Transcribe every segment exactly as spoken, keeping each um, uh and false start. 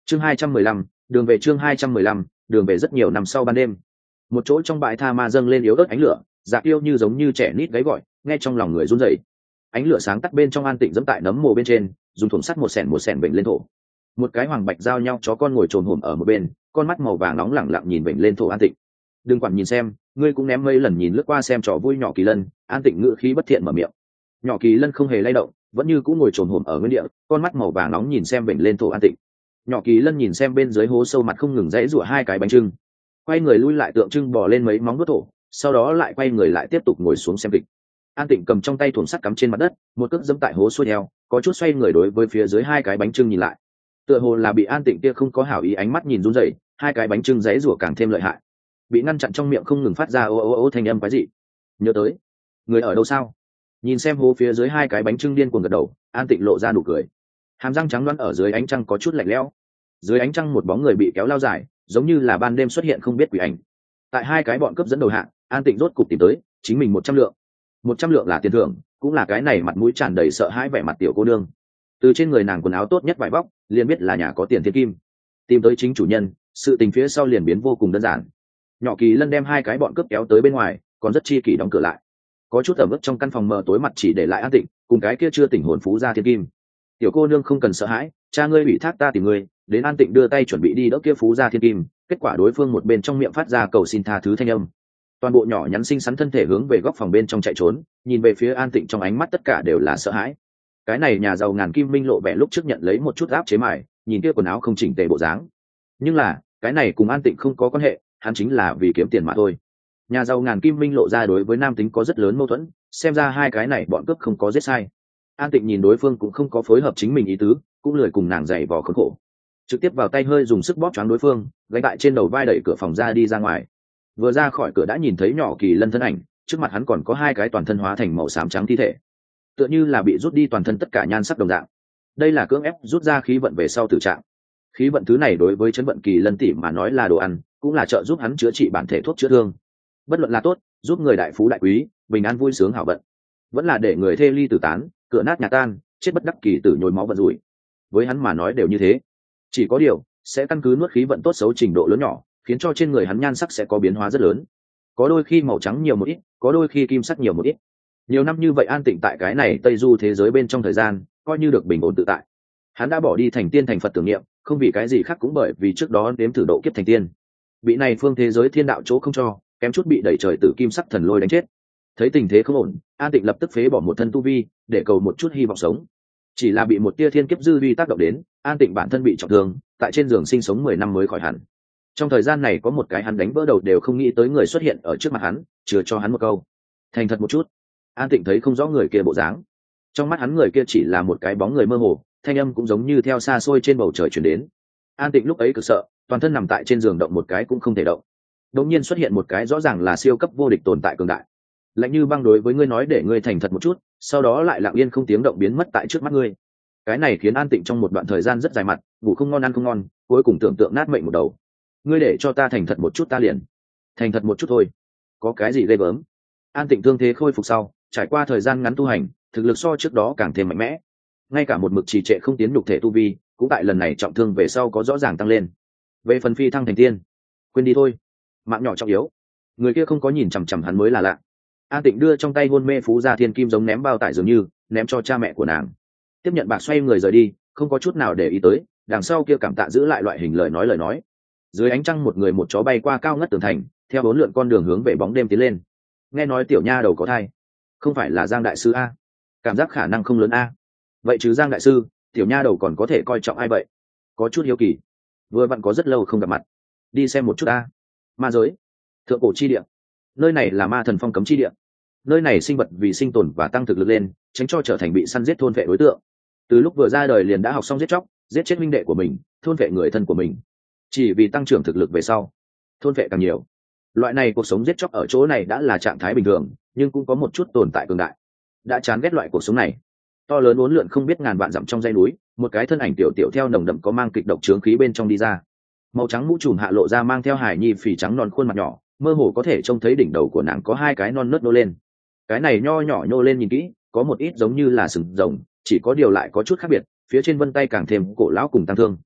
chương hai trăm mười lăm, đường về chương hai trăm mười lăm, đường về rất nhiều năm sau ban đêm. Một chỗ trong bãi tha ma dâng lên yếu ớt ánh lửa, Dạ Kiêu như giống như trẻ nít gáy gọi, nghe trong lòng người run rẩy. Ánh lửa sáng tắt bên trong An Tịnh dẫm tại nấm mồ bên trên, dùng thùng sắt một sẻn một sẻn vịnh lên thổ. Một cái hoàng bạch giao nhau chó con ngồi trồn hổm ở một bên, con mắt màu vàng nóng lẳng lặng nhìn vịnh lên thổ An Tịnh. Đừng quản nhìn xem, ngươi cũng ném mấy lần nhìn lướt qua xem trò vui nhỏ Kỳ Lân. An Tịnh ngữ khí bất thiện mở miệng. Nhỏ Kỳ Lân không hề lay động, vẫn như cũng ngồi trồn hổm ở nguyên địa, con mắt màu vàng nóng nhìn xem vịnh lên thổ An Tịnh. Nhỏ Kỳ Lân nhìn xem bên dưới hố sâu mặt không ngừng dãy rủa hai cái bánh trưng, quay người lui lại tượng trưng bò lên mấy móng vuốt thổ, sau đó lại quay người lại tiếp tục ngồi xuống xem kịch. An Tịnh cầm trong tay thùng sắt cắm trên mặt đất, một cước dẫm tại hố xuôi theo, có chút xoay người đối với phía dưới hai cái bánh trưng nhìn lại. Tựa hồ là bị An Tịnh kia không có hảo ý ánh mắt nhìn run rẩy, hai cái bánh trưng dãy rủa càng thêm lợi hại, bị ngăn chặn trong miệng không ngừng phát ra ô ô ô thanh âm quái dị. Nhớ tới, người ở đâu sao? Nhìn xem hố phía dưới hai cái bánh trưng điên cuồng gật đầu, An Tịnh lộ ra nụ cười, hàm răng trắng đoán ở dưới ánh trăng có chút lạnh lẽo. Dưới ánh trăng một bóng người bị kéo lao dài, giống như là ban đêm xuất hiện không biết quỷ ảnh. Tại hai cái bọn cướp dẫn đầu hạng, An Tịnh rốt cục tìm tới chính mình một trăm lượng. Một trăm lượng là tiền thưởng, cũng là cái này mặt mũi tràn đầy sợ hãi vẻ mặt tiểu cô nương. Từ trên người nàng quần áo tốt nhất vải vóc, liền biết là nhà có tiền thiên kim. Tìm tới chính chủ nhân, sự tình phía sau liền biến vô cùng đơn giản. Nhỏ Kỳ Lân đem hai cái bọn cướp kéo tới bên ngoài, còn rất chi kỷ đóng cửa lại. Có chút ẩm ướt trong căn phòng mờ tối mặt chỉ để lại An Tịnh cùng cái kia chưa tỉnh hồn phú gia thiên kim. Tiểu cô nương không cần sợ hãi, cha ngươi ủy thác ta tìm ngươi. Đến An Tịnh đưa tay chuẩn bị đi đỡ kia phú gia thiên kim, kết quả đối phương một bên trong miệng phát ra cầu xin tha thứ thanh âm. Toàn bộ nhỏ nhắn xinh xắn thân thể hướng về góc phòng bên trong chạy trốn, nhìn về phía An Tịnh trong ánh mắt tất cả đều là sợ hãi. Cái này nhà giàu ngàn kim minh lộ vẻ lúc trước nhận lấy một chút áp chế mải, nhìn kia quần áo không chỉnh tề bộ dáng. Nhưng là, cái này cùng An Tịnh không có quan hệ, hắn chính là vì kiếm tiền mà thôi. Nhà giàu ngàn kim minh lộ ra đối với nam tính có rất lớn mâu thuẫn, xem ra hai cái này bọn cướp không có giết sai. An Tịnh nhìn đối phương cũng không có phối hợp chính mình ý tứ, cũng lười cùng nàng giày vò khốn khổ, trực tiếp vào tay hơi dùng sức bóp choáng đối phương, gánh tại trên đầu vai đẩy cửa phòng ra đi ra ngoài. Vừa ra khỏi cửa đã nhìn thấy Nhỏ Kỳ Lân thân ảnh, trước mặt hắn còn có hai cái toàn thân hóa thành màu xám trắng thi thể, tựa như là bị rút đi toàn thân tất cả nhan sắc đồng dạng. Đây là cưỡng ép rút ra khí vận về sau tử trạng. Khí vận thứ này đối với chấn vận Kỳ Lân tỷ mà nói là đồ ăn, cũng là trợ giúp hắn chữa trị bản thể thuốc chữa thương. Bất luận là tốt, giúp người đại phú đại quý, bình an vui sướng hảo vận, vẫn là để người thê ly tử tán, cửa nát nhà tan, chết bất đắc kỳ tử nhồi máu vận rủi, với hắn mà nói đều như thế. Chỉ có điều sẽ căn cứ nuốt khí vận tốt xấu trình độ lớn nhỏ, khiến cho trên người hắn nhan sắc sẽ có biến hóa rất lớn. Có đôi khi màu trắng nhiều một ít, có đôi khi kim sắc nhiều một ít. Nhiều năm như vậy An Tịnh tại cái này Tây Du thế giới bên trong thời gian coi như được bình ổn tự tại. Hắn đã bỏ đi thành tiên thành Phật tưởng niệm, không vì cái gì khác, cũng bởi vì trước đó đếm thử độ kiếp thành tiên, bị này phương thế giới thiên đạo chỗ không cho, kém chút bị đẩy trời tử kim sắc thần lôi đánh chết. Thấy tình thế không ổn, An Tịnh lập tức phế bỏ một thân tu vi để cầu một chút hy vọng sống. Chỉ là bị một tia thiên kiếp dư vi tác động đến, An Tịnh bản thân bị trọng thương, tại trên giường sinh sống mười năm mới khỏi hẳn. Trong thời gian này có một cái hắn đánh vỡ đầu đều không nghĩ tới người xuất hiện ở trước mặt hắn, chừa cho hắn một câu: thành thật một chút. An Tịnh thấy không rõ người kia bộ dáng, trong mắt hắn người kia chỉ là một cái bóng người mơ hồ, thanh âm cũng giống như theo xa xôi trên bầu trời truyền đến. An Tịnh lúc ấy cực sợ, toàn thân nằm tại trên giường động một cái cũng không thể động. Đột nhiên xuất hiện một cái rõ ràng là siêu cấp vô địch tồn tại cường đại, lạnh như băng đối với ngươi nói để ngươi thành thật một chút, sau đó lại lặng yên không tiếng động biến mất tại trước mắt ngươi. Cái này khiến An Tịnh trong một đoạn thời gian rất dài mặt, ngủ không ngon ăn không ngon, cuối cùng tưởng tượng nát mệnh một đầu. Ngươi để cho ta thành thật một chút ta liền thành thật một chút thôi, có cái gì ghê gớm. An Tịnh thương thế khôi phục sau, trải qua thời gian ngắn tu hành, thực lực so trước đó càng thêm mạnh mẽ, ngay cả một mực trì trệ không tiến nhục thể tu vi cũng tại lần này trọng thương về sau có rõ ràng tăng lên. Về phần phi thăng thành tiên, quên đi thôi, mạng nhỏ trọng yếu. Người kia không có nhìn chằm chằm hắn mới là lạ. An Tịnh đưa trong tay hôn mê phú gia thiên kim giống ném bao tải dường như ném cho cha mẹ của nàng, tiếp nhận bạc xoay người rời đi, không có chút nào để ý tới đằng sau kia cảm tạ giữ lại loại hình lời nói lời nói. Dưới ánh trăng một người một chó bay qua cao ngất tường thành, theo bốn lượn con đường hướng về bóng đêm tiến lên. Nghe nói tiểu nha đầu có thai, không phải là Giang đại sư a? Cảm giác khả năng không lớn a. Vậy chứ Giang đại sư, tiểu nha đầu còn có thể coi trọng ai vậy? Có chút hiếu kỳ, vừa vặn có rất lâu không gặp mặt, đi xem một chút a. Ma giới, thượng cổ chi địa, nơi này là ma thần phong cấm chi địa. Nơi này sinh vật vì sinh tồn và tăng thực lực lên, tránh cho trở thành bị săn giết thôn vệ đối tượng. Từ lúc vừa ra đời liền đã học xong giết chóc, giết chết minh đệ của mình, thôn vệ người thân của mình, chỉ vì tăng trưởng thực lực về sau thôn vệ càng nhiều. Loại này cuộc sống giết chóc ở chỗ này đã là trạng thái bình thường, nhưng cũng có một chút tồn tại cường đại đã chán ghét loại cuộc sống này. To lớn uốn lượn không biết ngàn vạn dặm trong dãy núi, một cái thân ảnh tiểu tiểu theo nồng đậm có mang kịch độc chướng khí bên trong đi ra. Màu trắng mũ trùm hạ lộ ra mang theo hải nhi phì trắng non khuôn mặt nhỏ, mơ hồ có thể trông thấy đỉnh đầu của nàng có hai cái non nớt nô lên. Cái này nho nhỏ nhô lên nhìn kỹ, có một ít giống như là sừng rồng, chỉ có điều lại có chút khác biệt, phía trên vân tay càng thêm cổ lão cùng tăng thương.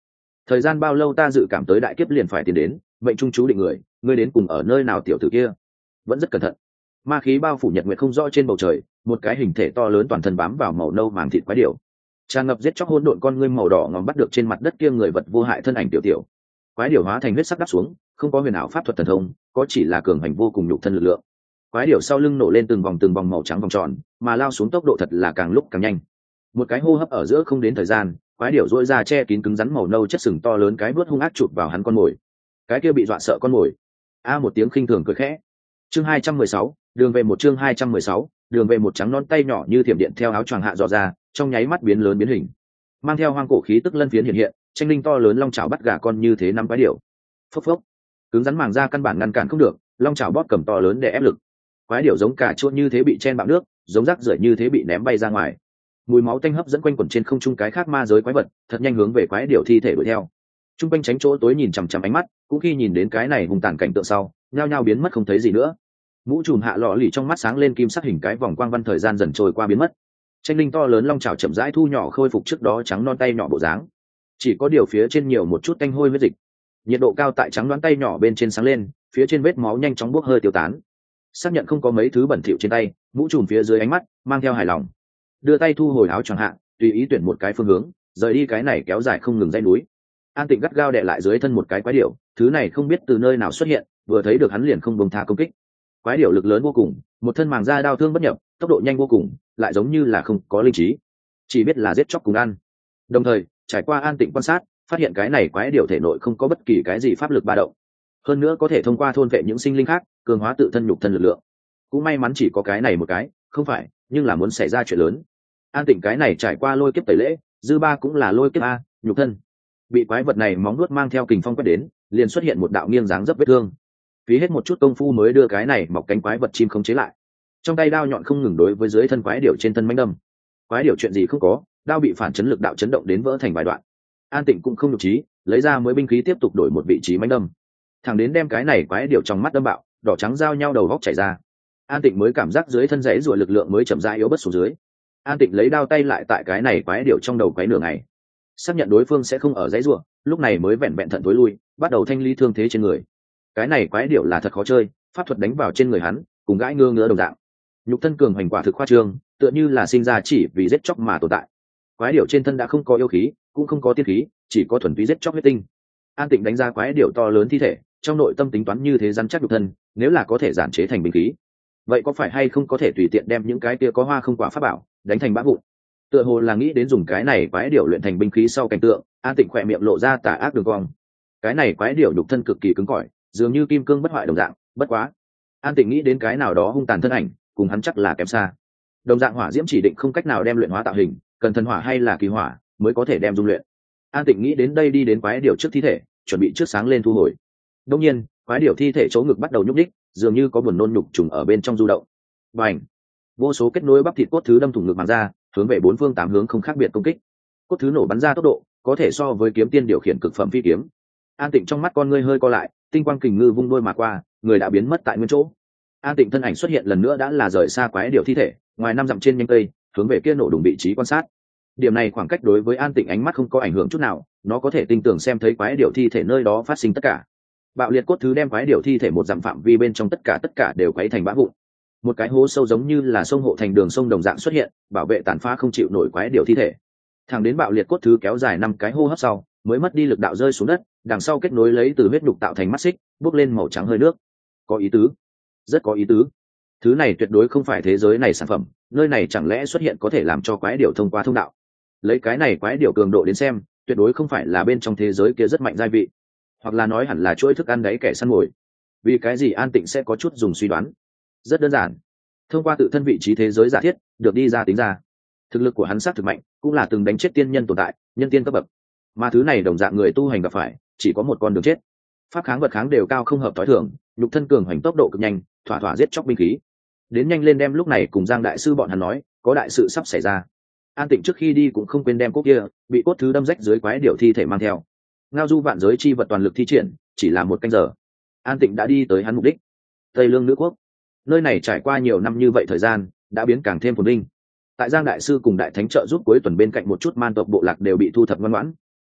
thời gian bao lâu ta dự cảm tới đại kiếp liền phải tiến đến, mệnh trung chú định người, ngươi đến cùng ở nơi nào tiểu tử kia? Vẫn rất cẩn thận. Ma khí bao phủ nhật nguyệt không rõ trên bầu trời, một cái hình thể to lớn toàn thân bám vào màu nâu màng thịt quái điểu, tràn ngập giết chóc hỗn độn con ngươi màu đỏ ngòm bắt được trên mặt đất kia người vật vô hại thân ảnh tiểu tiểu. Quái điểu hóa thành huyết sắc đắp xuống, không có huyền ảo pháp thuật thần thông, có chỉ là cường hành vô cùng nhục thân lực lượng. Quái điểu sau lưng nổ lên từng vòng từng vòng màu trắng vòng tròn, mà lao xuống tốc độ thật là càng lúc càng nhanh. Một cái hô hấp ở giữa không đến thời gian, quái điểu duỗi ra che kín cứng rắn màu nâu chất sừng to lớn cái vớt hung ác chụp vào hắn con mồi. Cái kia bị dọa sợ con mồi, a một tiếng khinh thường cười khẽ. Chương hai trăm mười sáu, đường về một chương hai trăm mười sáu, đường về một trắng non tay nhỏ như thiểm điện theo áo choàng hạ dò ra, trong nháy mắt biến lớn biến hình, mang theo hoang cổ khí tức lân phiến hiện hiện, tranh linh to lớn long chảo bắt gà con như thế năm quái điểu. Phốc phốc, cứng rắn màng da căn bản ngăn cản không được, long chảo bóp cầm to lớn để ép lực. Quái điểu giống cả chuột như thế bị chen bạo nước, giống rác rưởi như thế bị ném bay ra ngoài. Mùi máu tanh hấp dẫn quanh quẩn trên không trung cái khác ma giới quái vật, thật nhanh hướng về quái điểu thi thể đuổi theo. Trung quanh tránh chỗ tối nhìn chằm chằm ánh mắt, cũng khi nhìn đến cái này hung tàn cảnh tượng sau, nhao nhao biến mất không thấy gì nữa. Mũ trùm hạ lọ lì trong mắt sáng lên kim sắc hình cái vòng quang văn, thời gian dần trôi qua biến mất. Tranh linh to lớn long chảo chậm rãi thu nhỏ khôi phục trước đó trắng non tay nhỏ bộ dáng, chỉ có điều phía trên nhiều một chút tanh hôi huyết dịch. Nhiệt độ cao tại trắng đoán tay nhỏ bên trên sáng lên, phía trên vết máu nhanh chóng bốc hơi tiêu tán. Xác nhận không có mấy thứ bẩn thỉu trên tay, mũ trùm phía dưới ánh mắt mang theo hài lòng, đưa tay thu hồi áo choàng hạ, tùy ý tuyển một cái phương hướng, rời đi cái này kéo dài không ngừng dãy núi. An Tịnh gắt gao đè lại dưới thân một cái quái điểu, thứ này không biết từ nơi nào xuất hiện, vừa thấy được hắn liền không buông tha công kích. Quái điểu lực lớn vô cùng, một thân màng da đao thương bất nhập, tốc độ nhanh vô cùng, lại giống như là không có linh trí, chỉ biết là giết chóc cùng ăn. Đồng thời, trải qua An Tịnh quan sát, phát hiện cái này quái điểu thể nội không có bất kỳ cái gì pháp lực ba động, hơn nữa có thể thông qua thôn vệ những sinh linh khác, cường hóa tự thân nhục thân lực lượng. Cũng may mắn chỉ có cái này một cái, không phải, nhưng là muốn xảy ra chuyện lớn. An Tịnh cái này trải qua lôi kiếp tẩy lễ, dư ba cũng là lôi kiếp a, nhục thân bị quái vật này móng nuốt mang theo kình phong quét đến, liền xuất hiện một đạo nghiêng dáng dấp vết thương. Phí hết một chút công phu mới đưa cái này mọc cánh quái vật chim khống chế lại. Trong tay đao nhọn không ngừng đối với dưới thân quái điểu trên thân mãnh đâm. Quái điểu chuyện gì không có, đao bị phản chấn lực đạo chấn động đến vỡ thành vài đoạn. An Tịnh cũng không nhục trí, lấy ra mới binh khí tiếp tục đổi một vị trí mãnh đâm, thẳng đến đem cái này quái điểu trong mắt đâm bạo, đỏ trắng giao nhau đầu góc chảy ra. An Tịnh mới cảm giác dưới thân rẫy rủa lực lượng mới chậm rãi yếu bớt xuống dưới. An Tịnh lấy đao tay lại tại cái này quái điểu trong đầu quái nửa ngày, xác nhận đối phương sẽ không ở rẫy rủa, lúc này mới vẹn vẹn thận tối lui, bắt đầu thanh lý thương thế trên người. Cái này quái điểu là thật khó chơi, pháp thuật đánh vào trên người hắn, cùng gãi ngơ ngứa đồng dạng. Nhục thân cường hành quả thực khoa trương, tựa như là sinh ra chỉ vì giết chóc mà tồn tại. Quái điểu trên thân đã không có yêu khí, cũng không có tiên khí, chỉ có thuần túy giết chóc huyết tinh. An Tịnh đánh ra quái điểu to lớn thi thể, trong nội tâm tính toán như thế rắn chắc nhục thân, nếu là có thể giản chế thành binh khí, vậy có phải hay không có thể tùy tiện đem những cái kia có hoa không quả pháp bảo đánh thành bã vụn? Tựa hồ là nghĩ đến dùng cái này quái điểu luyện thành binh khí sau cảnh tượng, An Tịnh khỏe miệng lộ ra tà ác đường cong. Cái này quái điểu nhục thân cực kỳ cứng cỏi, dường như kim cương bất hoại đồng dạng. Bất quá, An Tịnh nghĩ đến cái nào đó hung tàn thân ảnh, cùng hắn chắc là kém xa. Đồng dạng hỏa diễm chỉ định không cách nào đem luyện hóa tạo hình, cần thần hỏa hay là kỳ hỏa mới có thể đem dung luyện. An Tịnh nghĩ đến đây đi đến quái điểu trước thi thể, chuẩn bị trước sáng lên thu hồi. Đương nhiên, quái điểu thi thể chỗ ngực bắt đầu nhúc nhích, dường như có buồn nôn nhục trùng ở bên trong du động. Bành! Vô số kết nối bắp thịt cốt thứ đâm thủng ngực màng ra, hướng về bốn phương tám hướng không khác biệt công kích. Cốt thứ nổ bắn ra tốc độ có thể so với kiếm tiên điều khiển cực phẩm phi kiếm. An Tịnh trong mắt con ngươi hơi co lại, tinh quang kình ngư vung đôi mà qua, người đã biến mất tại nguyên chỗ. An Tịnh thân ảnh xuất hiện lần nữa đã là rời xa quái điểu thi thể, ngoài năm dặm trên nhánh cây, hướng về kia nổ đùng vị trí quan sát. Điểm này khoảng cách đối với An Tịnh ánh mắt không có ảnh hưởng chút nào, nó có thể tinh tường xem thấy quái điểu thi thể nơi đó phát sinh tất cả. Bạo liệt cốt thứ đem quái điểu thi thể một dặm phạm vi bên trong tất cả tất cả đều quấy thành bã vụn. Một cái hố sâu giống như là sông hộ thành đường sông đồng dạng xuất hiện, bảo vệ tàn phá không chịu nổi quái điểu thi thể. Thẳng đến bạo liệt cốt thứ kéo dài năm cái hô hấp sau, mới mất đi lực đạo rơi xuống đất, đằng sau kết nối lấy từ huyết nhục tạo thành mắt xích, bốc lên màu trắng hơi nước. Có ý tứ, rất có ý tứ. Thứ này tuyệt đối không phải thế giới này sản phẩm, nơi này chẳng lẽ xuất hiện có thể làm cho quái điểu thông qua thông đạo. Lấy cái này quái điểu cường độ đến xem, tuyệt đối không phải là bên trong thế giới kia rất mạnh gia vị, hoặc là nói hẳn là chuỗi thức ăn đấy kẻ săn mồi. Vì cái gì An Tịnh sẽ có chút dùng suy đoán? Rất đơn giản, thông qua tự thân vị trí thế giới giả thiết được đi ra tính ra, thực lực của hắn xác thực mạnh, cũng là từng đánh chết tiên nhân tồn tại, nhân tiên cấp bậc. Mà thứ này đồng dạng người tu hành gặp phải, chỉ có một con đường chết. Pháp kháng vật kháng đều cao không hợp tối thường, nhục thân cường hành tốc độ cực nhanh, thỏa thỏa giết chóc binh khí. Đến nhanh lên đem lúc này cùng Giang đại sư bọn hắn nói, có đại sự sắp xảy ra. An Tịnh trước khi đi cũng không quên đem cốt kia bị cốt thứ đâm rách dưới quái điểu thi thể mang theo. Ngao du vạn giới chi vật toàn lực thi triển, chỉ là một canh giờ, An Tịnh đã đi tới hắn mục đích. Tây Lương Nữ Quốc, nơi này trải qua nhiều năm như vậy thời gian, đã biến càng thêm phồn vinh. Tại Giang đại sư cùng đại thánh trợ giúp cuối tuần bên cạnh một chút man tộc bộ lạc đều bị thu thập ngoan ngoãn.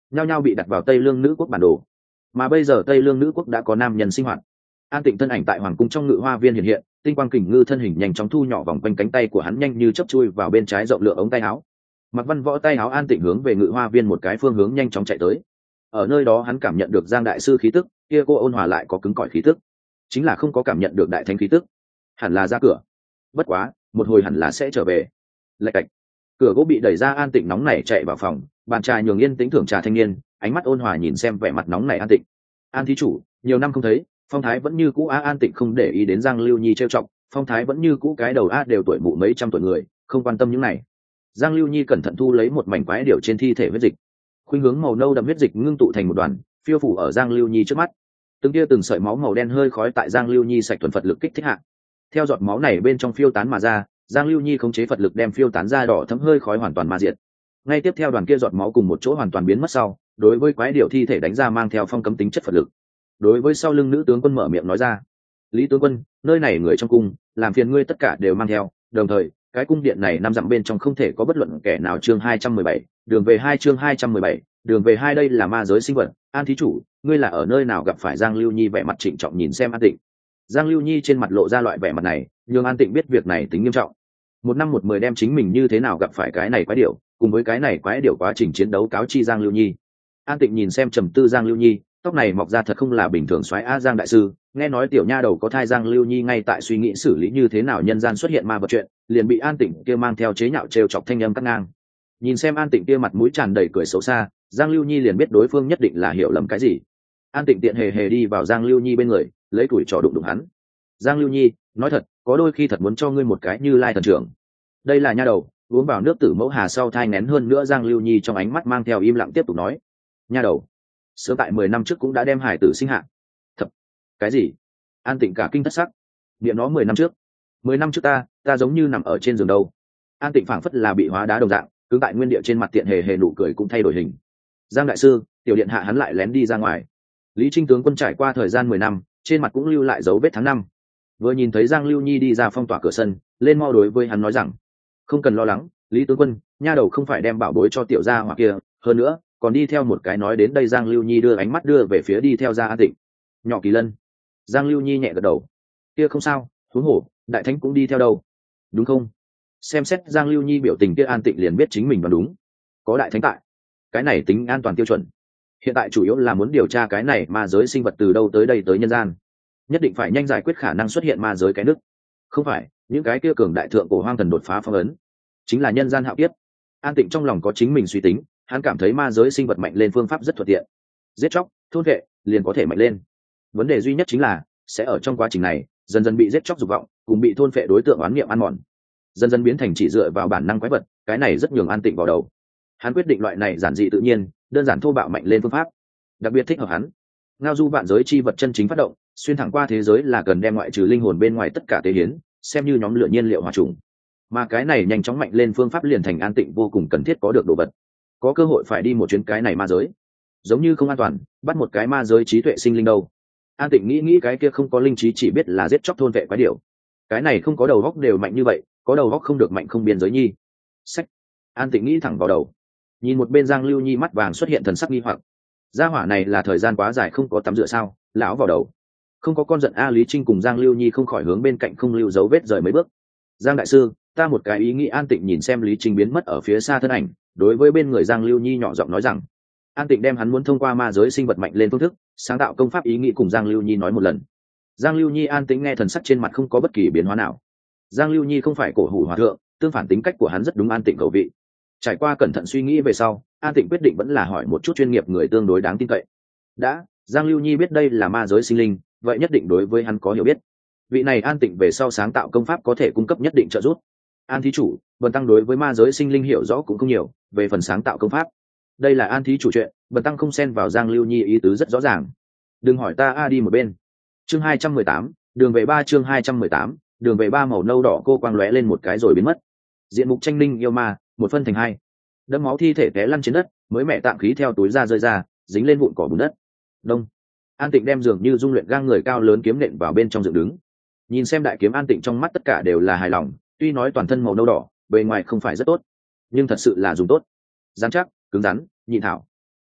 nhao nhao bị đặt vào tây lương nữ quốc bản đồ. Mà bây giờ tây lương nữ quốc đã có nam nhân sinh hoạt. An Tịnh thân ảnh tại hoàng cung trong ngự hoa viên hiện hiện, tinh quang kình ngư thân hình nhanh chóng thu nhỏ vòng quanh cánh tay của hắn, nhanh như chớp chui vào bên trái rộng lượng ống tay áo. Mặc Văn Võ tay áo An Tịnh hướng về ngự hoa viên một cái phương hướng nhanh chóng chạy tới. Ở nơi đó hắn cảm nhận được Giang đại sư khí tức, kia cô ôn hòa lại có cứng cỏi khí tức, chính là không có cảm nhận được đại thánh khí tức. Hẳn là ra cửa. Bất quá, một hồi hẳn là sẽ trở về. Lạch cạch. Cửa gỗ bị đẩy ra, An Tịnh nóng nảy chạy vào phòng, bàn trà nhường yên tĩnh thưởng trà thanh niên, ánh mắt ôn hòa nhìn xem vẻ mặt nóng nảy An Tịnh. An thí chủ, nhiều năm không thấy, phong thái vẫn như cũ. A An Tịnh không để ý đến Giang Lưu Nhi trêu chọc, phong thái vẫn như cũ cái đầu a đều tuổi mụ mấy trăm tuổi người, không quan tâm những này. Giang Lưu Nhi cẩn thận thu lấy một mảnh quái điểu trên thi thể huyết dịch, khuynh hướng màu nâu đậm huyết dịch ngưng tụ thành một đoàn, phiêu phủ ở Giang Lưu Nhi trước mắt. Từng tia từng sợi máu màu đen hơi khói tại Giang Lưu Nhi sạch thuần Phật lực kích thích hạ, theo giọt máu này bên trong phiêu tán mà ra, Giang Lưu Nhi khống chế Phật lực đem phiêu tán ra đỏ thấm hơi khói hoàn toàn ma diệt. Ngay tiếp theo đoàn kia giọt máu cùng một chỗ hoàn toàn biến mất sau, đối với quái điểu thi thể đánh ra mang theo phong cấm tính chất Phật lực. Đối với sau lưng nữ tướng quân mở miệng nói ra: Lý tướng quân, nơi này người trong cung, làm phiền ngươi tất cả đều mang theo, đồng thời cái cung điện này năm dặm bên trong không thể có bất luận kẻ nào. Chương hai trăm mười bảy, đường về hai chương hai trăm mười bảy, đường về hai. Đây là ma giới sinh vật. An thí chủ, ngươi là ở nơi nào gặp phải? Giang Lưu Nhi vẻ mặt trịnh trọng nhìn xem An Tịnh. Giang Lưu Nhi trên mặt lộ ra loại vẻ mặt này, nhưng An Tịnh biết việc này tính nghiêm trọng. Một năm một mười đem chính mình như thế nào gặp phải cái này quái điểu, cùng với cái này quái điểu quá trình chiến đấu cáo chi Giang Lưu Nhi. An Tịnh nhìn xem trầm tư Giang Lưu Nhi, tóc này mọc ra thật không là bình thường. Soái a Giang đại sư, nghe nói tiểu nha đầu có thai. Giang Lưu Nhi ngay tại suy nghĩ xử lý như thế nào nhân gian xuất hiện ma vật chuyện, liền bị An Tịnh kia mang theo chế nhạo trêu chọc thanh âm cắt ngang. Nhìn xem An Tịnh kia mặt mũi tràn đầy cười xấu xa, Giang Lưu Nhi liền biết đối phương nhất định là hiểu lầm cái gì. An Tịnh tiện hề hề đi vào Giang Lưu Nhi bên người, lấy tuổi trò đụng đụng hắn. Giang Lưu Nhi, nói thật, có đôi khi thật muốn cho ngươi một cái Như Lai thần trưởng. Đây là nha đầu, uống vào nước tử mẫu hà sau thai nghén hơn nữa. Giang Lưu Nhi trong ánh mắt mang theo im lặng tiếp tục nói: Nha đầu, sớm tại mười năm trước cũng đã đem hải tử sinh hạ. Thật? Cái gì? An Tịnh cả kinh thất sắc. Niệm nó mười năm trước? Mười năm trước ta, ta giống như nằm ở trên giường đâu. An Tịnh phảng phất là bị hóa đá đồng dạng, cứ tại nguyên địa, trên mặt tiện hề hề nụ cười cũng thay đổi hình. Giang đại sư, tiểu điện hạ hắn lại lén đi ra ngoài. Lý Trinh tướng quân trải qua thời gian mười năm, trên mặt cũng lưu lại dấu vết tháng năm. Vừa nhìn thấy Giang Lưu Nhi đi ra phong tỏa cửa sân, lên mau đối với hắn nói rằng: không cần lo lắng, Lý tướng quân, nha đầu không phải đem bảo bối cho tiểu gia hỏa kia, hơn nữa còn đi theo một cái. Nói đến đây Giang Lưu Nhi đưa ánh mắt đưa về phía đi theo ra An Tịnh. Nhỏ Kỳ Lân. Giang Lưu Nhi nhẹ gật đầu. Kia không sao, huống hồ đại thánh cũng đi theo đâu, đúng không? Xem xét Giang Lưu Nhi biểu tình kia, An Tịnh liền biết chính mình đoán đúng. Có đại thánh tại, cái này tính an toàn tiêu chuẩn. Hiện tại chủ yếu là muốn điều tra cái này ma giới sinh vật từ đâu tới đây tới nhân gian, nhất định phải nhanh giải quyết khả năng xuất hiện ma giới cái nước. Không phải những cái kia cường đại thượng cổ hoang thần đột phá phong ấn, chính là nhân gian hạo kiếp. An Tịnh trong lòng có chính mình suy tính, hắn cảm thấy ma giới sinh vật mạnh lên phương pháp rất thuận tiện, giết chóc thôn vệ liền có thể mạnh lên. Vấn đề duy nhất chính là sẽ ở trong quá trình này dần dần bị giết chóc dục vọng cùng bị thôn vệ đối tượng oán niệm ăn mòn, dần dần biến thành chỉ dựa vào bản năng quái vật. Cái này rất nhường An Tịnh vào đầu. Hắn quyết định loại này giản dị tự nhiên, đơn giản thô bạo mạnh lên phương pháp đặc biệt thích hợp hắn. Ngao du vạn giới chi vật chân chính phát động, xuyên thẳng qua thế giới là cần đem ngoại trừ linh hồn bên ngoài tất cả tế hiến, xem như nhóm lửa nhiên liệu hòa trùng. Mà cái này nhanh chóng mạnh lên phương pháp liền thành An Tịnh vô cùng cần thiết có được đồ vật. Có cơ hội phải đi một chuyến cái này ma giới, giống như không an toàn, bắt một cái ma giới trí tuệ sinh linh đâu. An Tịnh nghĩ nghĩ cái kia không có linh trí chỉ biết là giết chóc thôn vệ quái điểu, cái này không có đầu góc đều mạnh như vậy, có đầu góc không được mạnh không biên giới nhi. Sách. An Tịnh nghĩ thẳng vào đầu. Nhìn một bên Giang Lưu Nhi mắt vàng xuất hiện thần sắc nghi hoặc. Gia hỏa này là thời gian quá dài không có tắm rửa sao? Lão vào đầu. Không có con giận a. Lý Trinh cùng Giang Lưu Nhi không khỏi hướng bên cạnh không lưu dấu vết rời mấy bước. Giang đại sư, ta một cái ý nghĩ. An Tịnh nhìn xem Lý Trinh biến mất ở phía xa thân ảnh, đối với bên người Giang Lưu Nhi nhỏ giọng nói rằng. An Tịnh đem hắn muốn thông qua ma giới sinh vật mạnh lên phương thức sáng tạo công pháp ý nghĩ cùng Giang Lưu Nhi nói một lần. Giang Lưu Nhi an tĩnh nghe, thần sắc trên mặt không có bất kỳ biến hóa nào. Giang Lưu Nhi không phải cổ hủ hòa thượng, tương phản tính cách của hắn rất đúng An Tịnh cầu vị. Trải qua cẩn thận suy nghĩ về sau, An Tịnh quyết định vẫn là hỏi một chút chuyên nghiệp người tương đối đáng tin cậy. Đã, Giang Lưu Nhi biết đây là ma giới sinh linh, vậy nhất định đối với hắn có hiểu biết. Vị này An Tịnh về sau sáng tạo công pháp có thể cung cấp nhất định trợ giúp. An thí chủ, bần tăng đối với ma giới sinh linh hiểu rõ cũng không nhiều, về phần sáng tạo công pháp, đây là An thí chủ chuyện, bần tăng không xen vào. Giang Lưu Nhi ý tứ rất rõ ràng. Đừng hỏi ta a, đi một bên. Chương hai trăm mười tám, đường về ba chương hai trăm mười tám, đường về ba. Màu nâu đỏ cô quang lóe lên một cái rồi biến mất. Diện mục tranh linh yêu ma, một phân thành hai. Đẫm máu thi thể té lăn trên đất, mới mẹ tạm khí theo túi ra rơi ra, dính lên vụn cỏ bùn đất. Đông. An Tịnh đem dường như dung luyện gang người cao lớn kiếm nện vào bên trong dựng đứng. Nhìn xem đại kiếm, An Tịnh trong mắt tất cả đều là hài lòng, tuy nói toàn thân màu nâu đỏ, bề ngoài không phải rất tốt, nhưng thật sự là dùng tốt. Rắn chắc, cứng rắn, nhịn thảo.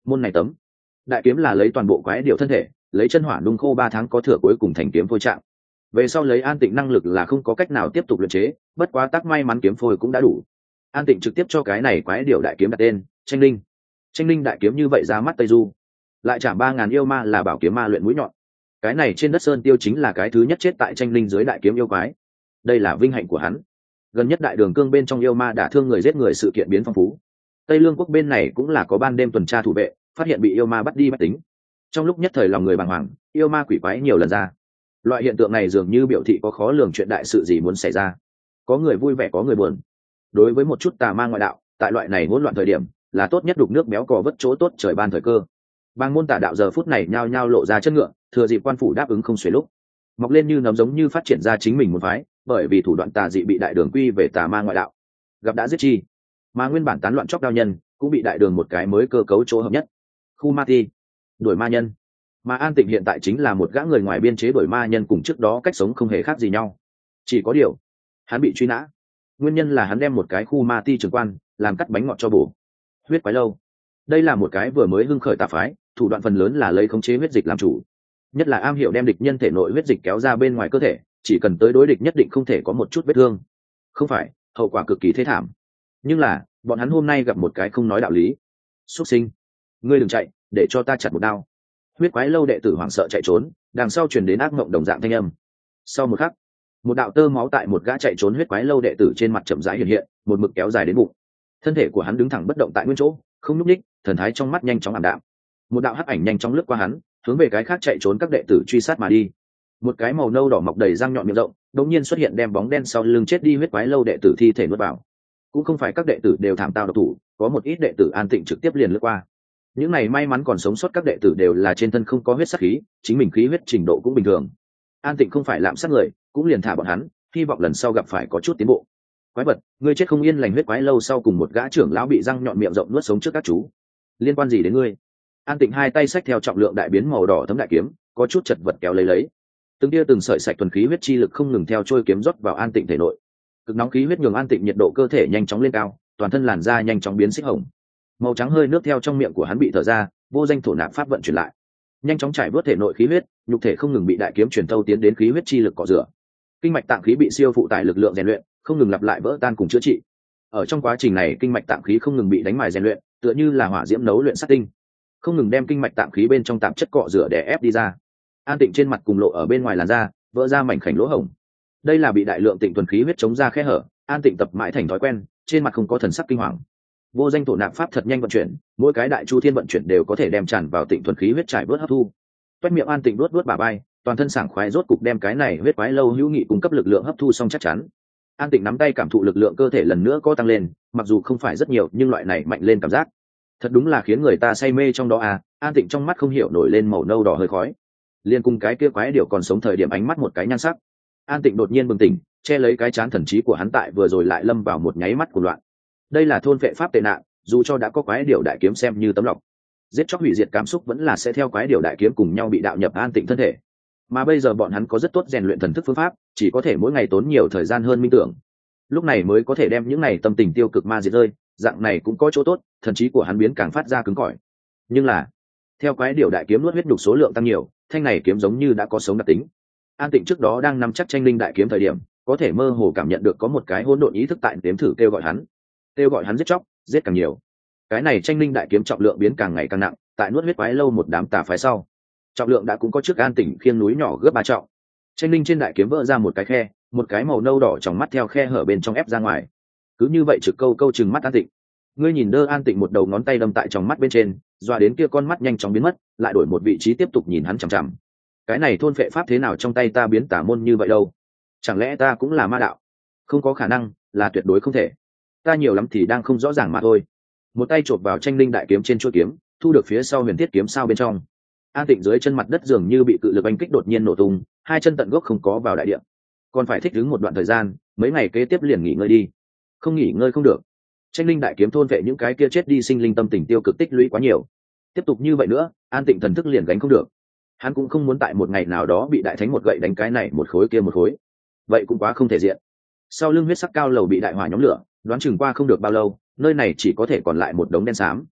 Môn này tấm đại kiếm là lấy toàn bộ quái điệu thân thể, lấy chân hỏa nung khô ba tháng có thừa cuối cùng thành kiếm phôi trạng. Về sau lấy An Tịnh năng lực là không có cách nào tiếp tục luyện chế, bất quá tác may mắn kiếm phôi cũng đã đủ. An Tịnh trực tiếp cho cái này quái điệu đại kiếm đặt tên Tranh Linh. Tranh Linh đại kiếm như vậy ra mắt Tây Du, lại chạm ba ngàn yêu ma là bảo kiếm ma luyện mũi nhọn. Cái này trên đất sơn tiêu chính là cái thứ nhất chết tại Tranh Linh dưới đại kiếm yêu quái. Đây là vinh hạnh của hắn. Gần nhất đại đường cương bên trong yêu ma đả thương người giết người sự kiện biến phong phú. Tây Lương quốc bên này cũng là có ban đêm tuần tra thủ vệ, phát hiện bị yêu ma bắt đi mách tính. Trong lúc nhất thời lòng người bàng hoàng, yêu ma quỷ quái nhiều lần ra. Loại hiện tượng này dường như biểu thị có khó lường chuyện đại sự gì muốn xảy ra. Có người vui vẻ có người buồn. Đối với một chút tà ma ngoại đạo, tại loại này hỗn loạn thời điểm, là tốt nhất đục nước béo cò vất chỗ tốt trời ban thời cơ. Bang môn tà đạo giờ phút này nhao nhao lộ ra chân ngựa, thừa dịp quan phủ đáp ứng không xuể lúc, mọc lên như nấm giống như phát triển ra chính mình một phái, bởi vì thủ đoạn tà dị bị đại đường quy về tà ma ngoại đạo, gặp đã giết chi, mà nguyên bản tán loạn chóc đao nhân cũng bị đại đường một cái mới cơ cấu chỗ hợp nhất, khu ma ti, đuổi ma nhân. Mà An Tịnh hiện tại chính là một gã người ngoài biên chế đuổi ma nhân, cùng trước đó cách sống không hề khác gì nhau, chỉ có điều hắn bị truy nã, nguyên nhân là hắn đem một cái khu ma ti trưởng quan làm cắt bánh ngọt cho bổ. Huyết quái lâu, đây là một cái vừa mới hưng khởi tà phái, thủ đoạn phần lớn là lấy khống chế huyết dịch làm chủ, nhất là am hiểu đem địch nhân thể nội huyết dịch kéo ra bên ngoài cơ thể, chỉ cần tới đối địch nhất định không thể có một chút vết thương, không phải hậu quả cực kỳ thê thảm. Nhưng là bọn hắn hôm nay gặp một cái không nói đạo lý. Xuất sinh, ngươi đừng chạy, để cho ta chặt một đao. Huyết quái lâu đệ tử hoảng sợ chạy trốn, đằng sau truyền đến ác mộng đồng dạng thanh âm. Sau một khắc, một đạo tơ máu tại một gã chạy trốn huyết quái lâu đệ tử trên mặt chậm rãi hiện hiện, một mực kéo dài đến bụng. Thân thể của hắn đứng thẳng bất động tại nguyên chỗ, không nhúc nhích, thần thái trong mắt nhanh chóng ảm đạm. Một đạo hắc ảnh nhanh chóng lướt qua hắn, hướng về cái khác chạy trốn các đệ tử truy sát mà đi. Một cái màu nâu đỏ mọc đầy răng nhọn miệng rộng, đột nhiên xuất hiện đem bóng đen sau lưng chết đi huyết quái lâu đệ tử thi thể nuốt vào. Cũng không phải các đệ tử đều thảm tao độc thủ, có một ít đệ tử an tịnh trực tiếp liền lướt qua. Những này may mắn còn sống sót các đệ tử đều là trên thân không có huyết sát khí, chính mình khí huyết trình độ cũng bình thường. An Tịnh không phải lạm sát người, cũng liền thả bọn hắn, hy vọng lần sau gặp phải có chút tiến bộ. Quái vật, ngươi chết không yên lành. Huyết quái lâu sau cùng một gã trưởng lão bị răng nhọn miệng rộng nuốt sống trước các chú. Liên quan gì đến ngươi? An Tịnh hai tay xách theo trọng lượng đại biến màu đỏ thấm đại kiếm, có chút chật vật kéo lấy lấy. Từng tia từng sợi sạch thuần khí huyết chi lực không ngừng theo trôi kiếm rót vào An Tịnh thể nội. Cực nóng khí huyết nhường An Tịnh nhiệt độ cơ thể nhanh chóng lên cao, toàn thân làn da nhanh chóng biến xích hồng. Màu trắng hơi nước theo trong miệng của hắn bị thở ra, vô danh thổ nạp pháp vận chuyển lại, nhanh chóng trải vớt thể nội khí huyết, nhục thể không ngừng bị đại kiếm truyền thâu tiến đến khí huyết chi lực cọ rửa. Kinh mạch tạng khí bị siêu phụ tải lực lượng rèn luyện, không ngừng lặp lại vỡ tan cùng chữa trị. Ở trong quá trình này, kinh mạch tạng khí không ngừng bị đánh mài rèn luyện, tựa như là hỏa diễm nấu luyện sắt tinh, không ngừng đem kinh mạch tạng khí bên trong tạp chất cọ rửa để ép đi ra. An Tịnh trên mặt cùng lộ ở bên ngoài làn da, vỡ ra mảnh khảnh lỗ hổng. Đây là bị đại lượng tịnh thuần khí huyết chống ra khe hở. An Tịnh tập mãi thành thói quen, trên mặt không có thần sắc kinh hoàng. Vô danh thổ nạp pháp thật nhanh vận chuyển, mỗi cái đại chu thiên vận chuyển đều có thể đem tràn vào tịnh thuần khí huyết trải vớt hấp thu. Toét miệng An Tịnh vuốt vuốt bả vai, toàn thân sảng khoái, rốt cục đem cái này huyết quái lâu hữu nghị cung cấp lực lượng hấp thu xong chắc chắn. An Tịnh nắm tay cảm thụ lực lượng cơ thể lần nữa có tăng lên, mặc dù không phải rất nhiều nhưng loại này mạnh lên cảm giác thật đúng là khiến người ta say mê trong đó à. An Tịnh trong mắt không hiểu nổi lên màu nâu đỏ hơi khói, liên cùng cái kia quái điều còn sống thời điểm ánh mắt một cái nhan sắc. An Tịnh đột nhiên bừng tỉnh, che lấy cái chán thần trí của hắn tại vừa rồi lại lâm vào một nháy mắt của loạn. Đây là thôn vệ pháp tệ nạn, dù cho đã có quái điều đại kiếm xem như tấm lọc, giết chóc hủy diệt cảm xúc vẫn là sẽ theo quái điều đại kiếm cùng nhau bị đạo nhập An Tịnh thân thể. Mà bây giờ bọn hắn có rất tốt rèn luyện thần thức phương pháp, chỉ có thể mỗi ngày tốn nhiều thời gian hơn minh tưởng, lúc này mới có thể đem những này tâm tình tiêu cực ma diệt rơi. Dạng này cũng có chỗ tốt, thần trí của hắn biến càng phát ra cứng cỏi. Nhưng là theo quái điều đại kiếm nuốt huyết đục số lượng tăng nhiều, thanh này kiếm giống như đã có sống đặc tính. An Tịnh trước đó đang nắm chắc tranh linh đại kiếm thời điểm, có thể mơ hồ cảm nhận được có một cái hỗn độn ý thức tại đếm thử kêu gọi hắn, kêu gọi hắn giết chóc, giết càng nhiều. Cái này tranh linh đại kiếm trọng lượng biến càng ngày càng nặng, tại nuốt huyết quái lâu một đám tà phái sau, trọng lượng đã cũng có trước An Tịnh khiêng núi nhỏ gấp ba trọng. Tranh linh trên đại kiếm vỡ ra một cái khe, một cái màu nâu đỏ trong mắt theo khe hở bên trong ép ra ngoài. Cứ như vậy trực câu câu chừng mắt An Tịnh. Ngươi nhìn đơ An Tịnh một đầu ngón tay đâm tại trong mắt bên trên, doa đến kia con mắt nhanh chóng biến mất, lại đổi một vị trí tiếp tục nhìn hắn chằm chằm. Cái này thôn phệ pháp thế nào trong tay ta biến tả môn như vậy đâu? Chẳng lẽ ta cũng là ma đạo? Không có khả năng, là tuyệt đối không thể. Ta nhiều lắm thì đang không rõ ràng mà thôi. Một tay chộp vào tranh linh đại kiếm trên chuôi kiếm, thu được phía sau huyền thiết kiếm sao bên trong. An Tịnh dưới chân mặt đất dường như bị cự lực anh kích đột nhiên nổ tung, hai chân tận gốc không có vào đại địa. Còn phải thích ứng một đoạn thời gian, mấy ngày kế tiếp liền nghỉ ngơi đi. Không nghỉ ngơi không được. Tranh linh đại kiếm thôn vệ những cái kia chết đi sinh linh tâm tình tiêu cực tích lũy quá nhiều. Tiếp tục như vậy nữa, An Tịnh thần thức liền gánh không được. Hắn cũng không muốn tại một ngày nào đó bị đại thánh một gậy đánh cái này một khối kia một khối. Vậy cũng quá không thể diện. Sau lưng huyết sắc cao lầu bị đại hỏa nhóm lửa, đoán chừng qua không được bao lâu, nơi này chỉ có thể còn lại một đống đen xám.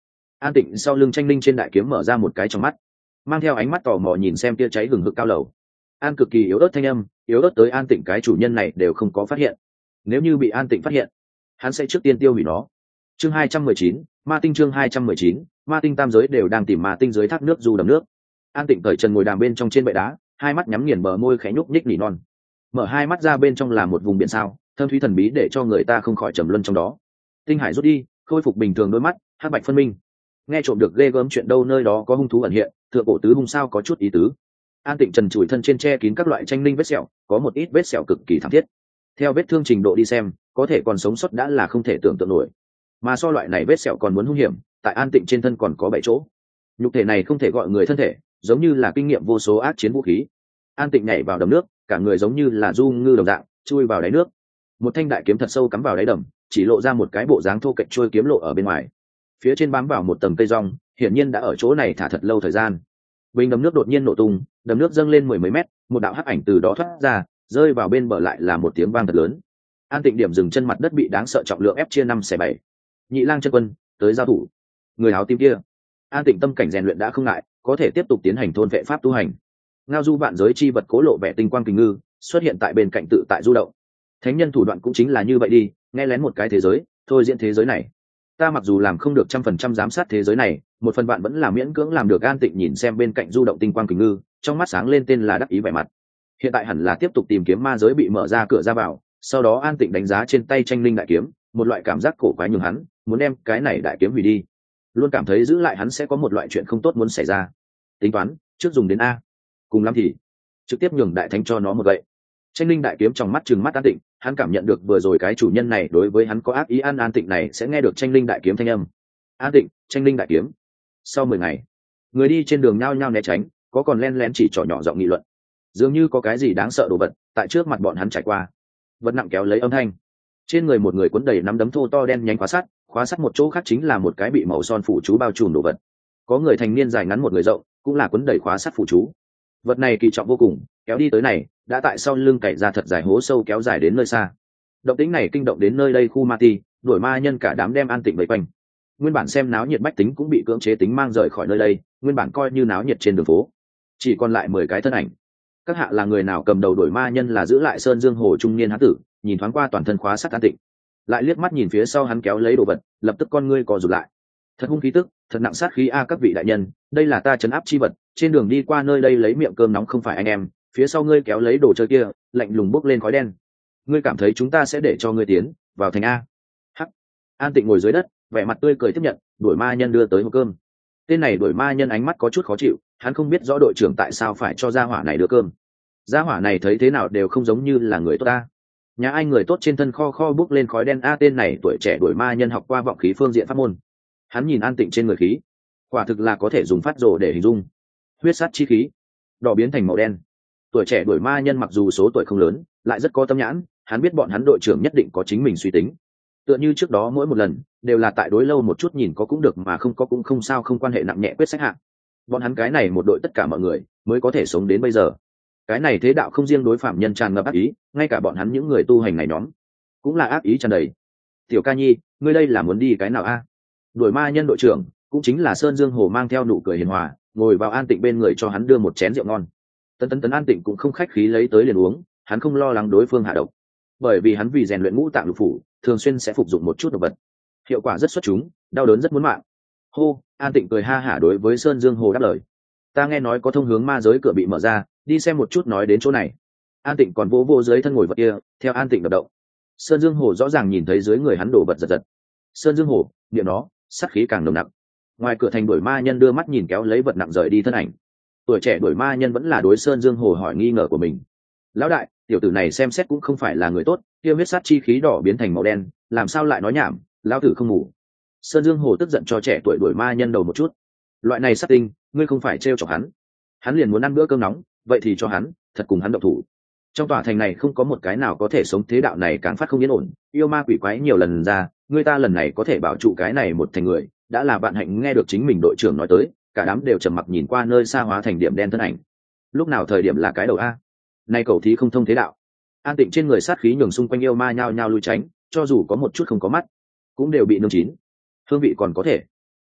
An Tịnh sau lưng tranh linh trên đại kiếm mở ra một cái trong mắt, mang theo ánh mắt tò mò nhìn xem tia cháy hừng hực cao lầu. An cực kỳ yếu ớt thanh âm, yếu ớt tới An Tịnh cái chủ nhân này đều không có phát hiện. Nếu như bị An Tịnh phát hiện, hắn sẽ trước tiên tiêu hủy nó. Chương hai trăm mười chín, Ma Tinh chương hai trăm mười chín, Ma Tinh tam giới đều đang tìm Ma Tinh dưới thác nước du đầm nước. An Tịnh cởi trần ngồi đàm bên trong trên bệ đá, hai mắt nhắm nghiền, bờ môi khẽ nhúc nhích nỉ non. Mở hai mắt ra, bên trong là một vùng biển sao, thâm thúy thần bí để cho người ta không khỏi trầm luân trong đó. Tinh hải rút đi, khôi phục bình thường đôi mắt, hắc bạch phân minh. Nghe trộm được ghê gớm chuyện đâu nơi đó có hung thú ẩn hiện, thượng cổ tứ hung sao có chút ý tứ. An Tịnh trần trụi thân trên che kín các loại tranh linh vết sẹo, có một ít vết sẹo cực kỳ thảm thiết. Theo vết thương trình độ đi xem, có thể còn sống sót đã là không thể tưởng tượng nổi. Mà so loại này vết sẹo còn muốn hung hiểm, tại An Tịnh trên thân còn có bảy chỗ. Nhục thể này không thể gọi người thân thể, giống như là kinh nghiệm vô số ác chiến vũ khí. An Tịnh nhảy vào đầm nước, cả người giống như là du ngư đồng dạng, chui vào đáy nước. Một thanh đại kiếm thật sâu cắm vào đáy đầm, chỉ lộ ra một cái bộ dáng thô kệch trôi kiếm lộ ở bên ngoài. Phía trên bám vào một tầng cây rong, hiển nhiên đã ở chỗ này thả thật lâu thời gian. Bình đầm nước đột nhiên nổ tung, đầm nước dâng lên mười mấy mét, một đạo hắc ảnh từ đó thoát ra, rơi vào bên bờ lại là một tiếng vang thật lớn. An Tịnh điểm dừng chân, mặt đất bị đáng sợ trọng lượng ép chia năm xẻ bảy. Nhị lang chân quân tới giao thủ. Người áo tím kia. An Tịnh tâm cảnh rèn luyện đã không ngại, có thể tiếp tục tiến hành thôn vệ pháp tu hành. Ngao du vạn giới chi vật cố lộ vẻ tinh quang kình ngư xuất hiện tại bên cạnh tự tại du động. Thánh nhân thủ đoạn cũng chính là như vậy đi, nghe lén một cái thế giới, thôi diễn thế giới này. Ta mặc dù làm không được trăm phần trăm giám sát thế giới này, một phần bạn vẫn là miễn cưỡng làm được. An Tịnh nhìn xem bên cạnh du động tinh quang kình ngư, trong mắt sáng lên tên là đắc ý vẻ mặt. Hiện tại hẳn là tiếp tục tìm kiếm ma giới bị mở ra cửa ra vào, sau đó An Tịnh đánh giá trên tay tranh linh đại kiếm, một loại cảm giác cổ quái nhường hắn muốn đem cái này đại kiếm hủy đi, luôn cảm thấy giữ lại hắn sẽ có một loại chuyện không tốt muốn xảy ra. Tính toán trước dùng đến a, cùng lắm thì trực tiếp nhường đại thánh cho nó một gậy. Tranh linh đại kiếm trong mắt trừng mắt An Tịnh, hắn cảm nhận được vừa rồi cái chủ nhân này đối với hắn có ác ý. An An Tịnh này sẽ nghe được tranh linh đại kiếm thanh âm. An Tịnh, tranh linh đại kiếm. Sau mười ngày, người đi trên đường nhao nhao né tránh, có còn len lén chỉ trỏ nhỏ giọng nghị luận, dường như có cái gì đáng sợ đồ vật tại trước mặt bọn hắn trải qua. Vật nặng kéo lấy âm thanh, trên người một người cuốn đầy nắm đấm thô to đen nhánh khóa sắt, khóa sắt một chỗ khác chính là một cái bị màu son phủ chú bao trùm đồ vật. Có người thành niên dài ngắn một người rộng, cũng là cuốn đầy khóa sắt phủ chú. Vật này kỳ trọng vô cùng, kéo đi tới này đã tại sau lưng cày ra thật dài hố sâu kéo dài đến nơi xa. Động tĩnh này kinh động đến nơi đây khu ma ti, đuổi ma nhân cả đám đem An Tịnh vây quanh. Nguyên bản xem náo nhiệt bách tính cũng bị cưỡng chế tính mang rời khỏi nơi đây, nguyên bản coi như náo nhiệt trên đường phố chỉ còn lại mười cái thân ảnh. Các hạ là người nào? Cầm đầu đuổi ma nhân là giữ lại Sơn Dương Hồ trung niên hán tử, nhìn thoáng qua toàn thân khóa sắt An Tịnh, lại liếc mắt nhìn phía sau hắn kéo lấy đồ vật, lập tức con ngươi co rụt lại. Thật hung khí tức, thật nặng sát khí a. Các vị đại nhân, đây là ta trấn áp chi vật, trên đường đi qua nơi đây lấy miệng cơm nóng không phải anh em, phía sau ngươi kéo lấy đồ chơi kia lạnh lùng bốc lên khói đen, ngươi cảm thấy chúng ta sẽ để cho ngươi tiến vào thành a? Hắc. An Tịnh ngồi dưới đất, vẻ mặt tươi cười tiếp nhận đuổi ma nhân đưa tới hộp cơm. Tên này đuổi ma nhân ánh mắt có chút khó chịu, hắn không biết rõ đội trưởng tại sao phải cho gia hỏa này đưa cơm. Gia hỏa này thấy thế nào đều không giống như là người tốt ta. Nhà ai người tốt trên thân kho kho bốc lên khói đen a? Tên này tuổi trẻ đuổi ma nhân học qua vọng khí phương diện pháp môn. Hắn nhìn An Tịnh trên người khí, quả thực là có thể dùng phát rồ để hình dung. Huyết sát chi khí, đỏ biến thành màu đen. Tuổi trẻ đuổi ma nhân mặc dù số tuổi không lớn, lại rất có tâm nhãn, hắn biết bọn hắn đội trưởng nhất định có chính mình suy tính. Tựa như trước đó mỗi một lần đều là tại đối lâu một chút, nhìn có cũng được mà không có cũng không sao, không quan hệ nặng nhẹ quyết sách hạng. Bọn hắn cái này một đội tất cả mọi người mới có thể sống đến bây giờ. Cái này thế đạo không riêng đối phạm nhân tràn ngập ác ý, ngay cả bọn hắn những người tu hành này nhóm cũng là ác ý tràn đầy. Tiểu ca nhi, ngươi đây là muốn đi cái nào a? Đuổi ma nhân đội trưởng cũng chính là Sơn Dương Hồ mang theo nụ cười hiền hòa, ngồi vào An Tịnh bên người cho hắn đưa một chén rượu ngon. Tấn tấn tấn An Tịnh cũng không khách khí lấy tới liền uống, hắn không lo lắng đối phương hạ độc, bởi vì hắn vì rèn luyện ngũ tạng lục phủ thường xuyên sẽ phục dụng một chút độc vật, hiệu quả rất xuất chúng, đau đớn rất muốn mạng. Hô. An Tịnh cười ha hả đối với Sơn Dương Hồ đáp lời, ta nghe nói có thông hướng ma giới cửa bị mở ra, đi xem một chút. Nói đến chỗ này, An Tịnh còn vỗ vô dưới thân ngồi vật kia, theo An Tịnh đập động, Sơn Dương Hồ rõ ràng nhìn thấy dưới người hắn đổ vật giật giật. Sơn Dương Hồ niệm nó, sát khí càng nồng nặc. Ngoài cửa thành đuổi ma nhân đưa mắt nhìn kéo lấy vật nặng rời đi thân ảnh. Tuổi trẻ đuổi ma nhân vẫn là đối Sơn Dương Hồ hỏi nghi ngờ của mình. Lão đại, tiểu tử này xem xét cũng không phải là người tốt, kia huyết sát chi khí đỏ biến thành màu đen, làm sao lại nói nhảm, lão tử không ngủ. Sơn Dương Hồ tức giận cho trẻ tuổi đuổi ma nhân đầu một chút. Loại này sát tinh, ngươi không phải trêu chọc hắn, hắn liền muốn ăn bữa cơm nóng, vậy thì cho hắn thật cùng hắn động thủ. Trong tòa thành này không có một cái nào có thể sống, thế đạo này càng phát không yên ổn, yêu ma quỷ quái nhiều lần ra, người ta lần này có thể bảo trụ cái này một thành người, đã là bạn hạnh. Nghe được chính mình đội trưởng nói tới, cả đám đều trầm mặc nhìn qua nơi xa hóa thành điểm đen thân ảnh. Lúc nào thời điểm là cái đầu a? Nay cậu thí không thông thế đạo. An Tịnh trên người sát khí nhường xung quanh yêu ma nhao nhao lui tránh, cho dù có một chút không có mắt cũng đều bị nương chín, hương vị còn có thể.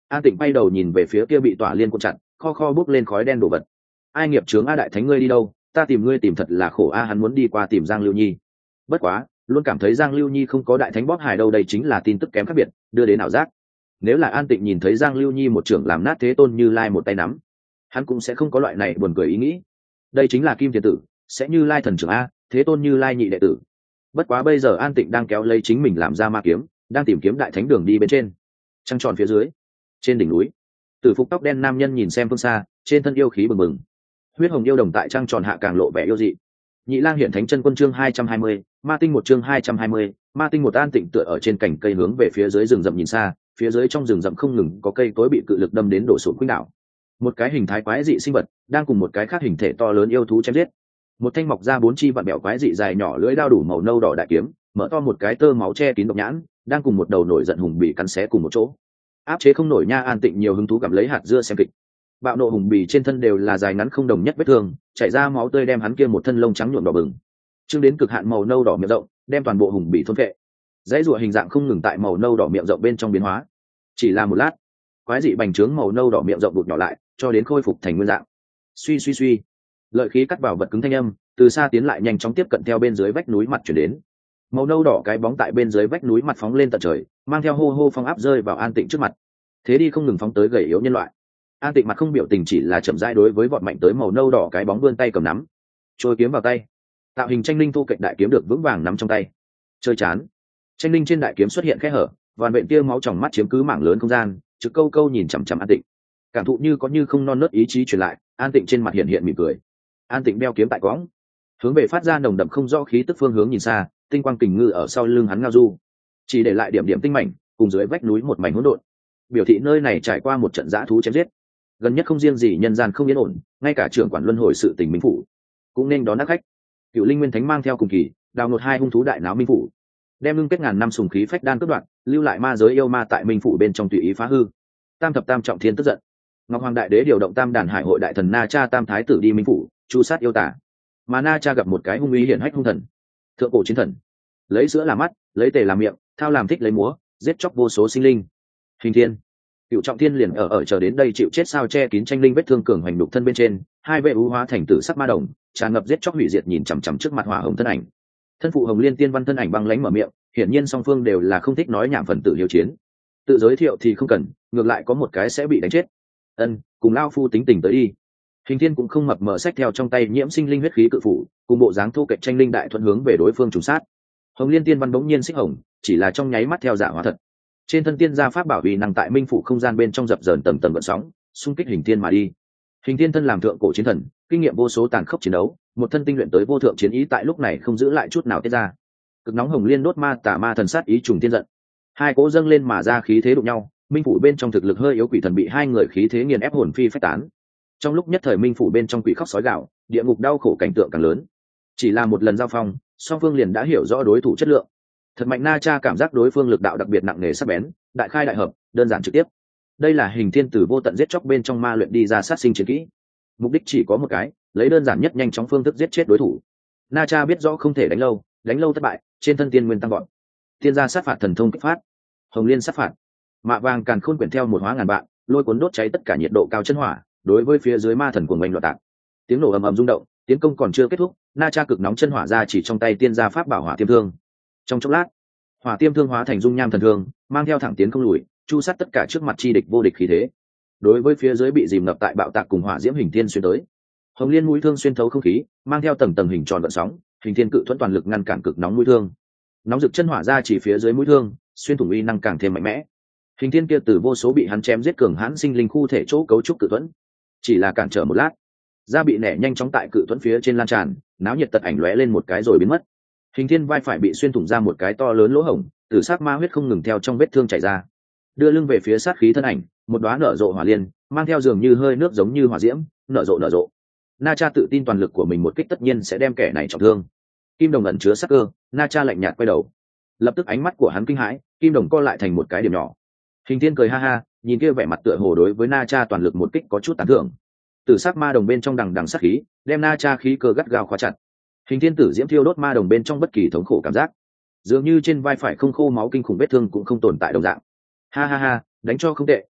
An Tịnh bay đầu nhìn về phía kia bị tỏa liên cuộn chặt kho kho bốc lên khói đen đổ vật. Ai nghiệp chướng a đại thánh ngươi đi đâu? Ta tìm ngươi tìm thật là khổ a. Hắn muốn đi qua tìm Giang Lưu Nhi, bất quá luôn cảm thấy Giang Lưu Nhi không có đại thánh bóp hài đâu. Đây chính là tin tức kém khác biệt đưa đến ảo giác. Nếu là An Tịnh nhìn thấy Giang Lưu Nhi một trưởng làm nát Thế Tôn Như Lai một tay nắm, hắn cũng sẽ không có loại này buồn cười ý nghĩ. Đây chính là Kim Thiền Tử, sẽ Như Lai thần trưởng a, Thế Tôn Như Lai nhị đệ tử. Bất quá bây giờ An Tịnh đang kéo lấy chính mình làm ra ma kiếm, đang tìm kiếm đại thánh đường đi bên trên. Trăng tròn phía dưới, trên đỉnh núi, Tử Phục tóc đen nam nhân nhìn xem phương xa, trên thân yêu khí bừng bừng. Huyết hồng yêu đồng tại trăng tròn hạ càng lộ vẻ yêu dị. Nhị Lang hiện thánh chân quân chương hai trăm hai mươi, ma tinh một chương hai trăm hai mươi, ma tinh một. An Tịnh tựa ở trên cành cây hướng về phía dưới rừng rậm nhìn xa, phía dưới trong rừng rậm không ngừng có cây cối bị cự lực đâm đến đổ sụp khuynh đảo. Một cái hình thái quái dị sinh vật đang cùng một cái khác hình thể to lớn yêu thú chém giết. Một thanh mọc ra bốn chi vặn bẹo quái dị dài nhỏ lưỡi đao đủ màu nâu đỏ đại kiếm, mở to một cái tơ máu che kín độc nhãn, đang cùng một đầu nổi giận hùng bì cắn xé cùng một chỗ. Áp chế không nổi nha. An Tịnh nhiều hứng thú gặp lấy hạt dưa xem kịch. Bạo nộ hùng bì trên thân đều là dài ngắn không đồng nhất vết thương, chảy ra máu tươi đem hắn kia một thân lông trắng nhuộm đỏ bừng. Trưng đến cực hạn màu nâu đỏ miệng rộng, đem toàn bộ hùng bì thôn phệ. Dãy rùa hình dạng không ngừng tại màu nâu đỏ miệng rộng bên trong biến hóa. Chỉ là một lát, quái dị bành trướng màu nâu đỏ miệng rộng đụt nhỏ lại, cho đến khôi phục thành nguyên dạng. Suy suy suy, lợi khí cắt vào vật cứng thanh âm, từ xa tiến lại nhanh chóng tiếp cận theo bên dưới vách núi mặt chuyển đến. Màu nâu đỏ cái bóng tại bên dưới vách núi mặt phóng lên tận trời, mang theo hô hô phong áp rơi vào An Tịnh trước mặt. Thế đi không ngừng phóng tới gầy yếu nhân loại. An Tịnh mặt không biểu tình, chỉ là chậm rãi đối với vọt mạnh tới màu nâu đỏ cái bóng vươn tay cầm nắm, trôi kiếm vào tay. Tạo hình tranh linh thu kịch đại kiếm được vững vàng nắm trong tay. Chơi chán. Tranh linh trên đại kiếm xuất hiện khe hở, vằn vện tia máu trong mắt chiếm cứ mảng lớn không gian, trực câu câu nhìn chằm chằm An Tịnh. Cảm thụ như có như không non nớt ý chí truyền lại, An Tịnh trên mặt hiện hiện mỉm cười. An Tịnh đeo kiếm tại cõng, hướng về phát ra nồng đậm không rõ khí tức phương hướng nhìn xa, tinh quang kình ngư ở sau lưng hắn ngao du, chỉ để lại điểm điểm tinh mảnh, cùng dưới vách núi một mảnh hỗn độn, biểu thị nơi này trải qua một trận dã thú chém giết. Gần nhất không riêng gì nhân gian không yên ổn, ngay cả trưởng quản luân hồi sự tình minh phủ cũng nên đón ác khách. Cựu linh nguyên thánh mang theo cùng kỳ đào ngột hai hung thú đại náo minh phủ, đem ngưng kết ngàn năm sùng khí phách đan cướp đoạt, lưu lại ma giới yêu ma tại minh phủ bên trong tùy ý phá hư. Tam thập tam trọng thiên tức giận, Ngọc Hoàng đại đế điều động tam đàn hải hội đại thần Na Cha tam thái tử đi minh phủ chu sát yêu tả, mà Na Cha gặp một cái hung uy hiển hách hung thần, thượng cổ chiến thần, lấy sữa làm mắt, lấy tề làm miệng, thao làm thích lấy múa, giết chóc vô số sinh linh. Hình thiên, cựu trọng thiên liền ở ở chờ đến đây chịu chết sao? Che kín tranh linh vết thương cường hoành đục thân bên trên, hai vệ ưu hóa thành tử sắc ma đồng, tràn ngập giết chóc hủy diệt nhìn chằm chằm trước mặt hỏa hồng thân ảnh. Thân phụ Hồng Liên tiên văn thân ảnh băng lãnh mở miệng, hiển nhiên song phương đều là không thích nói nhảm phần tử hiếu chiến. Tự giới thiệu thì không cần, ngược lại có một cái sẽ bị đánh chết. Ân, cùng lao phu tính tình tới đi. Hình thiên cũng không mập mờ sách theo trong tay nhiễm sinh linh huyết khí cự phủ, cùng bộ dáng thô kệch tranh linh đại thuận hướng về đối phương trùng sát. Hồng Liên tiên văn bỗng nhiên xích hồng, chỉ là trong nháy mắt theo giả hóa thật. Trên thân tiên gia pháp bảo vì năng tại minh phủ không gian bên trong dập dờn tầm tầm vận sóng, xung kích hình thiên mà đi. Hình thiên thân làm thượng cổ chiến thần, kinh nghiệm vô số tàn khốc chiến đấu, một thân tinh luyện tới vô thượng chiến ý tại lúc này không giữ lại chút nào tiết ra. Cực nóng hồng liên đốt ma tà ma thần sát ý trùng tiên giận, hai cỗ dâng lên mà ra khí thế đụng nhau, minh phủ bên trong thực lực hơi yếu quỷ thần bị hai người khí thế nghiền ép hồn phi phách tán. Trong lúc nhất thời minh phủ bên trong quỷ khóc sói gạo, địa ngục đau khổ cảnh tượng càng lớn. Chỉ là một lần giao phong, song phương liền đã hiểu rõ đối thủ chất lượng. Thật mạnh. Na Cha cảm giác đối phương lực đạo đặc biệt nặng nề sắc bén, đại khai đại hợp, đơn giản trực tiếp. Đây là hình thiên từ vô tận giết chóc bên trong ma luyện đi ra sát sinh chiến kỹ, mục đích chỉ có một cái, lấy đơn giản nhất nhanh chóng phương thức giết chết đối thủ. Na Cha biết rõ không thể đánh lâu, đánh lâu thất bại, trên thân tiên nguyên tăng gọn. Tiên gia sát phạt thần thông kích phát, Hồng Liên sát phạt, mạ vàng càn khôn quyển theo một hóa ngàn bạn, lôi cuốn đốt cháy tất cả nhiệt độ cao chân hỏa, đối với phía dưới ma thần cuồng oanh loạn tạc. Tiếng nổ ầm ầm rung động, tiến công còn chưa kết thúc, Na Cha cực nóng chân hỏa ra chỉ trong tay tiên gia pháp bảo hỏa tiêm thương. Trong chốc lát, hỏa tiêm thương hóa thành dung nham thần thương, mang theo thẳng tiến không lùi, chu sát tất cả trước mặt chi địch vô địch khí thế. Đối với phía dưới bị dìm ngập tại bạo tạc cùng hỏa diễm hình thiên xuyên tới, Hồng Liên mũi thương xuyên thấu không khí, mang theo tầng tầng hình tròn gợn sóng, hình thiên cự thuẫn toàn lực ngăn cản cực nóng mũi thương. Nóng rực chân hỏa ra chỉ phía dưới mũi thương, xuyên thủng uy năng càng thêm mạnh mẽ. Hình thiên kia từ vô số bị hắn chém giết cường hãn sinh linh khu thể chỗ cấu trúc cự thuẫn, chỉ là cản trở một lát, da bị nẻ nhanh chóng tại cự thuẫn phía trên lan tràn, náo nhiệt tật ảnh lóe lên một cái rồi biến mất. Hình thiên vai phải bị xuyên thủng ra một cái to lớn lỗ hổng, tử sắc ma huyết không ngừng theo trong vết thương chảy ra. Đưa lưng về phía sát khí thân ảnh, một đóa nở rộ hỏa liên, mang theo dường như hơi nước giống như hỏa diễm, nở rộ nở rộ. Na Cha tự tin toàn lực của mình một kích tất nhiên sẽ đem kẻ này trọng thương. Kim đồng ẩn chứa sắc cơ, Na Cha lạnh nhạt quay đầu, lập tức ánh mắt của hắn kinh hãi, kim đồng co lại thành một cái điểm nhỏ. Hình thiên cười ha ha, nhìn kia vẻ mặt tựa hồ đối với Na Cha toàn lực một kích có chút tán thưởng. Tử sắc ma đồng bên trong đằng đằng sát khí, đem Na Cha khí cơ gắt gao khóa chặt. Hình thiên tử diễm thiêu đốt ma đồng bên trong bất kỳ thống khổ cảm giác, dường như trên vai phải không khô máu kinh khủng vết thương cũng không tồn tại đồng dạng. Ha ha ha, đánh cho không tệ,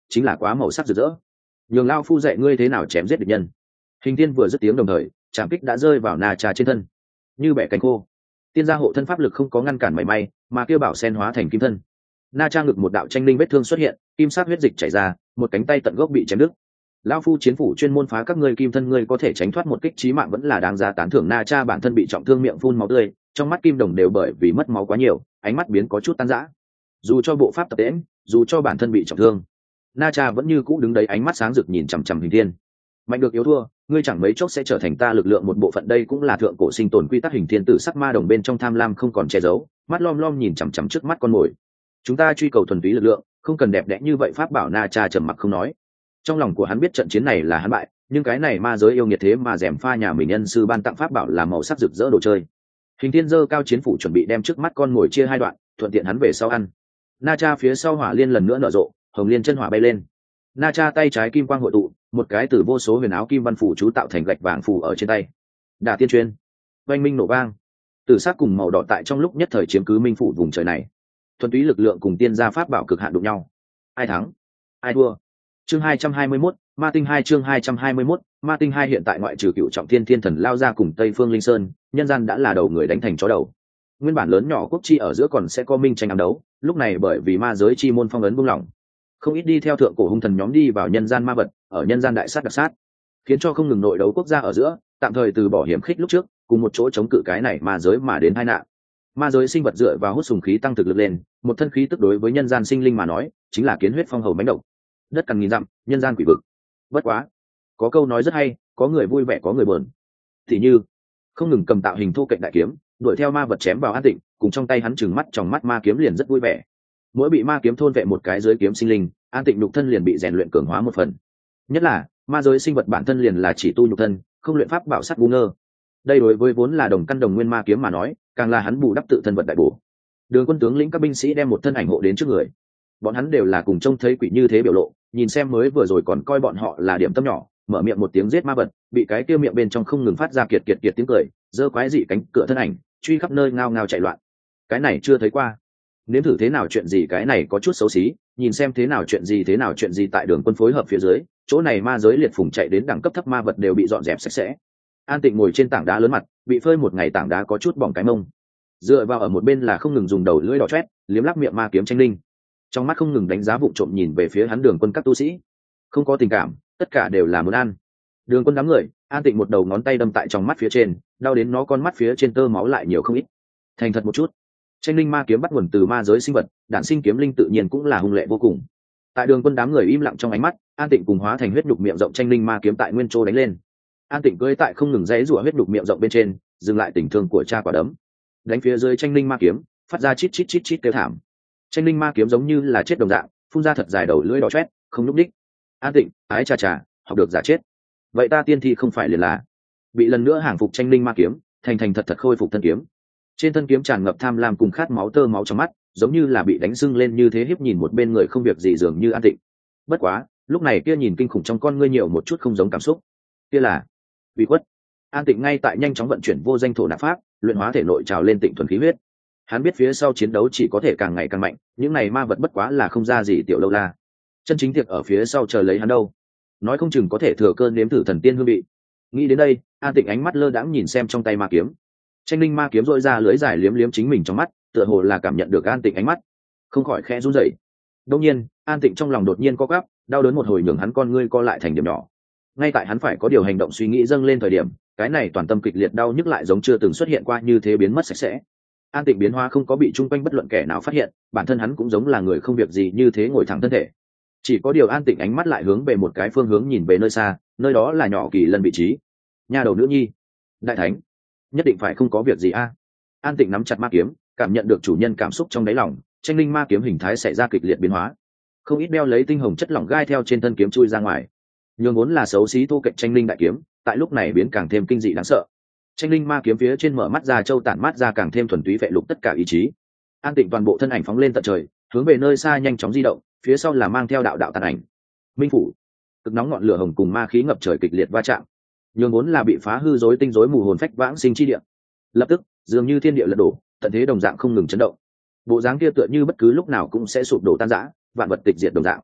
chính là quá màu sắc rực rỡ. Nhường lao phu dạy ngươi thế nào chém giết địch nhân. Hình thiên vừa dứt tiếng đồng thời trảm kích đã rơi vào Na Cha trên thân như bẻ cánh khô. Tiên gia hộ thân pháp lực không có ngăn cản mảy may, mà kêu bảo sen hóa thành kim thân. Na Cha ngực một đạo tranh linh vết thương xuất hiện, kim sắc huyết dịch chảy ra, một cánh tay tận gốc bị chém đứt. Lão phu chiến phủ chuyên môn phá các ngươi kim thân, ngươi có thể tránh thoát một kích chí mạng vẫn là đáng giá tán thưởng. Na Cha bản thân bị trọng thương, miệng phun máu tươi, trong mắt kim đồng đều bởi vì mất máu quá nhiều, ánh mắt biến có chút tan rã. Dù cho bộ pháp tập tễnh, dù cho bản thân bị trọng thương, Na Cha vẫn như cũ đứng đấy, ánh mắt sáng rực nhìn chằm chằm Hình Thiên. Mạnh được yếu thua, ngươi chẳng mấy chốc sẽ trở thành ta lực lượng một bộ phận, đây cũng là thượng cổ sinh tồn quy tắc. Hình Thiên tử sắc ma đồng bên trong tham lam không còn che giấu, mắt lom lom nhìn chằm chằm trước mắt con mồi. Chúng ta truy cầu thuần túy lực lượng, không cần đẹp đẽ như vậy pháp bảo. Na Cha trầm mặc không nói. Trong lòng của hắn biết trận chiến này là hắn bại, nhưng cái này ma giới yêu nghiệt thế mà rèm pha nhà mình nhân sư ban tặng pháp bảo là màu sắc rực rỡ đồ chơi. Hình Thiên giơ cao chiến phủ chuẩn bị đem trước mắt con mồi chia hai đoạn, thuận tiện hắn về sau ăn. Na Cha phía sau hỏa liên lần nữa nở rộ, hồng liên chân hỏa bay lên. Na Cha tay trái kim quang hội tụ, một cái từ vô số huyền áo kim văn phủ chú tạo thành gạch vàng phủ ở trên tay. Đả tiên chuyên, oanh minh nổ vang, tử sắc cùng màu đỏ tại trong lúc nhất thời chiếm cứ minh phủ vùng trời này. Thuần túy lực lượng cùng tiên gia pháp bảo cực hạn đụng nhau, ai thắng ai thua. Chương hai trăm hai mươi mốt, Ma Tinh hai. Chương hai trăm hai mươi mốt, Ma Tinh hai. Hiện tại ngoại trừ Cựu Trọng Thiên Thiên Thần lao ra cùng Tây Phương Linh Sơn, nhân gian đã là đầu người đánh thành chó đầu. Nguyên bản lớn nhỏ quốc chi ở giữa còn sẽ có minh tranh ám đấu, lúc này bởi vì ma giới chi môn phong ấn buông lỏng, không ít đi theo thượng cổ hung thần nhóm đi vào nhân gian ma vật, ở nhân gian đại sát đặc sát, khiến cho không ngừng nội đấu quốc gia ở giữa, tạm thời từ bỏ hiểm khích lúc trước, cùng một chỗ chống cự cái này ma giới mà đến tai nạn. Ma giới sinh vật dựa vào hút sùng khí tăng thực lực lên, một thân khí tức đối với nhân gian sinh linh mà nói, chính là kiến huyết phong hầu mãnh độc. Đất cằn nghìn dặm, nhân gian quỷ vực. Bất quá, có câu nói rất hay, có người vui vẻ có người buồn. Thì như, không ngừng cầm tạo hình thu cạnh đại kiếm, đuổi theo ma vật chém vào An Tịnh, cùng trong tay hắn trừng mắt trong mắt ma kiếm liền rất vui vẻ. Mỗi bị ma kiếm thôn vệ một cái dưới kiếm sinh linh, An Tịnh nhục thân liền bị rèn luyện cường hóa một phần. Nhất là, ma giới sinh vật bản thân liền là chỉ tu nhục thân, không luyện pháp bảo sắt ngu ngơ. Đây đối với vốn là đồng căn đồng nguyên ma kiếm mà nói, càng là hắn bù đắp tự thân vật đại bổ. Đường Quân tướng lĩnh các binh sĩ đem một thân ảnh hộ đến trước người. Bọn hắn đều là cùng trông thấy quỷ như thế biểu lộ, nhìn xem mới vừa rồi còn coi bọn họ là điểm tâm nhỏ, mở miệng một tiếng giết ma vật, bị cái kia miệng bên trong không ngừng phát ra kiệt kiệt kiệt tiếng cười, giơ quái dị cánh cửa thân ảnh, truy khắp nơi ngao ngao chạy loạn. Cái này chưa thấy qua. Nếm thử thế nào chuyện gì, cái này có chút xấu xí, nhìn xem thế nào chuyện gì thế nào chuyện gì. Tại Đường Quân phối hợp phía dưới, chỗ này ma giới liệt phùng chạy đến đẳng cấp thấp ma vật đều bị dọn dẹp sạch sẽ. An Tịnh ngồi trên tảng đá lớn mặt, bị phơi một ngày tảng đá có chút bỏng cái mông. Dựa vào ở một bên là không ngừng dùng đầu lưỡi đỏ chét, liếm lắp miệng ma kiếm tranh linh. Trong mắt không ngừng đánh giá vụng trộm nhìn về phía hắn Đường Quân các tu sĩ. Không có tình cảm, tất cả đều là muốn ăn. Đường Quân đám người, An Tịnh một đầu ngón tay đâm tại trong mắt phía trên, đau đến nó con mắt phía trên tơ máu lại nhiều không ít. Thành thật một chút, tranh linh ma kiếm bắt nguồn từ ma giới sinh vật, đản sinh kiếm linh tự nhiên cũng là hung lệ vô cùng. Tại Đường Quân đám người im lặng trong ánh mắt, An Tịnh cùng hóa thành huyết nhục miệng rộng tranh linh ma kiếm tại nguyên châu đánh lên. An Tịnh cưỡi tại không ngừng dãy rủa huyết nhục miệng rộng bên trên, dừng lại tình thương của cha quả đấm, đánh phía dưới tranh linh ma kiếm, phát ra chít chít chít chít kêu thảm. Tranh linh ma kiếm giống như là chết đồng dạng, phun ra thật dài đầu lưỡi đỏ chét, không nhúc đích. An Tịnh, ái chà chà, học được giả chết. Vậy ta tiên thi không phải liền là? Bị lần nữa hàng phục tranh linh ma kiếm, thành thành thật thật khôi phục thân kiếm. Trên thân kiếm tràn ngập tham lam cùng khát máu tơ máu trong mắt, giống như là bị đánh sưng lên như thế, hiếp nhìn một bên người không việc gì dường như An Tịnh. Bất quá, lúc này kia nhìn kinh khủng trong con ngươi nhiều một chút không giống cảm xúc. Kia là bị khuất. An Tịnh ngay tại nhanh chóng vận chuyển vô danh thổ nạp pháp, luyện hóa thể nội trào lên tịnh thuần khí huyết. Hắn biết phía sau chiến đấu chỉ có thể càng ngày càng mạnh, những này ma vật bất quá là không ra gì tiểu lâu la. Chân chính tiệc ở phía sau chờ lấy hắn đâu. Nói không chừng có thể thừa cơn nếm thử thần tiên hương vị. Nghĩ đến đây, An Tịnh ánh mắt lơ đãng nhìn xem trong tay ma kiếm. Tranh linh ma kiếm rỗi ra lưỡi dài liếm liếm chính mình trong mắt, tựa hồ là cảm nhận được An Tịnh ánh mắt, không khỏi khẽ run rẩy. Đương nhiên, An Tịnh trong lòng đột nhiên co quắp, đau đớn một hồi nhường hắn con ngươi co lại thành điểm nhỏ. Ngay tại hắn phải có điều hành động suy nghĩ dâng lên thời điểm, cái này toàn tâm kịch liệt đau nhức lại giống chưa từng xuất hiện qua như thế biến mất sạch sẽ. An Tịnh biến hóa không có bị chung quanh bất luận kẻ nào phát hiện, bản thân hắn cũng giống là người không việc gì như thế ngồi thẳng thân thể. Chỉ có điều An Tịnh ánh mắt lại hướng về một cái phương hướng nhìn về nơi xa, nơi đó là nhỏ Kỳ Lân vị trí. Nhà đầu nữ nhi, đại thánh, nhất định phải không có việc gì a. An Tịnh nắm chặt ma kiếm, cảm nhận được chủ nhân cảm xúc trong đáy lòng, tranh linh ma kiếm hình thái xảy ra kịch liệt biến hóa, không ít đeo lấy tinh hồng chất lỏng gai theo trên thân kiếm chui ra ngoài. Nhưng vốn là xấu xí thô kệch tranh linh đại kiếm, tại lúc này biến càng thêm kinh dị đáng sợ. Tranh linh ma kiếm phía trên mở mắt ra châu tản mát ra càng thêm thuần túy vệ lục tất cả ý chí. An Tịnh toàn bộ thân ảnh phóng lên tận trời, hướng về nơi xa nhanh chóng di động, phía sau là mang theo đạo đạo tàn ảnh. Minh phủ, cực nóng ngọn lửa hồng cùng ma khí ngập trời kịch liệt va chạm, nhưng vốn là bị phá hư rối tinh rối mù hồn phách vãng sinh chi địa, lập tức dường như thiên địa lật đổ, tận thế đồng dạng không ngừng chấn động. Bộ dáng kia tựa như bất cứ lúc nào cũng sẽ sụp đổ tan rã, vạn vật tịch diệt đồng dạng.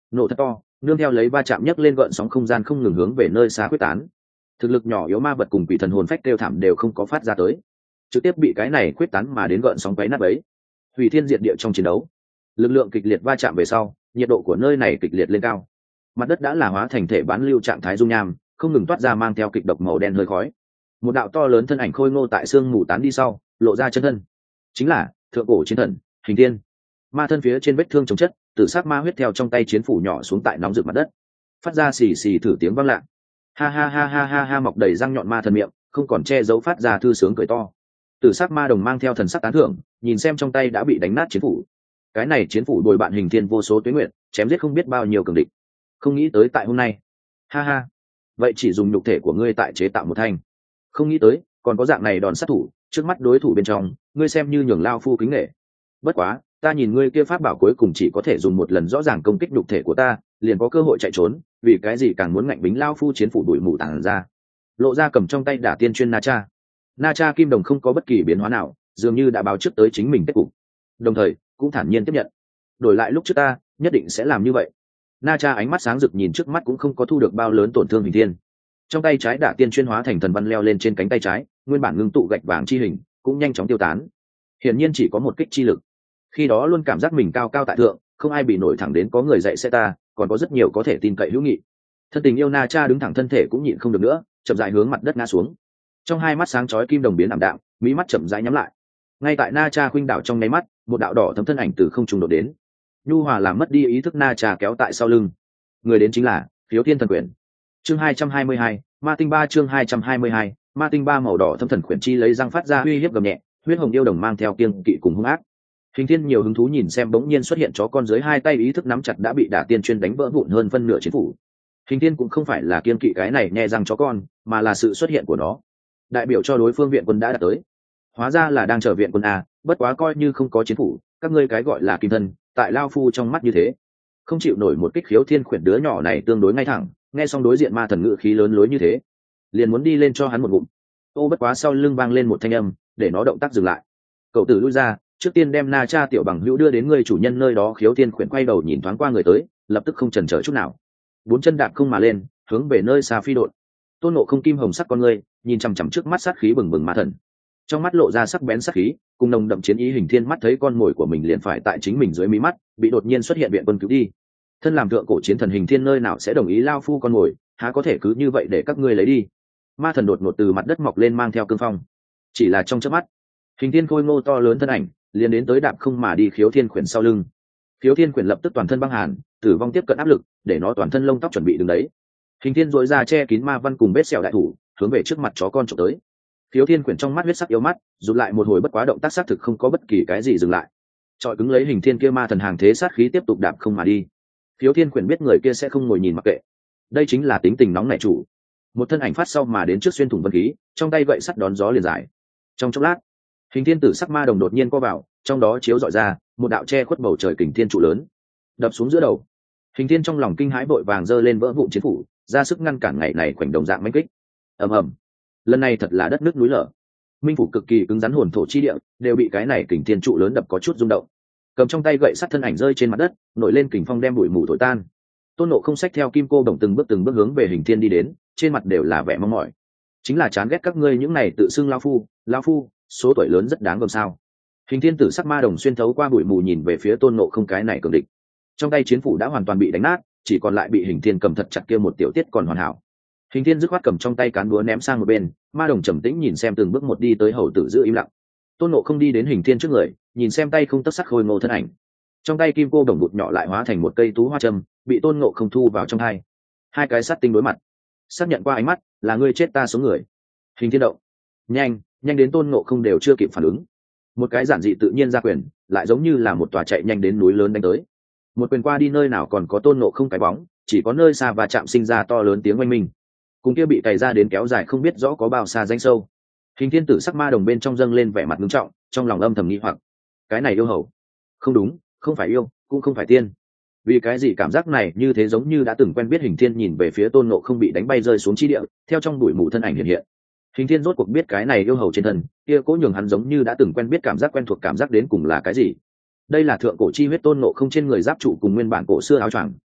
nổ thật to, nương theo lấy va chạm nhấc lên gợn sóng không gian không ngừng hướng về nơi xa quyết tán. Thực lực nhỏ yếu ma vật cùng quỷ thần hồn phách kêu thảm đều không có phát ra tới, trực tiếp bị cái này quyết tán mà đến gợn sóng quấy nát ấy. Hủy thiên diệt địa trong chiến đấu, lực lượng kịch liệt va chạm về sau, nhiệt độ của nơi này kịch liệt lên cao. Mặt đất đã là hóa thành thể bán lưu trạng thái dung nham, không ngừng toát ra mang theo kịch độc màu đen hơi khói. Một đạo to lớn thân ảnh khôi ngô tại xương mù tán đi sau, lộ ra chân thân, chính là thượng cổ chiến thần Hình Thiên. Ma thân phía trên vết thương chống chất, tử sắc ma huyết theo trong tay chiến phủ nhỏ xuống tại nóng rực mặt đất, phát ra xì xì thử tiếng vang lạ. Ha ha ha ha ha ha, mọc đầy răng nhọn ma thần miệng không còn che giấu phát ra thư sướng cười to. Tử sắc ma đồng mang theo thần sắc tán thưởng, nhìn xem trong tay đã bị đánh nát chiến phủ. Cái này chiến phủ đồi bạn Hình Thiên vô số tuế nguyện, chém giết không biết bao nhiêu cường địch, không nghĩ tới tại hôm nay. Ha ha, vậy chỉ dùng nhục thể của ngươi tại chế tạo một thanh, không nghĩ tới còn có dạng này đòn sát thủ. Trước mắt đối thủ bên trong, ngươi xem như nhường lao phu kính nghệ. Bất quá, ta nhìn ngươi kia pháp bảo cuối cùng chỉ có thể dùng một lần, rõ ràng công kích nhục thể của ta liền có cơ hội chạy trốn, vì cái gì càng muốn ngạnh bính lao phu chiến phủ đuổi mù tàng ra. Lộ ra cầm trong tay đả tiên chuyên na cha. Na cha kim đồng không có bất kỳ biến hóa nào, dường như đã báo trước tới chính mình kết cục, đồng thời cũng thản nhiên tiếp nhận. Đổi lại lúc trước ta nhất định sẽ làm như vậy. Na cha ánh mắt sáng rực nhìn trước mắt cũng không có thu được bao lớn tổn thương Hình Thiên. Trong tay trái đả tiên chuyên hóa thành thần văn leo lên trên cánh tay trái, nguyên bản ngưng tụ gạch vàng chi hình cũng nhanh chóng tiêu tán. Hiển nhiên chỉ có một kích chi lực. Khi đó luôn cảm giác mình cao cao tại thượng, không ai bị nổi, thẳng đến có người dạy sẽ ta, còn có rất nhiều có thể tin cậy hữu nghị. Thân tình yêu Na cha đứng thẳng thân thể cũng nhịn không được nữa, chậm rãi hướng mặt đất ngã xuống. Trong hai mắt sáng chói kim đồng biến ảm đạm, mí mắt chậm rãi nhắm lại. Ngay tại Na cha khuynh đảo trong nháy mắt, một đạo đỏ thấm thân ảnh từ không trung đột đến, nhu hòa làm mất đi ý thức Na cha kéo tại sau lưng. Người đến chính là Khiếu Thiên Thần Quyển. Chương hai trăm hai mươi hai, Ma Tinh ba. Chương hai trăm hai mươi hai, Ma Tinh ba. Màu đỏ thâm thần quyển chi lấy răng phát ra uy hiếp gầm nhẹ, huyết hồng yêu đồng mang theo kiêng kỵ cùng hung ác. Hình Thiên nhiều hứng thú nhìn xem bỗng nhiên xuất hiện chó con dưới hai tay, ý thức nắm chặt đã bị đả tiên chuyên đánh vỡ vụn hơn phân nửa chiến phủ. Hình Thiên cũng không phải là kiêng kỵ cái này nhẹ răng chó con, mà là sự xuất hiện của nó, đại biểu cho đối phương viện quân đã đạt tới. Hóa ra là đang chờ viện quân à, bất quá coi như không có chiến phủ, các ngươi cái gọi là kim thân, tại lao phu trong mắt như thế, không chịu nổi một kích. Khiếu Thiên quyển đứa nhỏ này tương đối ngay thẳng, nghe xong đối diện ma thần ngự khí lớn lối như thế, liền muốn đi lên cho hắn một ngụm. Ô bất quá sau lưng vang lên một thanh âm, để nó động tác dừng lại. Cậu tử lui ra, trước tiên đem Na cha tiểu bằng hữu đưa đến người chủ nhân nơi đó. Khiếu Thiên quyển quay đầu nhìn thoáng qua người tới, lập tức không chần chờ chút nào, bốn chân đạp không mà lên, hướng về nơi xa phi đột. Tôn Ngộ Không kim hồng sắc con ngươi nhìn chằm chằm trước mắt sát khí bừng bừng ma thần, trong mắt lộ ra sắc bén sát khí cùng nồng đậm chiến ý. Hình Thiên mắt thấy con mồi của mình liền phải tại chính mình dưới mí mắt, bị đột nhiên xuất hiện viện quân cứu đi. Thân làm thượng cổ chiến thần Hình Thiên nơi nào sẽ đồng ý lao phu con mồi, há có thể cứ như vậy để các ngươi lấy đi. Ma thần đột ngột từ mặt đất mọc lên, mang theo cương phong. Chỉ là trong chớp mắt, Hình Thiên khôi ngô to lớn thân ảnh liền đến tới đạp không mà đi Khiếu Thiên quyển sau lưng. Khiếu Thiên quyển lập tức toàn thân băng hàn, tử vong tiếp cận áp lực, để nó toàn thân lông tóc chuẩn bị đứng đấy. Hình Thiên dội ra che kín ma văn cùng vết sẹo đại thủ, hướng về trước mặt chó con trộm tới. Khiếu Thiên quyển trong mắt huyết sắc yếu mắt, rụt lại một hồi, bất quá động tác xác thực không có bất kỳ cái gì dừng lại, trọi cứng lấy Hình Thiên kia ma thần hàng thế sát khí tiếp tục đạp không mà đi. Khiếu Thiên quyển biết người kia sẽ không ngồi nhìn mặc kệ, đây chính là tính tình nóng nảy chủ. Một thân ảnh phát sau mà đến trước, xuyên thủng vân khí, trong tay gậy sắt đón gió liền giải. Trong chốc lát, Hình Thiên tử sắc ma đồng đột nhiên co vào, trong đó chiếu dọi ra một đạo che khuất bầu trời kình thiên trụ lớn, đập xuống giữa đầu. Hình Thiên trong lòng kinh hãi, vội vàng giơ lên vỡ vụn chiến phủ, ra sức ngăn cản ngày này khoảnh đồng dạng mãnh kích. Ầm ầm, lần này thật là đất nước núi lở, minh phủ cực kỳ cứng rắn, hồn thổ chi địa đều bị cái này kình thiên trụ lớn đập có chút rung động. Cầm trong tay gậy sắt thân ảnh rơi trên mặt đất, nổi lên kình phong đem bụi mù thổi tan. Tôn Ngộ Không xách theo kim cô đồng từng bước từng bước hướng về Hình Thiên đi đến, trên mặt đều là vẻ mong mỏi. Chính là chán ghét các ngươi những này tự xưng lão phu, lão phu, số tuổi lớn rất đáng gờm sao. Hình Thiên tử sắc ma đồng xuyên thấu qua bụi mù nhìn về phía Tôn Ngộ Không cái này cường địch. Trong tay chiến phủ đã hoàn toàn bị đánh nát, chỉ còn lại bị Hình Thiên cầm thật chặt kia một tiểu tiết còn hoàn hảo. Hình Thiên dứt khoát cầm trong tay cán búa ném sang một bên, ma đồng trầm tĩnh nhìn xem, từng bước một đi tới hầu tử giữ im lặng. Tôn Ngộ Không đi đến Hình Thiên trước người, nhìn xem tay không tấc sắt khôi ngô thân ảnh, trong tay kim cô đồng bụt nhỏ lại hóa thành một cây tú hoa châm, bị Tôn Ngộ Không thu vào trong hai. Hai cái sắt tinh đối mặt, xác nhận qua ánh mắt, là ngươi chết ta sống người. Hình Thiên động, nhanh, nhanh đến Tôn Ngộ Không đều chưa kịp phản ứng. Một cái giản dị tự nhiên ra quyền, lại giống như là một tòa chạy nhanh đến núi lớn đánh tới. Một quyền qua đi, nơi nào còn có Tôn Ngộ Không cái bóng, chỉ có nơi xa và chạm sinh ra to lớn tiếng oanh minh. Cùng kia bị cày ra đến kéo dài không biết rõ có bao xa danh sâu. Hình Thiên tử sắc ma đồng bên trong dâng lên vẻ mặt nghiêm trọng, trong lòng âm thầm nghi hoặc, cái này yêu hầu? Không đúng, không phải yêu, cũng không phải tiên. Vì cái gì cảm giác này như thế giống như đã từng quen biết. Hình Thiên nhìn về phía Tôn Ngộ Không bị đánh bay rơi xuống chi địa, theo trong bụi mù thân ảnh hiện hiện. Hình Thiên rốt cuộc biết cái này yêu hầu trên thân kia cố nhường hắn giống như đã từng quen biết cảm giác quen thuộc, cảm giác đến cùng là cái gì. Đây là thượng cổ chi huyết. Tôn Ngộ Không trên người giáp trụ cùng nguyên bản cổ xưa áo choàng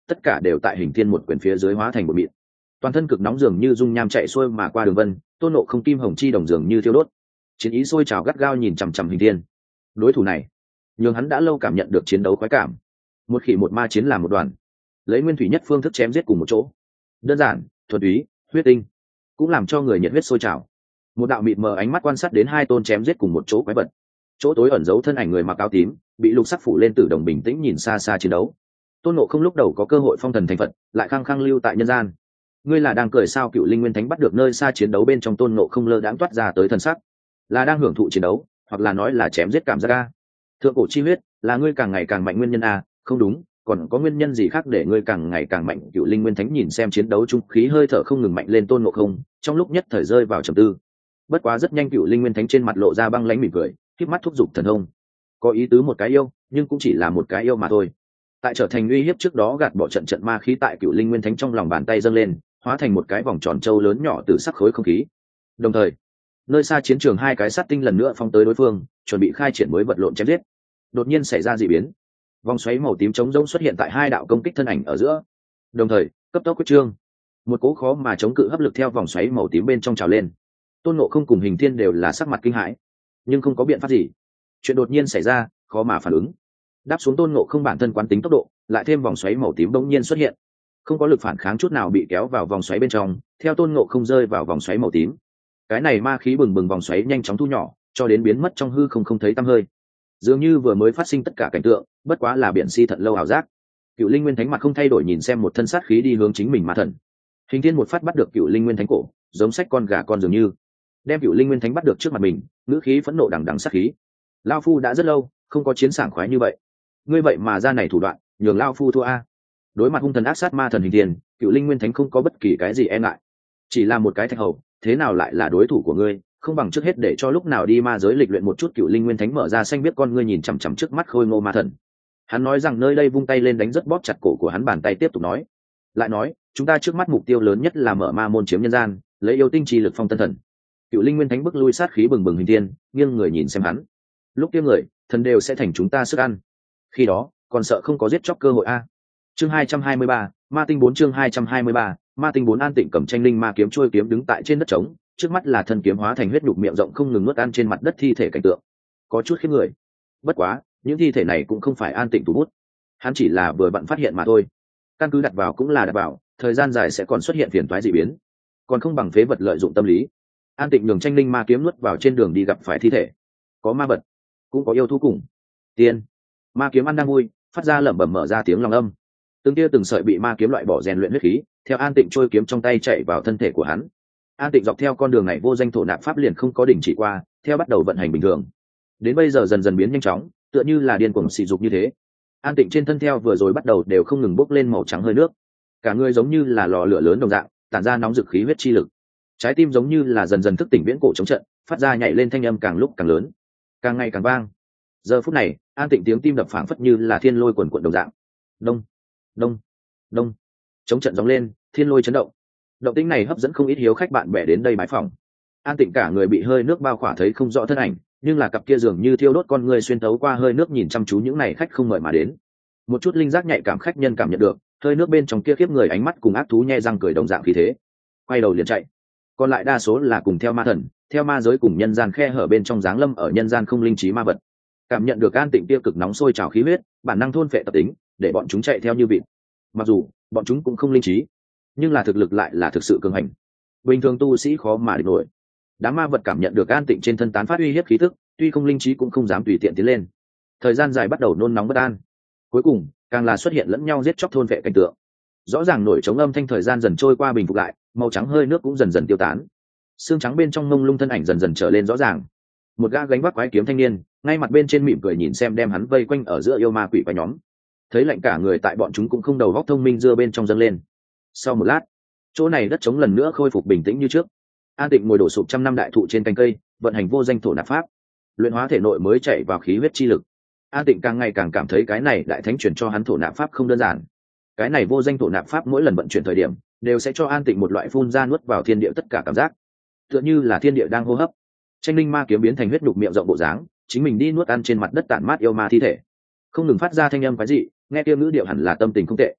tất cả đều tại hình thiên một quyền phía dưới hóa thành một mịn. Toàn thân cực nóng dường như dung nham chạy xuôi mà qua đường vân, Tôn Ngộ Không kim hồng chi đồng dường như thiêu đốt. Chiến ý sôi trào gắt gao nhìn chằm chằm hình thiên. Đối thủ này, nhưng hắn đã lâu cảm nhận được chiến đấu khoái cảm. Một khỉ một ma chiến làm một đoàn, lấy nguyên thủy nhất phương thức chém giết cùng một chỗ. Đơn giản, thuần túy, huyết tinh, cũng làm cho người nhiệt huyết sôi trào. Một đạo mịt mờ ánh mắt quan sát đến hai tôn chém giết cùng một chỗ quái vật. Chỗ tối ẩn giấu thân ảnh người mặc áo tím, bị lục sắc phủ lên từ đồng bình tĩnh nhìn xa xa chiến đấu. Tôn Ngộ Không lúc đầu có cơ hội phong thần thành Phật, lại khăng khăng lưu tại nhân gian. Ngươi là đang cười sao? Cựu Linh Nguyên Thánh bắt được nơi xa chiến đấu bên trong, Tôn Ngộ Không lơ đãng toát ra tới thần sắc, là đang hưởng thụ chiến đấu, hoặc là nói là chém giết cảm giác a. Thượng cổ chi huyết, là ngươi càng ngày càng mạnh nguyên nhân a? Không đúng, còn có nguyên nhân gì khác để ngươi càng ngày càng mạnh? Cựu Linh Nguyên Thánh nhìn xem chiến đấu trung khí hơi thở không ngừng mạnh lên Tôn Ngộ Không, trong lúc nhất thời rơi vào trầm tư. Bất quá rất nhanh Cựu Linh Nguyên Thánh trên mặt lộ ra băng lãnh mỉm cười, khép mắt thúc giục thần thông. Có ý tứ một cái yêu, nhưng cũng chỉ là một cái yêu mà thôi. Tại trở thành uy hiếp trước đó gạt bỏ trận trận ma khí tại Cựu Linh Nguyên Thánh trong lòng bàn tay dâng lên, hóa thành một cái vòng tròn châu lớn nhỏ từ sắc khối không khí. Đồng thời, nơi xa chiến trường hai cái sát tinh lần nữa phóng tới đối phương, chuẩn bị khai triển mới vật lộn chém giết. Đột nhiên xảy ra dị biến, vòng xoáy màu tím trống rỗng xuất hiện tại hai đạo công kích thân ảnh ở giữa. Đồng thời, cấp tốc quyết trương, một cỗ khó mà chống cự hấp lực theo vòng xoáy màu tím bên trong trào lên. Tôn Ngộ Không cùng Hình Thiên đều là sắc mặt kinh hãi, nhưng không có biện pháp gì. Chuyện đột nhiên xảy ra, khó mà phản ứng. Đáp xuống Tôn Ngộ Không bản thân quán tính tốc độ, lại thêm vòng xoáy màu tím bỗng nhiên xuất hiện, không có lực phản kháng chút nào, bị kéo vào vòng xoáy bên trong. Theo Tôn Ngộ Không rơi vào vòng xoáy màu tím, cái này ma khí bừng bừng vòng xoáy nhanh chóng thu nhỏ, cho đến biến mất trong hư không không thấy tăm hơi. Dường như vừa mới phát sinh tất cả cảnh tượng, bất quá là biển si thận lâu ảo giác. Cựu Linh Nguyên Thánh mặt không thay đổi nhìn xem một thân sát khí đi hướng chính mình ma thần. Hình Thiên một phát bắt được Cựu Linh Nguyên Thánh cổ, giống sách con gà con dường như đem Cựu Linh Nguyên Thánh bắt được trước mặt mình, ngữ khí phẫn nộ đằng đằng sát khí. Lao phu đã rất lâu không có chiến sảng khoái như vậy, ngươi vậy mà ra này thủ đoạn, nhường Lao phu thua a. Đối mặt hung thần ác sát ma thần Hình Thiên, Cựu Linh Nguyên Thánh không có bất kỳ cái gì e ngại, chỉ là một cái thạch hầu, thế nào lại là đối thủ của ngươi? Không bằng trước hết để cho lúc nào đi ma giới lịch luyện một chút. Cựu Linh Nguyên Thánh mở ra xanh biết con ngươi nhìn chằm chằm trước mắt khôi ngô ma thần. Hắn nói rằng nơi đây vung tay lên đánh rất bóp chặt cổ của hắn, bàn tay tiếp tục nói, lại nói chúng ta trước mắt mục tiêu lớn nhất là mở ma môn chiếm nhân gian, lấy yêu tinh chi lực phong tân thần. Cựu Linh Nguyên Thánh bước lui sát khí bừng bừng Hình Thiên, nghiêng người nhìn xem hắn. Lúc kia người thần đều sẽ thành chúng ta sức ăn, khi đó còn sợ không có giết chóc cơ hội a. Chương hai trăm hai mươi ba, ma tinh bốn. Chương hai trăm hai mươi ba, ma tinh bốn. An Tịnh cầm tranh linh ma kiếm trôi kiếm đứng tại trên đất trống, trước mắt là thân kiếm hóa thành huyết nhục miệng rộng không ngừng nuốt ăn trên mặt đất thi thể cảnh tượng, có chút khiếp người. Bất quá những thi thể này cũng không phải An Tịnh thủ bút, hắn chỉ là vừa bận phát hiện mà thôi. Căn cứ đặt vào cũng là đặt vào, thời gian dài sẽ còn xuất hiện phiền toái dị biến, còn không bằng phế vật lợi dụng tâm lý. An Tịnh nhường tranh linh ma kiếm nuốt vào trên đường đi gặp phải thi thể, có ma vật, cũng có yêu thú cùng tiên. Ma kiếm ăn đang vui, phát ra lẩm bẩm mở ra tiếng lòng âm, từng tia từng sợi bị ma kiếm loại bỏ rèn luyện huyết khí theo An Tịnh trôi kiếm trong tay chạy vào thân thể của hắn. An Tịnh dọc theo con đường này vô danh thổ nạp pháp liền không có đình chỉ qua, theo bắt đầu vận hành bình thường, đến bây giờ dần dần biến nhanh chóng, tựa như là điên cuồng sỉ dục như thế. An Tịnh trên thân theo vừa rồi bắt đầu đều không ngừng bốc lên màu trắng hơi nước, cả người giống như là lò lửa lớn đồng dạng, tản ra nóng rực khí huyết chi lực. Trái tim giống như là dần dần thức tỉnh viễn cổ chống trận, phát ra nhảy lên thanh âm càng lúc càng lớn, càng ngày càng vang. Giờ phút này, An Tịnh tiếng tim đập phảng phất như là thiên lôi quần quần đồng dạng. Đông, đông, đông. Chống trận gióng lên, thiên lôi chấn động. Động tĩnh này hấp dẫn không ít hiếu khách bạn bè đến đây bái phỏng. An Tịnh cả người bị hơi nước bao khỏa thấy không rõ thân ảnh, nhưng là cặp kia dường như thiêu đốt con người xuyên thấu qua hơi nước nhìn chăm chú những này khách không mời mà đến. Một chút linh giác nhạy cảm khách nhân cảm nhận được hơi nước bên trong kia khiếp người ánh mắt cùng ác thú nhe răng cười đồng dạng khí thế, quay đầu liền chạy. Còn lại đa số là cùng theo ma thần, theo ma giới cùng nhân gian khe hở bên trong giáng lâm ở nhân gian không linh trí ma vật. Cảm nhận được An Tịnh kia cực nóng sôi trào khí huyết, bản năng thôn phệ tập tính, để bọn chúng chạy theo như vịt. Mặc dù bọn chúng cũng không linh trí, nhưng là thực lực lại là thực sự cường hành, bình thường tu sĩ khó mà địch nổi. Đám ma vật cảm nhận được An Tịnh trên thân tán phát uy hiếp khí tức, tuy không linh trí cũng không dám tùy tiện tiến lên. Thời gian dài bắt đầu nôn nóng bất an, cuối cùng càng là xuất hiện lẫn nhau giết chóc thôn vệ cảnh tượng. Rõ ràng nổi trống âm thanh thời gian dần trôi qua bình phục lại, màu trắng hơi nước cũng dần dần tiêu tán, xương trắng bên trong mông lung thân ảnh dần dần trở lên rõ ràng. Một gã gánh vác quái kiếm thanh niên, ngay mặt bên trên mỉm cười nhìn xem đem hắn vây quanh ở giữa yêu ma quỷ quái nhóm, thấy lạnh cả người tại bọn chúng cũng không đầu góc thông minh dưa bên trong dâng lên. Sau một lát, chỗ này đất trống lần nữa khôi phục bình tĩnh như trước. An Tịnh ngồi đổ sụp trăm năm đại thụ trên cành cây, vận hành vô danh thổ nạp pháp, luyện hóa thể nội mới chạy vào khí huyết chi lực. An Tịnh càng ngày càng cảm thấy cái này đại thánh chuyển cho hắn thổ nạp pháp không đơn giản. Cái này vô danh thổ nạp pháp mỗi lần vận chuyển thời điểm, đều sẽ cho An Tịnh một loại phun ra nuốt vào thiên địa tất cả cảm giác, tựa như là thiên địa đang hô hấp. Tranh linh ma kiếm biến thành huyết nhục miệng rộng bộ dáng, chính mình đi nuốt ăn trên mặt đất tản mát yêu ma thi thể, không ngừng phát ra thanh âm quái dị, nghe tiêu ngữ điệu hẳn là tâm tình không tệ.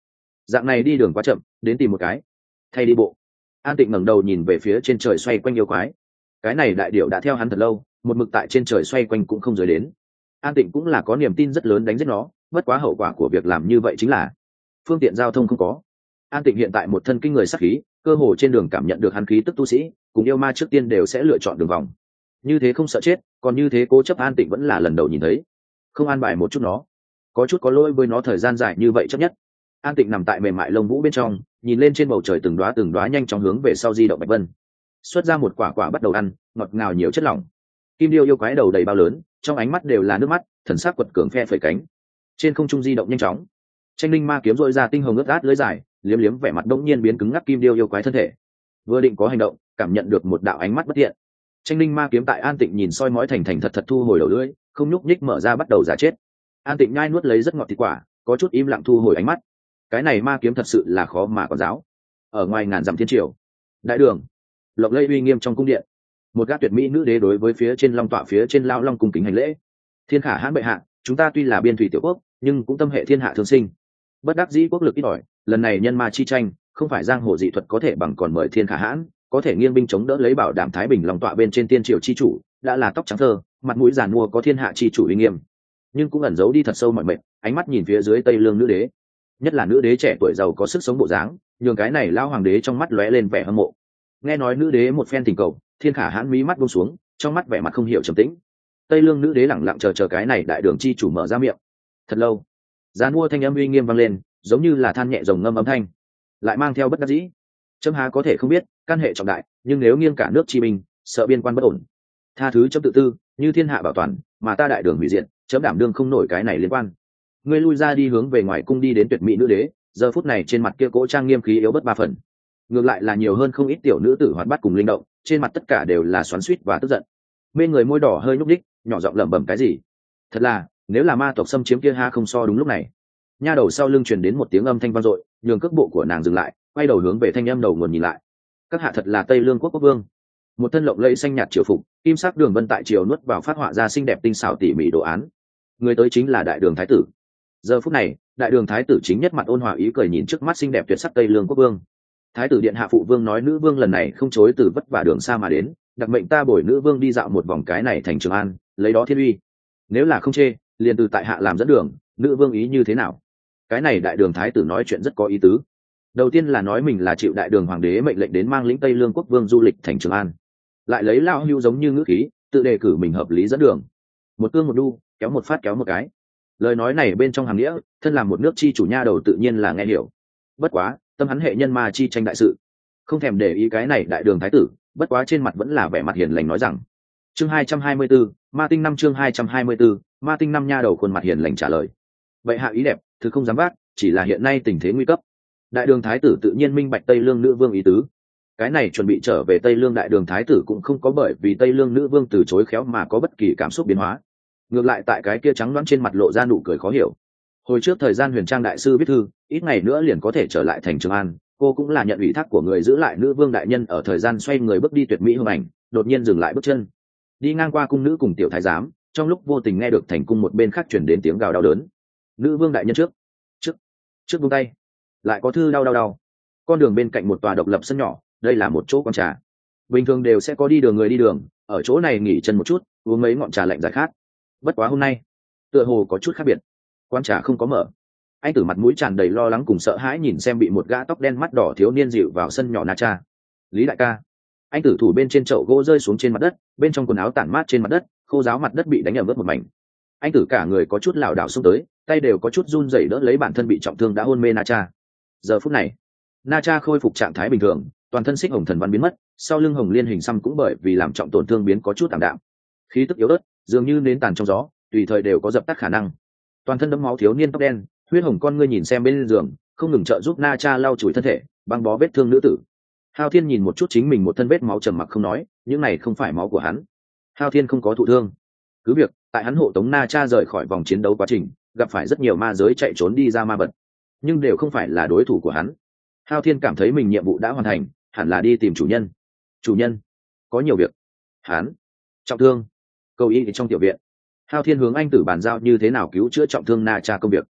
dạng này đi đường quá chậm, đến tìm một cái thay đi bộ. An Tịnh ngẩng đầu nhìn về phía trên trời xoay quanh yêu quái. Cái này đại điểu đã theo hắn thật lâu, một mực tại trên trời xoay quanh cũng không rời đến. An Tịnh cũng là có niềm tin rất lớn đánh giết nó, bất quá hậu quả của việc làm như vậy chính là phương tiện giao thông không có. An Tịnh hiện tại một thân kinh người sát khí, cơ hồ trên đường cảm nhận được hắn khí tức tu sĩ cùng yêu ma trước tiên đều sẽ lựa chọn đường vòng. Như thế không sợ chết, còn như thế cố chấp An Tịnh vẫn là lần đầu nhìn thấy. Không an bài một chút nó, có chút có lỗi với nó thời gian dài như vậy chấp nhất. An Tịnh nằm tại mềm mại lông vũ bên trong, nhìn lên trên bầu trời từng đóa từng đóa nhanh chóng hướng về sau di động bạch vân, xuất ra một quả quả bắt đầu ăn, ngọt ngào nhiều chất lỏng. Kim điêu yêu quái đầu đầy bao lớn, trong ánh mắt đều là nước mắt, thần sắc quật cường phe phẩy cánh, trên không trung di động nhanh chóng. Tranh linh ma kiếm dội ra tinh hồng ướt át lưỡi dài, liếm liếm vẻ mặt đông nhiên biến cứng ngắc kim điêu yêu quái thân thể. Vừa định có hành động, cảm nhận được một đạo ánh mắt bất thiện. Tranh linh ma kiếm tại An Tịnh nhìn soi mói thành thành thật thật thu hồi đầu lưỡi, không nhúc nhích mở ra bắt đầu giả chết. An Tịnh nhai nuốt lấy rất ngọt thịt quả, có chút im lặng thu hồi ánh mắt. Cái này ma kiếm thật sự là khó mà còn giáo. Ở ngoài ngàn dặm thiên triều, đại đường lộng lẫy uy nghiêm trong cung điện, một gã tuyệt mỹ nữ đế đối với phía trên long tọa phía trên lao long cung kính hành lễ. Thiên khả hãn bệ hạ, chúng ta tuy là biên thủy tiểu quốc, nhưng cũng tâm hệ thiên hạ thương sinh, bất đắc dĩ quốc lực ít ỏi, lần này nhân ma chi tranh không phải giang hồ dị thuật có thể bằng, còn mời thiên khả hãn có thể nghiêng binh chống đỡ lấy bảo đảm thái bình long tọa bên trên tiên triều chi chủ, đã là tóc trắng thơ, mặt mũi giàn mua có thiên hạ chi chủ uy nghiêm, nhưng cũng ẩn giấu đi thật sâu mọi mệnh, ánh mắt nhìn phía dưới tây lương nữ đế, nhất là nữ đế trẻ tuổi giàu có sức sống bộ dáng, nhường cái này lao hoàng đế trong mắt lóe lên vẻ hâm mộ. Nghe nói nữ đế một phen tình cầu, thiên khả hãn mí mắt buông xuống, trong mắt vẻ mặt không hiểu trầm tĩnh. Tây lương nữ đế lẳng lặng chờ chờ cái này đại đường chi chủ mở ra miệng. Thật lâu, giàn mua thanh âm uy nghiêm vang lên, giống như là than nhẹ rồng ngâm âm thanh, lại mang theo bất đắc dĩ. Chấm há có thể không biết, căn hệ trọng đại, nhưng nếu nghiêng cả nước chi binh, sợ biên quan bất ổn. Tha thứ chấm tự tư, như thiên hạ bảo toàn, mà ta đại đường hủy diệt, chấm đảm đương không nổi cái này liên quan. Ngươi lui ra đi, hướng về ngoài cung đi đến tuyệt mỹ nữ đế, giờ phút này trên mặt kia cỗ trang nghiêm khí yếu bớt ba phần, ngược lại là nhiều hơn không ít tiểu nữ tử hoạt bát cùng linh động, trên mặt tất cả đều là xoắn xuýt và tức giận. Mê người môi đỏ hơi nhúc đích, nhỏ giọng lẩm bẩm cái gì. Thật là, nếu là ma tộc xâm chiếm kia ha không so đúng lúc này. Nha đầu sau lưng truyền đến một tiếng âm thanh vang dội, nhường cước bộ của nàng dừng lại, quay đầu hướng về thanh âm đầu nguồn nhìn lại. Các hạ thật là Tây Lương quốc quốc vương. Một thân lộng lẫy xanh nhạt triều phục, kim sắc đường vân tại triều nuốt vào phát họa ra xinh đẹp tinh xảo tỉ mỉ đồ án. Người tới chính là đại đường thái tử. Giờ phút này, đại đường thái tử chính nhất mặt ôn hòa ý cười nhìn trước mắt xinh đẹp tuyệt sắc Tây Lương quốc vương. Thái tử điện hạ phụ vương nói nữ vương lần này không chối từ vất vả đường xa mà đến, đặc mệnh ta bồi nữ vương đi dạo một vòng cái này thành Trường An, lấy đó thiên uy. Nếu là không chê, liền từ tại hạ làm dẫn đường, nữ vương ý như thế nào? Cái này đại đường thái tử nói chuyện rất có ý tứ. Đầu tiên là nói mình là chịu đại đường hoàng đế mệnh lệnh đến mang lĩnh Tây Lương quốc vương du lịch thành Trường An, lại lấy lao hưu giống như ngữ khí, tự đề cử mình hợp lý dẫn đường. Một cương một đu, kéo một phát kéo một cái. Lời nói này bên trong hàm nghĩa, thân làm một nước chi chủ nha đầu tự nhiên là nghe hiểu. Bất quá, tâm hắn hệ nhân ma chi tranh đại sự, không thèm để ý cái này đại đường thái tử, bất quá trên mặt vẫn là vẻ mặt hiền lành nói rằng. Chương hai trăm hai mươi tư, ma tinh năm chương hai trăm hai mươi tư, ma tinh năm nha đầu khuôn mặt hiền lành trả lời. Vậy hạ ý đẹp, thứ không dám vác, chỉ là hiện nay tình thế nguy cấp. Đại đường thái tử tự nhiên minh bạch Tây Lương nữ vương ý tứ. Cái này chuẩn bị trở về Tây Lương đại đường thái tử cũng không có bởi vì Tây Lương nữ vương từ chối khéo mà có bất kỳ cảm xúc biến hóa. Ngược lại tại cái kia trắng đoán trên mặt lộ ra nụ cười khó hiểu. Hồi trước thời gian Huyền Trang đại sư viết thư, ít ngày nữa liền có thể trở lại thành Trường An, cô cũng là nhận ủy thác của người giữ lại nữ vương đại nhân, ở thời gian xoay người bước đi tuyệt mỹ hương ảnh, đột nhiên dừng lại bước chân. Đi ngang qua cung nữ cùng tiểu thái giám, trong lúc vô tình nghe được thành cung một bên khác truyền đến tiếng gào đau đớn. Nữ vương đại nhân trước, trước, trước buông tay. Lại có thư đau đau đau. Con đường bên cạnh một tòa độc lập sân nhỏ, đây là một chỗ quán trà. Bình thường đều sẽ có đi đường người đi đường, ở chỗ này nghỉ chân một chút, uống mấy ngọn trà lạnh giải khát. Bất quá hôm nay, tựa hồ có chút khác biệt. Quán trà không có mở. Anh tử mặt mũi tràn đầy lo lắng cùng sợ hãi nhìn xem bị một gã tóc đen mắt đỏ thiếu niên dịu vào sân nhỏ Na Cha. Lý đại ca. Anh tử thủ bên trên chậu gỗ rơi xuống trên mặt đất, bên trong quần áo tản mát trên mặt đất, khô ráo mặt đất bị đánh ẩm ướt một mảnh. Anh tử cả người có chút lảo đảo xông tới, tay đều có chút run rẩy đỡ lấy bản thân bị trọng thương đã hôn mê Na Cha. Giờ phút này, Na Cha khôi phục trạng thái bình thường, toàn thân xích hồng thần văn biến mất, sau lưng hồng liên hình xăm cũng bởi vì làm trọng tổn thương biến có chút tạm đạm. Khí tức yếu ớt, dường như nến tàn trong gió, tùy thời đều có dập tắt khả năng. Toàn thân đẫm máu thiếu niên tóc đen, huyết hồng con ngươi nhìn xem bên giường, không ngừng trợ giúp Na Cha lau chùi thân thể, băng bó vết thương nữ tử. Hao Thiên nhìn một chút chính mình một thân vết máu trầm mặc không nói, những này không phải máu của hắn. Hao Thiên không có thụ thương. Cứ việc, tại hắn hộ tống Na Cha rời khỏi vòng chiến đấu quá trình, gặp phải rất nhiều ma giới chạy trốn đi ra ma vật, nhưng đều không phải là đối thủ của hắn. Hao Thiên cảm thấy mình nhiệm vụ đã hoàn thành, hẳn là đi tìm chủ nhân. Chủ nhân, có nhiều việc. Hắn trọng thương, cầu y trong tiểu viện. Hao Thiên hướng anh tử bàn giao như thế nào cứu chữa trọng thương Na Cha công việc.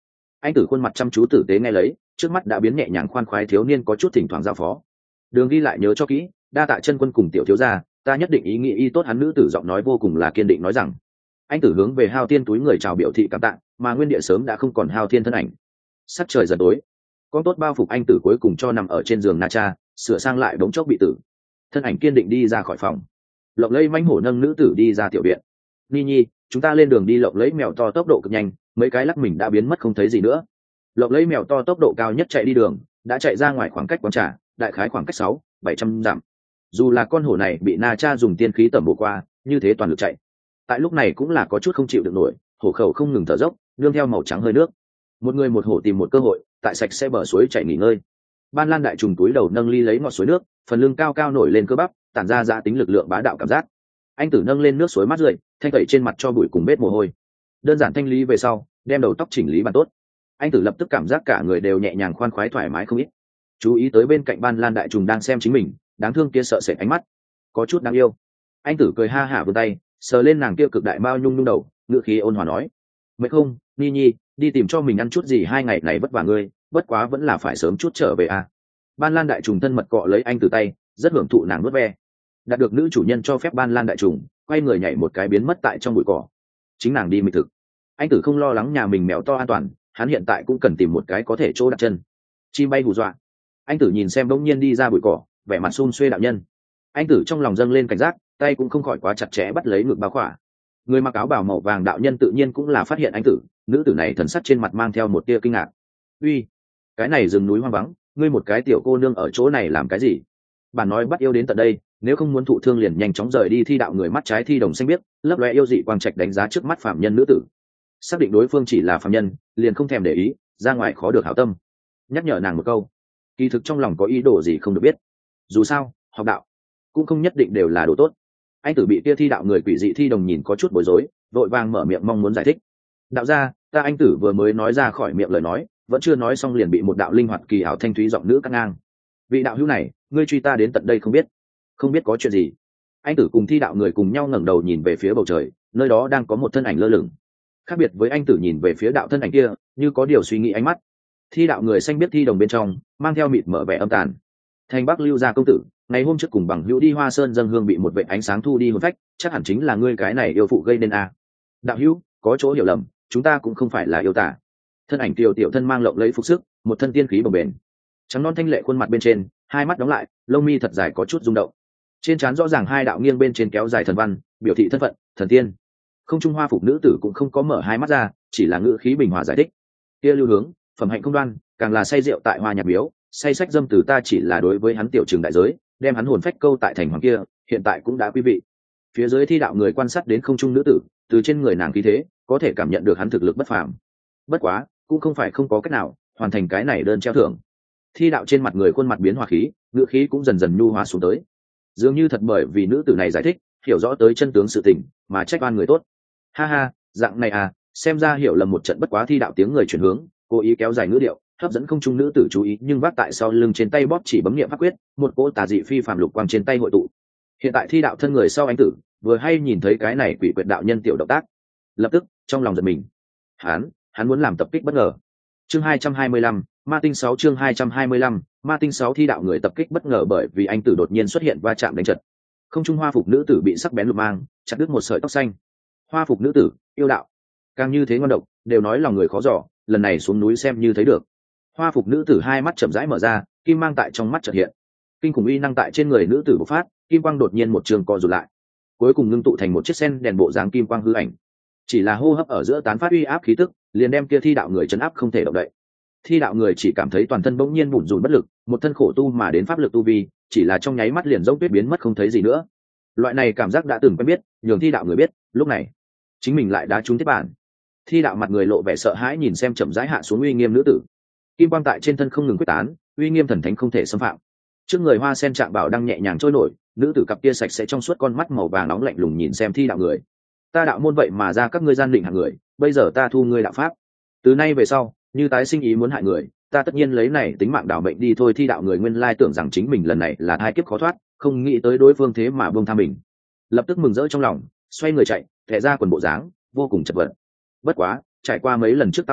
Anh tử khuôn mặt chăm chú tử tế nghe lấy, trước mắt đã biến nhẹ nhàng khoan khoái thiếu niên có chút thỉnh thoảng giao phó. Đường ghi lại nhớ cho kỹ, đa tạ chân quân cùng tiểu thiếu gia, ta nhất định ý nghĩ y tốt. Hắn nữ tử giọng nói vô cùng là kiên định nói rằng. Anh tử hướng về Hao Thiên túi người chào biểu thị cảm tạ, mà nguyên địa sớm đã không còn Hao Thiên thân ảnh. Sắc trời dần tối, con tốt bao phục anh tử cuối cùng cho nằm ở trên giường Na Cha, sửa sang lại bóng chốc bị tử. Thân ảnh kiên định đi ra khỏi phòng. Lộng lẫy manh hổ nâng nữ tử đi ra tiểu viện. Ni Nhi, chúng ta lên đường đi. Lộng lẫy mèo to tốc độ cực nhanh, mấy cái lắc mình đã biến mất không thấy gì nữa. Lộng lẫy mèo to tốc độ cao nhất chạy đi đường, đã chạy ra ngoài khoảng cách quán trà, đại khái khoảng cách sáu, bảy trăm dặm. Dù là con hổ này bị Na Cha dùng tiên khí tẩm bổ qua, như thế toàn lực chạy. Tại lúc này cũng là có chút không chịu được nổi, hổ khẩu không ngừng thở dốc, nương theo màu trắng hơi nước. Một người một hổ tìm một cơ hội, tại sạch sẽ bờ suối chạy nghỉ ngơi. Ban Lan đại trùng túi đầu nâng ly lấy ngọt suối nước, phần lưng cao cao nổi lên cơ bắp, tản ra giá tính lực lượng bá đạo cảm giác. Anh tử nâng lên nước suối mát rượi, thanh tẩy trên mặt cho bụi cùng vết mồ hôi. Đơn giản thanh lý về sau, đem đầu tóc chỉnh lý bàn tốt. Anh tử lập tức cảm giác cả người đều nhẹ nhàng khoan khoái thoải mái không ít. Chú ý tới bên cạnh Ban Lan đại trùng đang xem chính mình, đáng thương kia sợ sệt ánh mắt, có chút đáng yêu. Anh tử cười ha hả vươn tay, sờ lên nàng kia cực đại bao nhung nhung đầu, ngựa khí ôn hòa nói: "Mệt không, Ni Nhi, đi tìm cho mình ăn chút gì, hai ngày này vất vả ngươi, bất quá vẫn là phải sớm chút trở về à." Ban Lan đại trùng thân mật cọ lấy anh tử tay, rất hưởng thụ nàng nuốt ve. Đạt được nữ chủ nhân cho phép, Ban Lan đại trùng quay người nhảy một cái biến mất tại trong bụi cỏ. Chính nàng đi mịch thực. Anh tử không lo lắng nhà mình mèo to an toàn, hắn hiện tại cũng cần tìm một cái có thể chỗ đặt chân. Chim bay hù dọa. Anh tử nhìn xem bỗng nhiên đi ra bụi cỏ, vẻ mặt xun xuê đạo nhân. Anh tử trong lòng dâng lên cảnh giác, tay cũng không khỏi quá chặt chẽ bắt lấy ngực bao khỏa. Người mặc áo bào màu vàng đạo nhân tự nhiên cũng là phát hiện anh tử, nữ tử này thần sắc trên mặt mang theo một tia kinh ngạc. Uy, cái này rừng núi hoang vắng, ngươi một cái tiểu cô nương ở chỗ này làm cái gì? Bản nói bắt yêu đến tận đây, nếu không muốn thụ thương liền nhanh chóng rời đi. Thi đạo người mắt trái thi đồng xanh biếc, lấp lóe yêu dị quang trạch đánh giá trước mắt phạm nhân nữ tử, xác định đối phương chỉ là phạm nhân, liền không thèm để ý, ra ngoài khó được hảo tâm, nhắc nhở nàng một câu. Kỳ thực trong lòng có ý đồ gì không được biết, dù sao học đạo cũng không nhất định đều là đồ tốt. Anh tử bị kia thi đạo người quỷ dị thi đồng nhìn có chút bối rối, vội vàng mở miệng mong muốn giải thích. Đạo gia, ta anh tử vừa mới nói ra khỏi miệng lời nói, vẫn chưa nói xong liền bị một đạo linh hoạt kỳ ảo thanh thúy giọng nữ cắt ngang. Vị đạo hữu này, ngươi truy ta đến tận đây không biết không biết có chuyện gì? Anh tử cùng thi đạo người cùng nhau ngẩng đầu nhìn về phía bầu trời, nơi đó đang có một thân ảnh lơ lửng. Khác biệt với anh tử nhìn về phía đạo thân ảnh kia, như có điều suy nghĩ ánh mắt. Thi đạo người xanh biết thi đồng bên trong mang theo mịt mở vẻ âm tàn. Thành Bắc lưu gia công tử, ngày hôm trước cùng bằng hữu đi Hoa Sơn dâng hương bị một vệ ánh sáng thu đi hồn phách, chắc hẳn chính là ngươi cái này yêu phụ gây nên a. À. Đạo hữu, có chỗ hiểu lầm, chúng ta cũng không phải là yêu tả. Thân ảnh tiểu tiểu thân mang lộng lẫy phục sức, một thân tiên khí bồng bềnh, trắng non thanh lệ khuôn mặt bên trên, hai mắt đóng lại, lông mi thật dài có chút rung động. Trên trán rõ ràng hai đạo nghiêng bên trên kéo dài thần văn, biểu thị thân phận, thần tiên. Không trung hoa phục nữ tử cũng không có mở hai mắt ra, chỉ là ngữ khí bình hòa giải thích. Kia lưu hướng, phẩm hạnh không đoan, càng là say rượu tại hoa nhạc miếu, say sách dâm từ ta chỉ là đối với hắn tiểu trường đại giới, đem hắn hồn phách câu tại thành hoàng kia, hiện tại cũng đã quý vị. Phía dưới thi đạo người quan sát đến không trung nữ tử, từ trên người nàng khí thế, có thể cảm nhận được hắn thực lực bất phàm. Bất quá, cũng không phải không có cách nào hoàn thành cái này đơn treo thưởng. Thi đạo trên mặt người khuôn mặt biến hòa khí, ngữ khí cũng dần dần nhu hòa xuống tới. Dường như thật bởi vì nữ tử này giải thích, hiểu rõ tới chân tướng sự tình, mà trách oan người tốt. Ha ha, dạng này à, xem ra hiểu lầm một trận. Bất quá thi đạo tiếng người chuyển hướng, cố ý kéo dài ngữ điệu, hấp dẫn không trung nữ tử chú ý, nhưng vác tại sau lưng trên tay bóp chỉ bấm niệm pháp quyết, một cỗ tà dị phi phàm lục quang trên tay hội tụ. Hiện tại thi đạo thân người sau anh tử, vừa hay nhìn thấy cái này quỷ quyệt đạo nhân tiểu động tác, lập tức trong lòng giật mình. Hắn, hắn muốn làm tập kích bất ngờ. Chương hai trăm hai mươi lăm, Ma Tinh sáu. Chương hai trăm hai mươi lăm, Ma Tinh sáu. Thi đạo người tập kích bất ngờ bởi vì anh tử đột nhiên xuất hiện va chạm đánh trật. Không trung hoa phục nữ tử bị sắc bén lục mang chặt đứt một sợi tóc xanh. Hoa phục nữ tử, yêu đạo, càng như thế ngon độc, đều nói lòng người khó dò, lần này xuống núi xem như thấy được. Hoa phục nữ tử hai mắt chậm rãi mở ra, kim mang tại trong mắt chợt hiện. Kinh khủng uy năng tại trên người nữ tử bộc phát, kim quang đột nhiên một trường co rụt lại, cuối cùng ngưng tụ thành một chiếc sen đèn bộ dáng kim quang hư ảnh. Chỉ là hô hấp ở giữa tán phát uy áp khí tức, liền đem kia thi đạo người chấn áp không thể động đậy. Thi đạo người chỉ cảm thấy toàn thân bỗng nhiên bủn rủn bất lực, một thân khổ tu mà đến pháp lực tu vi, chỉ là trong nháy mắt liền giống tuyết biến mất không thấy gì nữa. Loại này cảm giác đã từng quen biết, nhường thi đạo người biết, lúc này chính mình lại đã trúng tiếp bản. Thi đạo mặt người lộ vẻ sợ hãi nhìn xem chậm rãi hạ xuống uy nghiêm nữ tử. Kim quang tại trên thân không ngừng quyết tán, uy nghiêm thần thánh không thể xâm phạm. Trước người hoa sen trạng bảo đang nhẹ nhàng trôi nổi, nữ tử cặp kia sạch sẽ trong suốt con mắt màu vàng nóng lạnh lùng nhìn xem thi đạo người. Ta đạo môn vậy mà ra các ngươi gian định hạng người, bây giờ ta thu ngươi đạo pháp. Từ nay về sau, như tái sinh ý muốn hại người, ta tất nhiên lấy này tính mạng đảo mệnh đi thôi. Thi đạo người nguyên lai tưởng rằng chính mình lần này là hai kiếp khó thoát, không nghĩ tới đối phương thế mà buông tha mình, lập tức mừng rỡ trong lòng, xoay người chạy, thẻ ra quần bộ dáng vô cùng chật vật. Bất quá, trải qua mấy lần trước tao nộ,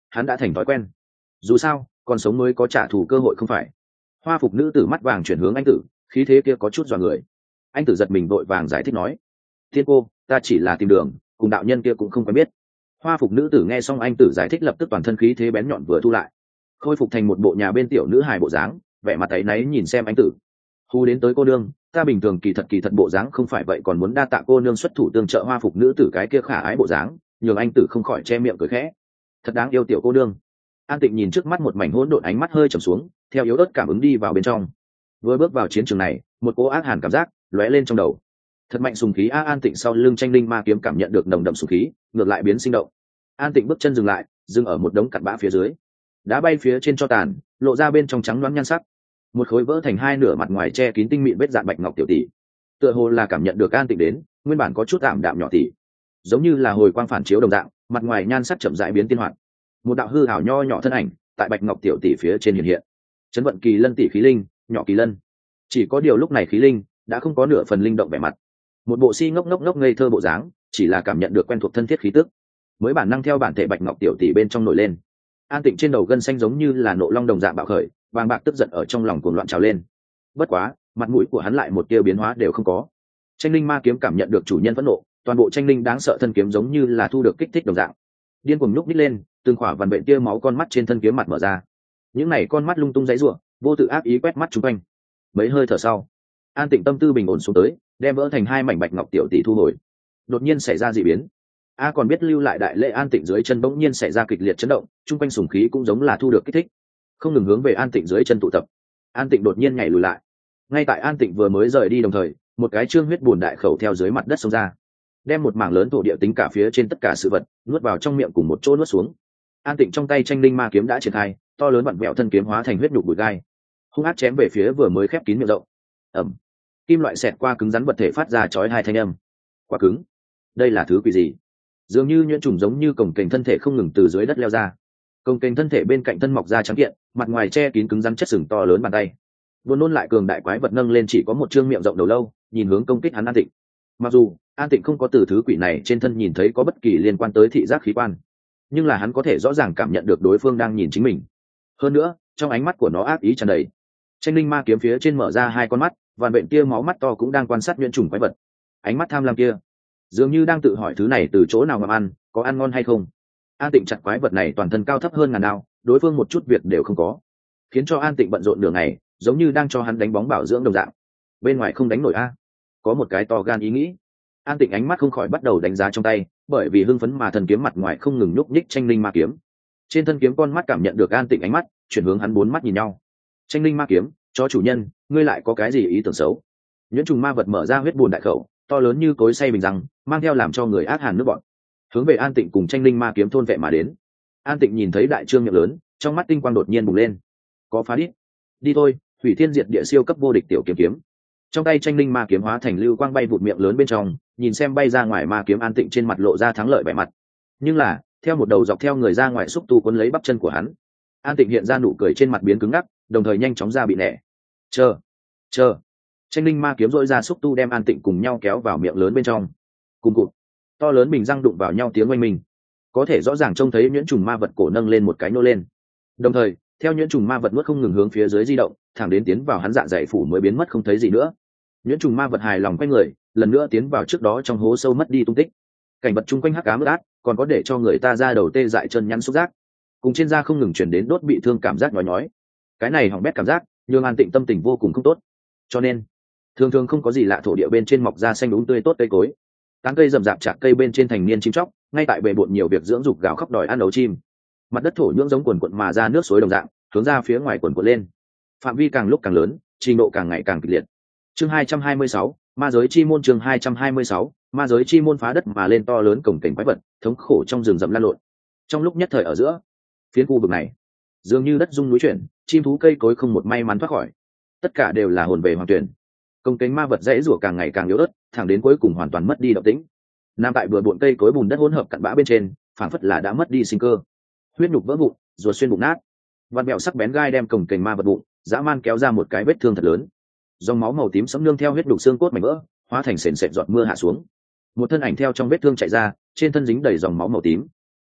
hắn đã thành thói quen. Dù sao còn sống mới có trả thù cơ hội không phải? Hoa phục nữ tử mắt vàng chuyển hướng anh tử, khí thế kia có chút dọa người. Anh tử giật mình vội vàng giải thích nói: thiên cô, ta chỉ là tìm đường, cùng đạo nhân kia cũng không quen biết. Hoa phục nữ tử nghe xong anh tử giải thích lập tức toàn thân khí thế bén nhọn vừa thu lại, khôi phục thành một bộ nhà bên tiểu nữ hài bộ dáng, vẻ mặt áy náy nhìn xem anh tử. Hù đến tới cô nương, ta bình thường kỳ thật kỳ thật bộ dáng không phải vậy còn muốn đa tạ cô nương xuất thủ tương trợ. Hoa phục nữ tử cái kia khả ái bộ dáng nhường anh tử không khỏi che miệng cười khẽ. Thật đáng yêu tiểu cô nương. An Tịnh nhìn trước mắt một mảnh hỗn độn, ánh mắt hơi trầm xuống, theo yếu ớt cảm ứng đi vào bên trong. Vừa bước vào chiến trường này, một cỗ ác hàn cảm giác lóe lên trong đầu. Thật mạnh sùng khí a. An Tịnh sau lưng tranh linh ma kiếm cảm nhận được nồng đậm sùng khí, ngược lại biến sinh động. An Tịnh bước chân dừng lại, dừng ở một đống cặn bã phía dưới. Đá bay phía trên cho tàn, lộ ra bên trong trắng loáng nhan sắc. Một khối vỡ thành hai nửa, mặt ngoài che kín tinh mịn vết dạn bạch ngọc tiểu tỷ. Tựa hồ là cảm nhận được An Tịnh đến, nguyên bản có chút tạm đạm nhỏ tỷ, giống như là hồi quang phản chiếu đồng dạng, mặt ngoài nhan sắc chậm rãi biến tiên hoạt. Một đạo hư ảo nho nhỏ thân ảnh tại bạch ngọc tiểu tỷ phía trên hiện hiện. Chấn vận kỳ lân tỷ khí linh, nhỏ kỳ lân. Chỉ có điều lúc này khí linh đã không có nửa phần linh động vẻ mặt, một bộ si ngốc ngốc ngốc ngây thơ bộ dáng, chỉ là cảm nhận được quen thuộc thân thiết khí tức, mới bản năng theo bản thể bạch ngọc tiểu tỷ bên trong nổi lên. An Tịnh trên đầu gân xanh giống như là nộ long đồng dạng bạo khởi, vàng bạc tức giận ở trong lòng cuồng loạn trào lên. Bất quá mặt mũi của hắn lại một tia biến hóa đều không có. Tranh linh ma kiếm cảm nhận được chủ nhân phẫn nộ, toàn bộ tranh linh đáng sợ thân kiếm giống như là thu được kích thích đồng dạng, điên cuồng nhúc nít lên, từng khỏa vằn vện tia máu con mắt trên thân kiếm mặt mở ra. Những này con mắt lung tung giãy giụa, vô tự ác ý quét mắt chúng quanh. Mấy hơi thở sau, An Tịnh tâm tư bình ổn xuống tới, đem vỡ thành hai mảnh bạch ngọc tiểu tỷ thu hồi. Đột nhiên xảy ra dị biến, a còn biết lưu lại đại lễ. An Tịnh dưới chân bỗng nhiên xảy ra kịch liệt chấn động, chung quanh sùng khí cũng giống là thu được kích thích, không ngừng hướng về An Tịnh dưới chân tụ tập. An Tịnh đột nhiên nhảy lùi lại. Ngay tại An Tịnh vừa mới rời đi đồng thời, một cái trương huyết bùn đại khẩu theo dưới mặt đất xông ra, đem một mảng lớn thổ địa tính cả phía trên tất cả sự vật nuốt vào trong miệng cùng một chỗ nuốt xuống. An Tịnh trong tay tranh linh ma kiếm đã triển khai, to lớn vặn vẹo thân kiếm hóa thành huyết nhục bụi gai, hung ác chém về phía vừa mới khép kín miệng rộng. Ẩm, kim loại xẹt qua cứng rắn vật thể phát ra chói hai thanh âm. Quá cứng. Đây là thứ quỷ gì? Dường như nhuyễn trùng giống như cồng kềnh thân thể không ngừng từ dưới đất leo ra. Cồng kềnh thân thể bên cạnh thân mọc ra trắng kiện, mặt ngoài che kín cứng rắn chất sừng to lớn bàn tay. Buồn nôn lại cường đại quái vật nâng lên chỉ có một trương miệng rộng đầu lâu, nhìn hướng công kích hắn An Tịnh. Mặc dù An Tịnh không có từ thứ quỷ này trên thân nhìn thấy có bất kỳ liên quan tới thị giác khí quan, nhưng là hắn có thể rõ ràng cảm nhận được đối phương đang nhìn chính mình. Hơn nữa trong ánh mắt của nó ác ý tràn đầy. Tranh linh ma kiếm phía trên mở ra hai con mắt, vằn vện tia máu mắt to cũng đang quan sát nhuyễn trùng quái vật. Ánh mắt tham lam kia dường như đang tự hỏi thứ này từ chỗ nào ngậm ăn, có ăn ngon hay không. An Tịnh chặt quái vật này toàn thân cao thấp hơn ngàn đao, đối phương một chút việc đều không có, khiến cho An Tịnh bận rộn nửa ngày, giống như đang cho hắn đánh bóng bảo dưỡng đồng dạng. Bên ngoài không đánh nổi a. Có một cái to gan ý nghĩ. An Tịnh ánh mắt không khỏi bắt đầu đánh giá trong tay, bởi vì hưng phấn mà thần kiếm mặt ngoài không ngừng nhúc nhích tranh linh ma kiếm. Trên thân kiếm con mắt cảm nhận được An Tịnh ánh mắt, chuyển hướng hắn bốn mắt nhìn nhau. Tranh linh ma kiếm, cho chủ nhân, ngươi lại có cái gì ý tưởng xấu? Nhuyễn trùng ma vật mở ra huyết bùn đại khẩu, to lớn như cối xay bình răng, mang theo làm cho người ác hàn nước bọt, hướng về An Tịnh cùng tranh linh ma kiếm thôn vệ mà đến. An Tịnh nhìn thấy đại trương miệng lớn, trong mắt tinh quang đột nhiên bùng lên. Có phá đít. Đi thôi, hủy thiên diệt địa siêu cấp vô địch tiểu kiếm kiếm. Trong tay tranh linh ma kiếm hóa thành lưu quang bay vụt miệng lớn bên trong, nhìn xem bay ra ngoài ma kiếm An Tịnh trên mặt lộ ra thắng lợi vẻ mặt. Nhưng là theo một đầu dọc theo người ra ngoài xúc tu cuốn lấy bắp chân của hắn, An Tịnh hiện ra nụ cười trên mặt biến cứng ngắc, đồng thời nhanh chóng ra bị nẻ. Chờ, chờ. Tranh linh ma kiếm dội ra xúc tu đem An Tịnh cùng nhau kéo vào miệng lớn bên trong. Cùng cụt, to lớn bình răng đụng vào nhau tiếng oanh minh. Có thể rõ ràng trông thấy nhuyễn trùng ma vật cổ nâng lên một cái nô lên. Đồng thời theo nhuyễn trùng ma vật nuốt không ngừng hướng phía dưới di động, thẳng đến tiến vào hắn dạ dày phủ mới biến mất không thấy gì nữa. Nhuyễn trùng ma vật hài lòng quay người, lần nữa tiến vào trước đó trong hố sâu mất đi tung tích. Cảnh vật chung quanh hắc ám ướt át, còn có để cho người ta ra đầu tê dại chân nhăn xúc giác, cùng trên da không ngừng chuyển đến đốt bị thương cảm giác nhói nhói. Cái này hỏng bét cảm giác nhường An Tịnh tâm tình vô cùng không tốt. Cho nên thường thường không có gì lạ, thổ địa bên trên mọc ra xanh đúng tươi tốt cây cối, tán cây rậm rạp chạc cây bên trên thành niên chim chóc, ngay tại bề bộn nhiều việc dưỡng dục gào khóc đòi ăn ấu chim. Mặt đất thổ nhưỡng giống quần quận mà ra nước suối đồng dạng, hướng ra phía ngoài quần quận lên, phạm vi càng lúc càng lớn, trình độ càng ngày càng kịch liệt. Chương hai trăm hai mươi sáu, ma giới chi môn. Chương hai trăm hai mươi sáu, ma giới chi môn. Phá đất mà lên to lớn cổng cảnh quái vật, thống khổ trong rừng rậm lan lộn. Trong lúc nhất thời ở giữa phiến khu vực này dường như đất rung núi chuyển, chim thú cây cối không một may mắn thoát khỏi, tất cả đều là hồn về hoàng tuyển. Công cánh ma vật dãy rủa càng ngày càng yếu ớt, thẳng đến cuối cùng hoàn toàn mất đi động tĩnh. Nam tại bừa bộn cây cối bùn đất hỗn hợp cặn bã bên trên, phảng phất là đã mất đi sinh cơ. Huyết nhục vỡ vụn, ruột xuyên bụng nát. Vạt mèo sắc bén gai đem cổng cành ma vật bụng dã man kéo ra một cái vết thương thật lớn. Dòng máu màu tím sẫm nương theo huyết nhục xương cốt mảnh vỡ, hóa thành sền sệt giọt mưa hạ xuống. Một thân ảnh theo trong vết thương chạy ra, trên thân dính đầy dòng máu màu tím.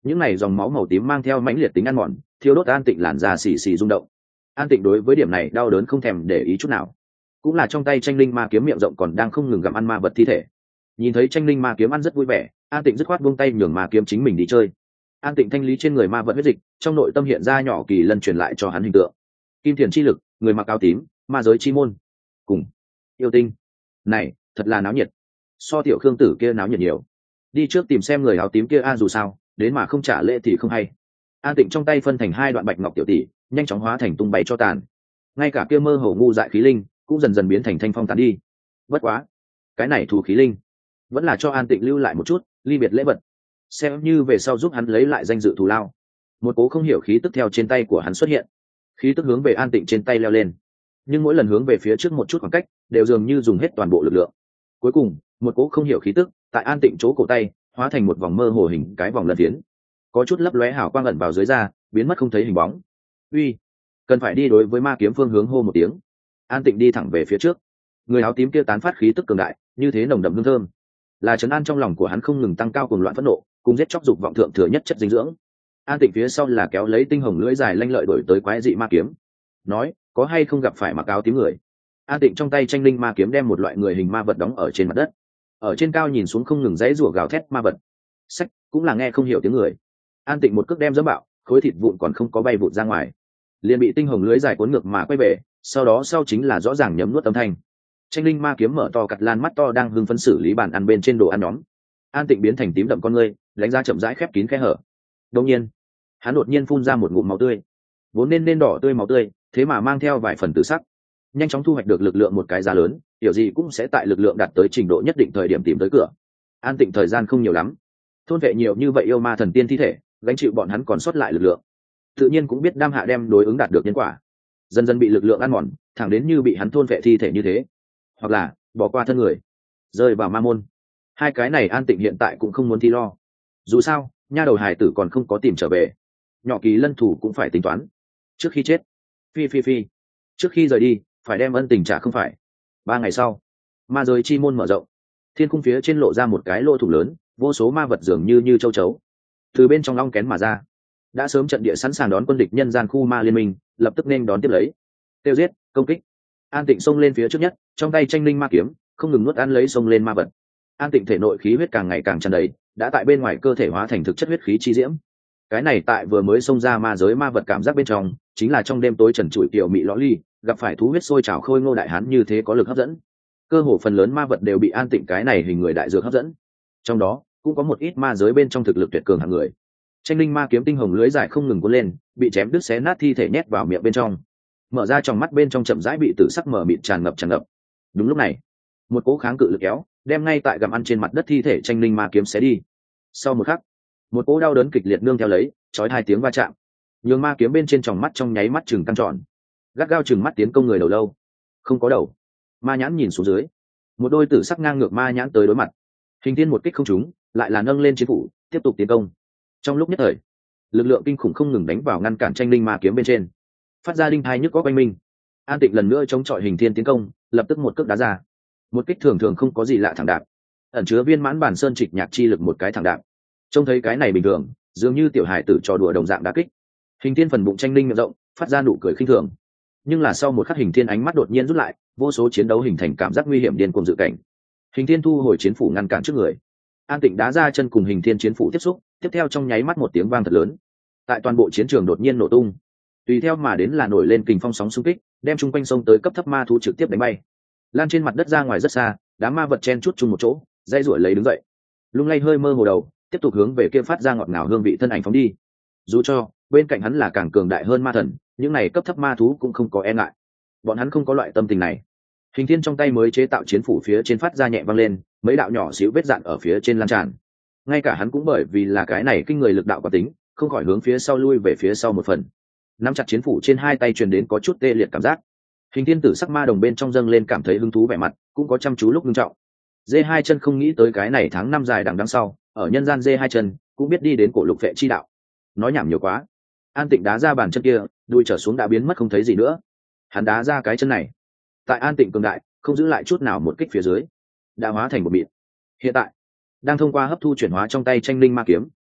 những này dòng máu màu tím mang theo mãnh liệt tính ăn mòn, thiêu đốt An Tịnh làn da xì xì rung động. An Tịnh đối với điểm này đau đớn không thèm để ý chút nào, cũng là trong tay tranh linh ma kiếm miệng rộng còn đang không ngừng gặm ăn ma vật thi thể. Nhìn thấy tranh linh ma kiếm ăn rất vui vẻ, An Tịnh dứt khoát buông tay nhường ma kiếm chính mình đi chơi. An Tịnh thanh lý trên người ma vật huyết dịch, trong nội tâm hiện ra nhỏ kỳ lân truyền lại cho hắn hình tượng. Kim thiền chi lực, người mặc áo tím, ma giới chi môn, cùng yêu tinh. Này, thật là náo nhiệt. So tiểu Khương Tử kia náo nhiệt nhiều. Đi trước tìm xem người áo tím kia a, dù sao, đến mà không trả lễ thì không hay. An Tịnh trong tay phân thành hai đoạn bạch ngọc tiểu tỷ, nhanh chóng hóa thành tung bay cho tàn. Ngay cả kia mơ hồ ngu dại khí linh cũng dần dần biến thành thanh phong tán đi. Bất quá, cái này thù khí linh vẫn là cho An Tịnh lưu lại một chút ly biệt lễ vật, xem như về sau giúp hắn lấy lại danh dự thù lao. Một cố không hiểu khí tức theo trên tay của hắn xuất hiện, khí tức hướng về An Tịnh trên tay leo lên, nhưng mỗi lần hướng về phía trước một chút khoảng cách đều dường như dùng hết toàn bộ lực lượng. Cuối cùng, một cố không hiểu khí tức tại An Tịnh chỗ cổ tay hóa thành một vòng mơ hồ hình cái vòng lân phiến, có chút lấp lóe hào quang ẩn vào dưới da, biến mất không thấy hình bóng. Uy, cần phải đi đối với ma kiếm phương hướng hô một tiếng. An Tịnh đi thẳng về phía trước. Người áo tím kia tán phát khí tức cường đại, như thế nồng đậm hương thơm, là trấn an trong lòng của hắn không ngừng tăng cao cuồng loạn phẫn nộ, cùng giết chóc dục vọng thượng thừa nhất chất dinh dưỡng. An Tịnh phía sau là kéo lấy tinh hồng lưỡi dài lanh lợi đổi tới quái dị ma kiếm, nói có hay không gặp phải mặc áo tím người. An Tịnh trong tay tranh linh ma kiếm đem một loại người hình ma vật đóng ở trên mặt đất, ở trên cao nhìn xuống không ngừng dãy rủa gào thét ma vật. Sách cũng là nghe không hiểu tiếng người. An Tịnh một cước đem dẫm bạo, khối thịt vụn còn không có bay vụt ra ngoài, liền bị tinh hồng lưới dài cuốn ngược mà quay về, sau đó sau chính là rõ ràng nhấm nuốt âm thanh. Tranh linh ma kiếm mở to cặt lan mắt to đang hưng phấn xử lý bàn ăn bên trên đồ ăn nhóm. An Tịnh biến thành tím đậm con ngươi, đánh ra chậm rãi khép kín khe hở. Đột nhiên, hắn đột nhiên phun ra một ngụm máu tươi, vốn nên nên đỏ tươi máu tươi, thế mà mang theo vài phần tử sắc. Nhanh chóng thu hoạch được lực lượng một cái giá lớn, điều gì cũng sẽ tại lực lượng đạt tới trình độ nhất định thời điểm tìm tới cửa. An Tịnh thời gian không nhiều lắm, thôn vệ nhiều như vậy yêu ma thần tiên thi thể, gánh chịu bọn hắn còn sót lại lực lượng, tự nhiên cũng biết đam hạ đem đối ứng đạt được nhân quả, dần dần bị lực lượng ăn mòn, thẳng đến như bị hắn thôn vệ thi thể như thế, hoặc là bỏ qua thân người, rơi vào ma môn. Hai cái này An Tịnh hiện tại cũng không muốn thi lo, dù sao nha đầu hài tử còn không có tìm trở về, nhỏ kỳ lân thủ cũng phải tính toán. Trước khi chết, phi phi phi, trước khi rời đi phải đem ân tình trả không phải. Ba ngày sau, ma giới chi môn mở rộng, thiên cung phía trên lộ ra một cái lỗ thủng lớn, vô số ma vật dường như như châu chấu từ bên trong long kén mà ra. Đã sớm trận địa sẵn sàng đón quân địch nhân gian khu ma liên minh lập tức nên đón tiếp lấy, tiêu giết, công kích. An Tịnh xông lên phía trước nhất, trong tay tranh linh ma kiếm không ngừng nuốt ăn lấy xông lên ma vật. An Tịnh thể nội khí huyết càng ngày càng tràn đầy, đã tại bên ngoài cơ thể hóa thành thực chất huyết khí chi diễm. Cái này tại vừa mới xông ra ma giới ma vật cảm giác bên trong, chính là trong đêm tối trần trụi tiểu mị lõ ly gặp phải thú huyết sôi trào khôi ngô đại hán như thế có lực hấp dẫn. Cơ hồ phần lớn ma vật đều bị An Tịnh cái này hình người đại dược hấp dẫn, trong đó cũng có một ít ma giới bên trong thực lực tuyệt cường hạng người. Tranh linh ma kiếm tinh hồng lưới dài không ngừng cuốn lên, bị chém đứt xé nát thi thể nhét vào miệng bên trong, mở ra trong mắt bên trong chậm rãi bị tử sắc mở mịt tràn ngập tràn ngập. Đúng lúc này, một cỗ kháng cự lực kéo đem ngay tại gặm ăn trên mặt đất thi thể tranh linh ma kiếm xé đi. Sau một khắc, một cỗ đau đớn kịch liệt nương theo lấy, chói hai tiếng va chạm, nhường ma kiếm bên trên tròng mắt trong nháy mắt chừng căng tròn, gắt gao chừng mắt tiến công người đầu lâu. Không có đầu. Ma nhãn nhìn xuống dưới, một đôi tử sắc ngang ngược ma nhãn tới đối mặt. Hình thiên một kích không trúng, lại là nâng lên chiến phủ tiếp tục tiến công. Trong lúc nhất thời, lực lượng kinh khủng không ngừng đánh vào ngăn cản tranh linh ma kiếm bên trên, phát ra đinh thai nhức có quanh mình. An Tịnh lần nữa chống chọi hình thiên tiến công, lập tức một cước đá ra. Một kích thường thường không có gì lạ thẳng đạp, ẩn chứa viên mãn bản sơn trịch nhạc chi lực một cái thẳng đạp. Trông thấy cái này bình thường, dường như tiểu hài tử trò đùa đồng dạng đá kích. Hình thiên phần bụng tranh linh miệng rộng, phát ra nụ cười khinh thường. Nhưng là sau một khắc hình thiên ánh mắt đột nhiên rút lại, vô số chiến đấu hình thành cảm giác nguy hiểm điên cuồng dự cảnh. Hình thiên thu hồi chiến phủ ngăn cản trước người. An Tịnh đá ra chân cùng hình thiên chiến phủ tiếp xúc, tiếp theo trong nháy mắt một tiếng vang thật lớn, tại toàn bộ chiến trường đột nhiên nổ tung, tùy theo mà đến là nổi lên kình phong sóng xung kích, đem chung quanh sông tới cấp thấp ma thú trực tiếp đánh bay, lan trên mặt đất ra ngoài rất xa. Đám ma vật chen chúc chung một chỗ, dây ruổi lấy đứng dậy, lung lay hơi mơ hồ đầu, tiếp tục hướng về kia phát ra ngọt ngào hương vị thân ảnh phóng đi. Dù cho bên cạnh hắn là càng cường đại hơn ma thần, những này cấp thấp ma thú cũng không có e ngại, bọn hắn không có loại tâm tình này. Hình thiên trong tay mới chế tạo chiến phủ phía trên phát ra nhẹ vang lên, mấy đạo nhỏ xíu vết dạn ở phía trên lan tràn. Ngay cả hắn cũng bởi vì là cái này kinh người lực đạo quả tính, không khỏi hướng phía sau lui về phía sau một phần, nắm chặt chiến phủ trên hai tay truyền đến có chút tê liệt cảm giác. Hình thiên tử sắc ma đồng bên trong dâng lên cảm thấy hứng thú vẻ mặt, cũng có chăm chú lúc nghiêm trọng. Dê hai chân không nghĩ tới cái này tháng năm dài đằng đằng sau, ở nhân gian dê hai chân cũng biết đi đến cổ lục vệ chi đạo. Nói nhảm nhiều quá. An Tịnh đá ra bàn chân kia, đuôi trở xuống đã biến mất không thấy gì nữa. Hắn đá ra cái chân này, tại An Tịnh cường đại, không giữ lại chút nào một kích phía dưới, đã hóa thành một mịn. Hiện tại, đang thông qua hấp thu chuyển hóa trong tay tranh linh ma kiếm,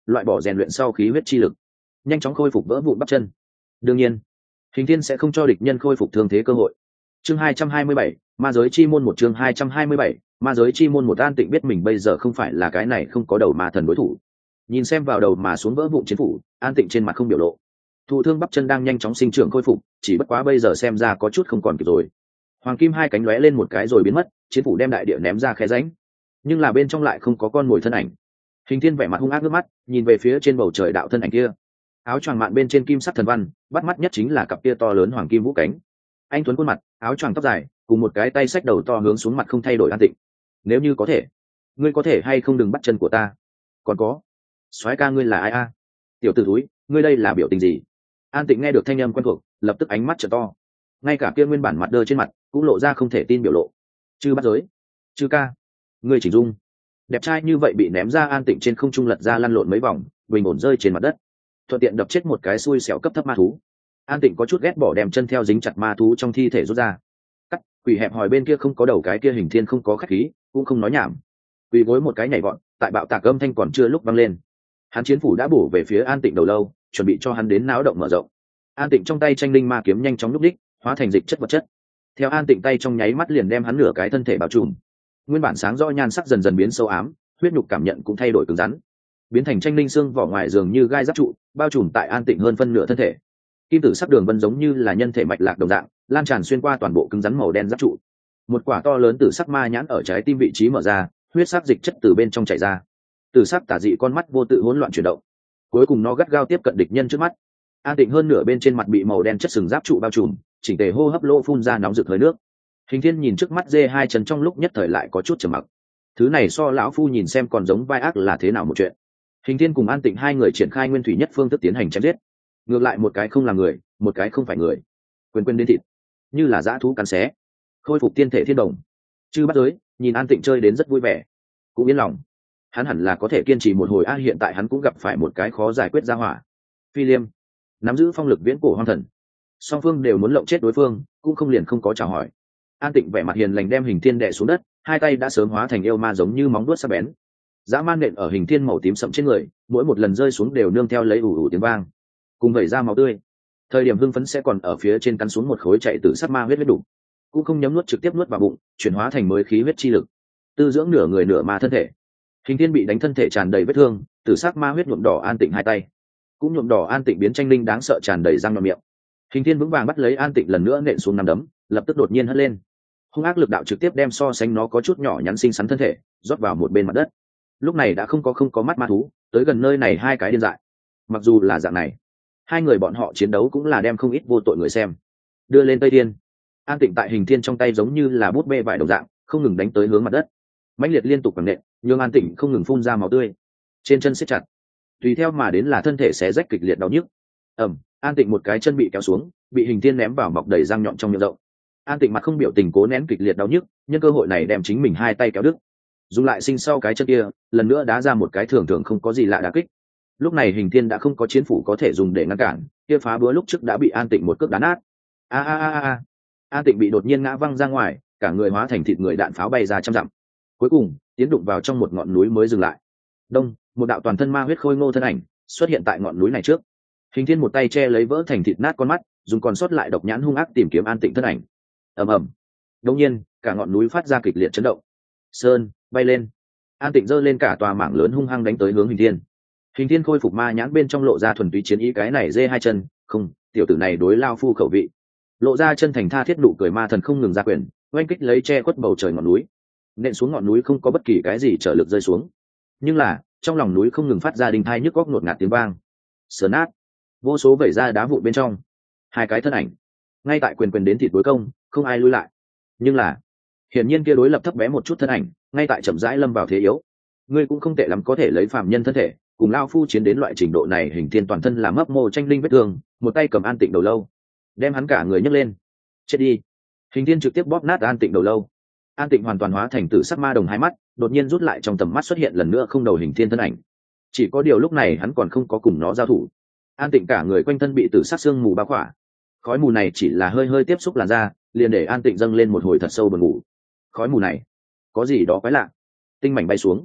loại bỏ rèn luyện sau khí huyết chi lực, nhanh chóng khôi phục vỡ vụn bắp chân. Đương nhiên hình thiên sẽ không cho địch nhân khôi phục thương thế cơ hội. Chương hai trăm hai mươi bảy, ma giới chi môn một. Chương hai trăm hai mươi bảy, ma giới chi môn một. An Tịnh biết mình bây giờ không phải là cái này không có đầu ma thần đối thủ. Nhìn xem vào đầu mà xuống vỡ vụn chiến phủ, An Tịnh trên mặt không biểu lộ. Thụ thương bắp chân đang nhanh chóng sinh trưởng khôi phục, chỉ bất quá bây giờ xem ra có chút không còn kịp rồi. Hoàng kim hai cánh lóe lên một cái rồi biến mất, chiến phủ đem đại địa ném ra khe rãnh, nhưng là bên trong lại không có con mồi thân ảnh. Hình thiên vẻ mặt hung ác nước mắt, nhìn về phía trên bầu trời đạo thân ảnh kia. Áo choàng mạn bên trên kim sắc thần văn, bắt mắt nhất chính là cặp kia to lớn hoàng kim vũ cánh. Anh tuấn khuôn mặt, áo choàng tóc dài, cùng một cái tay xách đầu to hướng xuống mặt không thay đổi An Tịnh. Nếu như có thể, ngươi có thể hay không đừng bắt chân của ta. Còn có, soái ca ngươi là ai a? Tiểu tử thúi, ngươi đây là biểu tình gì? An Tịnh nghe được thanh âm quen thuộc, lập tức ánh mắt trợ to. Ngay cả kia nguyên bản mặt đơ trên mặt cũng lộ ra không thể tin biểu lộ. Chư bắt giới, chư ca, ngươi chỉnh dung. Đẹp trai như vậy bị ném ra An Tịnh trên không trung lật ra lăn lộn mấy vòng, bình ổn rơi trên mặt đất, thuận tiện đập chết một cái xui xẻo cấp thấp ma thú. An Tịnh có chút ghét bỏ đem chân theo dính chặt ma thú trong thi thể rút ra. Cắt, quỷ hẹp hòi bên kia không có đầu cái kia Hình Thiên không có khách khí, cũng không nói nhảm. Quỳ gối một cái nhảy vọt, tại bạo tạc âm thanh còn chưa lúc vang lên, hắn chiến phủ đã bổ về phía An Tịnh đầu lâu, chuẩn bị cho hắn đến náo động mở rộng. An Tịnh trong tay tranh linh ma kiếm nhanh chóng lúc đích, hóa thành dịch chất vật chất. Theo An Tịnh tay trong nháy mắt liền đem hắn nửa cái thân thể bao trùm. Nguyên bản sáng rõ nhan sắc dần dần biến sâu ám, huyết nhục cảm nhận cũng thay đổi cứng rắn, biến thành tranh linh xương vỏ ngoài dường như gai giáp trụ, bao trùm tại An Tịnh hơn phân nửa thân thể. Kim tử sắc đường vân giống như là nhân thể mạch lạc đồng dạng, lan tràn xuyên qua toàn bộ cứng rắn màu đen giáp trụ. Một quả to lớn tử sắc ma nhãn ở trái tim vị trí mở ra, huyết sắc dịch chất từ bên trong chảy ra. Tử sắc tà dị con mắt vô tự hỗn loạn chuyển động, cuối cùng nó gắt gao tiếp cận địch nhân trước mắt. An Tịnh hơn nửa bên trên mặt bị màu đen chất sừng giáp trụ bao trùm, chỉnh tề hô hấp lỗ phun ra nóng rực hơi nước. Hình Thiên nhìn trước mắt dê hai chân trong lúc nhất thời lại có chút trầm mặc. Thứ này so lão phu nhìn xem còn giống vai ác là thế nào một chuyện. Hình Thiên cùng An Tịnh hai người triển khai nguyên thủy nhất phương thức tiến hành chém giết. Ngược lại một cái không là người, một cái không phải người. Quyền quyền đến thịt, như là dã thú cắn xé. Khôi phục tiên thể thiên đồng. Chư bắt giới, nhìn An Tịnh chơi đến rất vui vẻ, cũng yên lòng. Hắn hẳn là có thể kiên trì một hồi. A hiện tại hắn cũng gặp phải một cái khó giải quyết ra hỏa. Phi Liêm nắm giữ phong lực viễn cổ hoang thần, song phương đều muốn lộng chết đối phương, cũng không liền không có chào hỏi. An Tịnh vẻ mặt hiền lành đem Hình Thiên đè xuống đất, hai tay đã sớm hóa thành yêu ma giống như móng vuốt sắc bén. Dã man nện ở Hình Thiên màu tím sậm trên người, mỗi một lần rơi xuống đều nương theo lấy ủ ủ tiếng vang, cùng vẩy ra máu tươi. Thời điểm hưng phấn sẽ còn ở phía trên cắn xuống một khối chạy từ sắc ma huyết huyết đủ, cũng không nhấm nuốt trực tiếp nuốt vào bụng, chuyển hóa thành mới khí huyết chi lực, tư dưỡng nửa người nửa ma thân thể. Hình Thiên bị đánh thân thể tràn đầy vết thương, từ sắc ma huyết nhuộm đỏ An Tịnh hai tay, cũng nhuộm đỏ An Tịnh biến tranh linh đáng sợ tràn đầy răng nhọn miệng. Hình Thiên vững vàng bắt lấy An Tịnh lần nữa nện xuống nằm đấm, lập tức đột nhiên hất lên, hung ác lực đạo trực tiếp đem so sánh nó có chút nhỏ nhắn xinh xắn thân thể rót vào một bên mặt đất. Lúc này đã không có không có mắt ma thú tới gần nơi này hai cái điên dại. Mặc dù là dạng này, hai người bọn họ chiến đấu cũng là đem không ít vô tội người xem đưa lên Tây Thiên. An Tịnh tại Hình Thiên trong tay giống như là bút bê vải đồng dạng, không ngừng đánh tới hướng mặt đất, mãnh liệt liên tục bằng nện, nhưng An Tịnh không ngừng phun ra máu tươi, trên chân siết chặt, tùy theo mà đến là thân thể xé rách kịch liệt đau nhức. ầm, An Tịnh một cái chân bị kéo xuống, bị Hình Thiên ném vào mọc đầy răng nhọn trong miệng rộng. An Tịnh mặt không biểu tình cố nén kịch liệt đau nhức, nhân cơ hội này đem chính mình hai tay kéo đứt, dùng lại sinh sau cái chân kia, lần nữa đá ra một cái thường thường không có gì lạ đả kích. Lúc này Hình Thiên đã không có chiến phủ có thể dùng để ngăn cản, kia phá búa lúc trước đã bị An Tịnh một cước đá nát. A a a a, An Tịnh bị đột nhiên ngã văng ra ngoài, cả người hóa thành thịt người đạn pháo bay ra trăm dặm. Cuối cùng tiến đụng vào trong một ngọn núi mới dừng lại. Đông, một đạo toàn thân ma huyết khôi ngô thân ảnh xuất hiện tại ngọn núi này trước. Hình Thiên một tay che lấy vỡ thành thịt nát con mắt, dùng còn sót lại độc nhãn hung ác tìm kiếm An Tịnh thân ảnh. Ầm ầm. Đột nhiên, cả ngọn núi phát ra kịch liệt chấn động. Sơn bay lên. An Tịnh giơ lên cả tòa mảng lớn hung hăng đánh tới hướng Hình Thiên. Hình Thiên khôi phục ma nhãn bên trong lộ ra thuần túy chiến ý, cái này dê hai chân, không, tiểu tử này đối lao phu khẩu vị. Lộ ra chân thành tha thiết nụ cười ma thần không ngừng ra quyền, oanh kích lấy che khuất bầu trời ngọn núi. Nện xuống ngọn núi không có bất kỳ cái gì trở lực rơi xuống, nhưng là trong lòng núi không ngừng phát ra đinh thai nhức góc ngột ngạt tiếng vang. Sờ nát, vô số vẩy ra đá vụn bên trong, hai cái thân ảnh ngay tại quyền quyền đến thịt đối công, không ai lui lại. Nhưng là hiển nhiên kia đối lập thấp bé một chút thân ảnh ngay tại chậm rãi lâm vào thế yếu. Ngươi cũng không tệ lắm, có thể lấy phàm nhân thân thể cùng lao phu chiến đến loại trình độ này. Hình Thiên toàn thân là mấp mô tranh linh vết thương, một tay cầm An Tịnh đầu lâu, đem hắn cả người nhấc lên. Chết đi. Hình Thiên trực tiếp bóp nát An Tịnh đầu lâu. An Tịnh hoàn toàn hóa thành tử sắc ma đồng hai mắt, đột nhiên rút lại, trong tầm mắt xuất hiện lần nữa không đầu Hình Thiên thân ảnh. Chỉ có điều lúc này hắn còn không có cùng nó giao thủ. An Tịnh cả người quanh thân bị tử sắc sương mù bao khỏa, khói mù này chỉ là hơi hơi tiếp xúc làn da, liền để An Tịnh dâng lên một hồi thật sâu buồn ngủ. Khói mù này có gì đó quái lạ. Tinh mảnh bay xuống,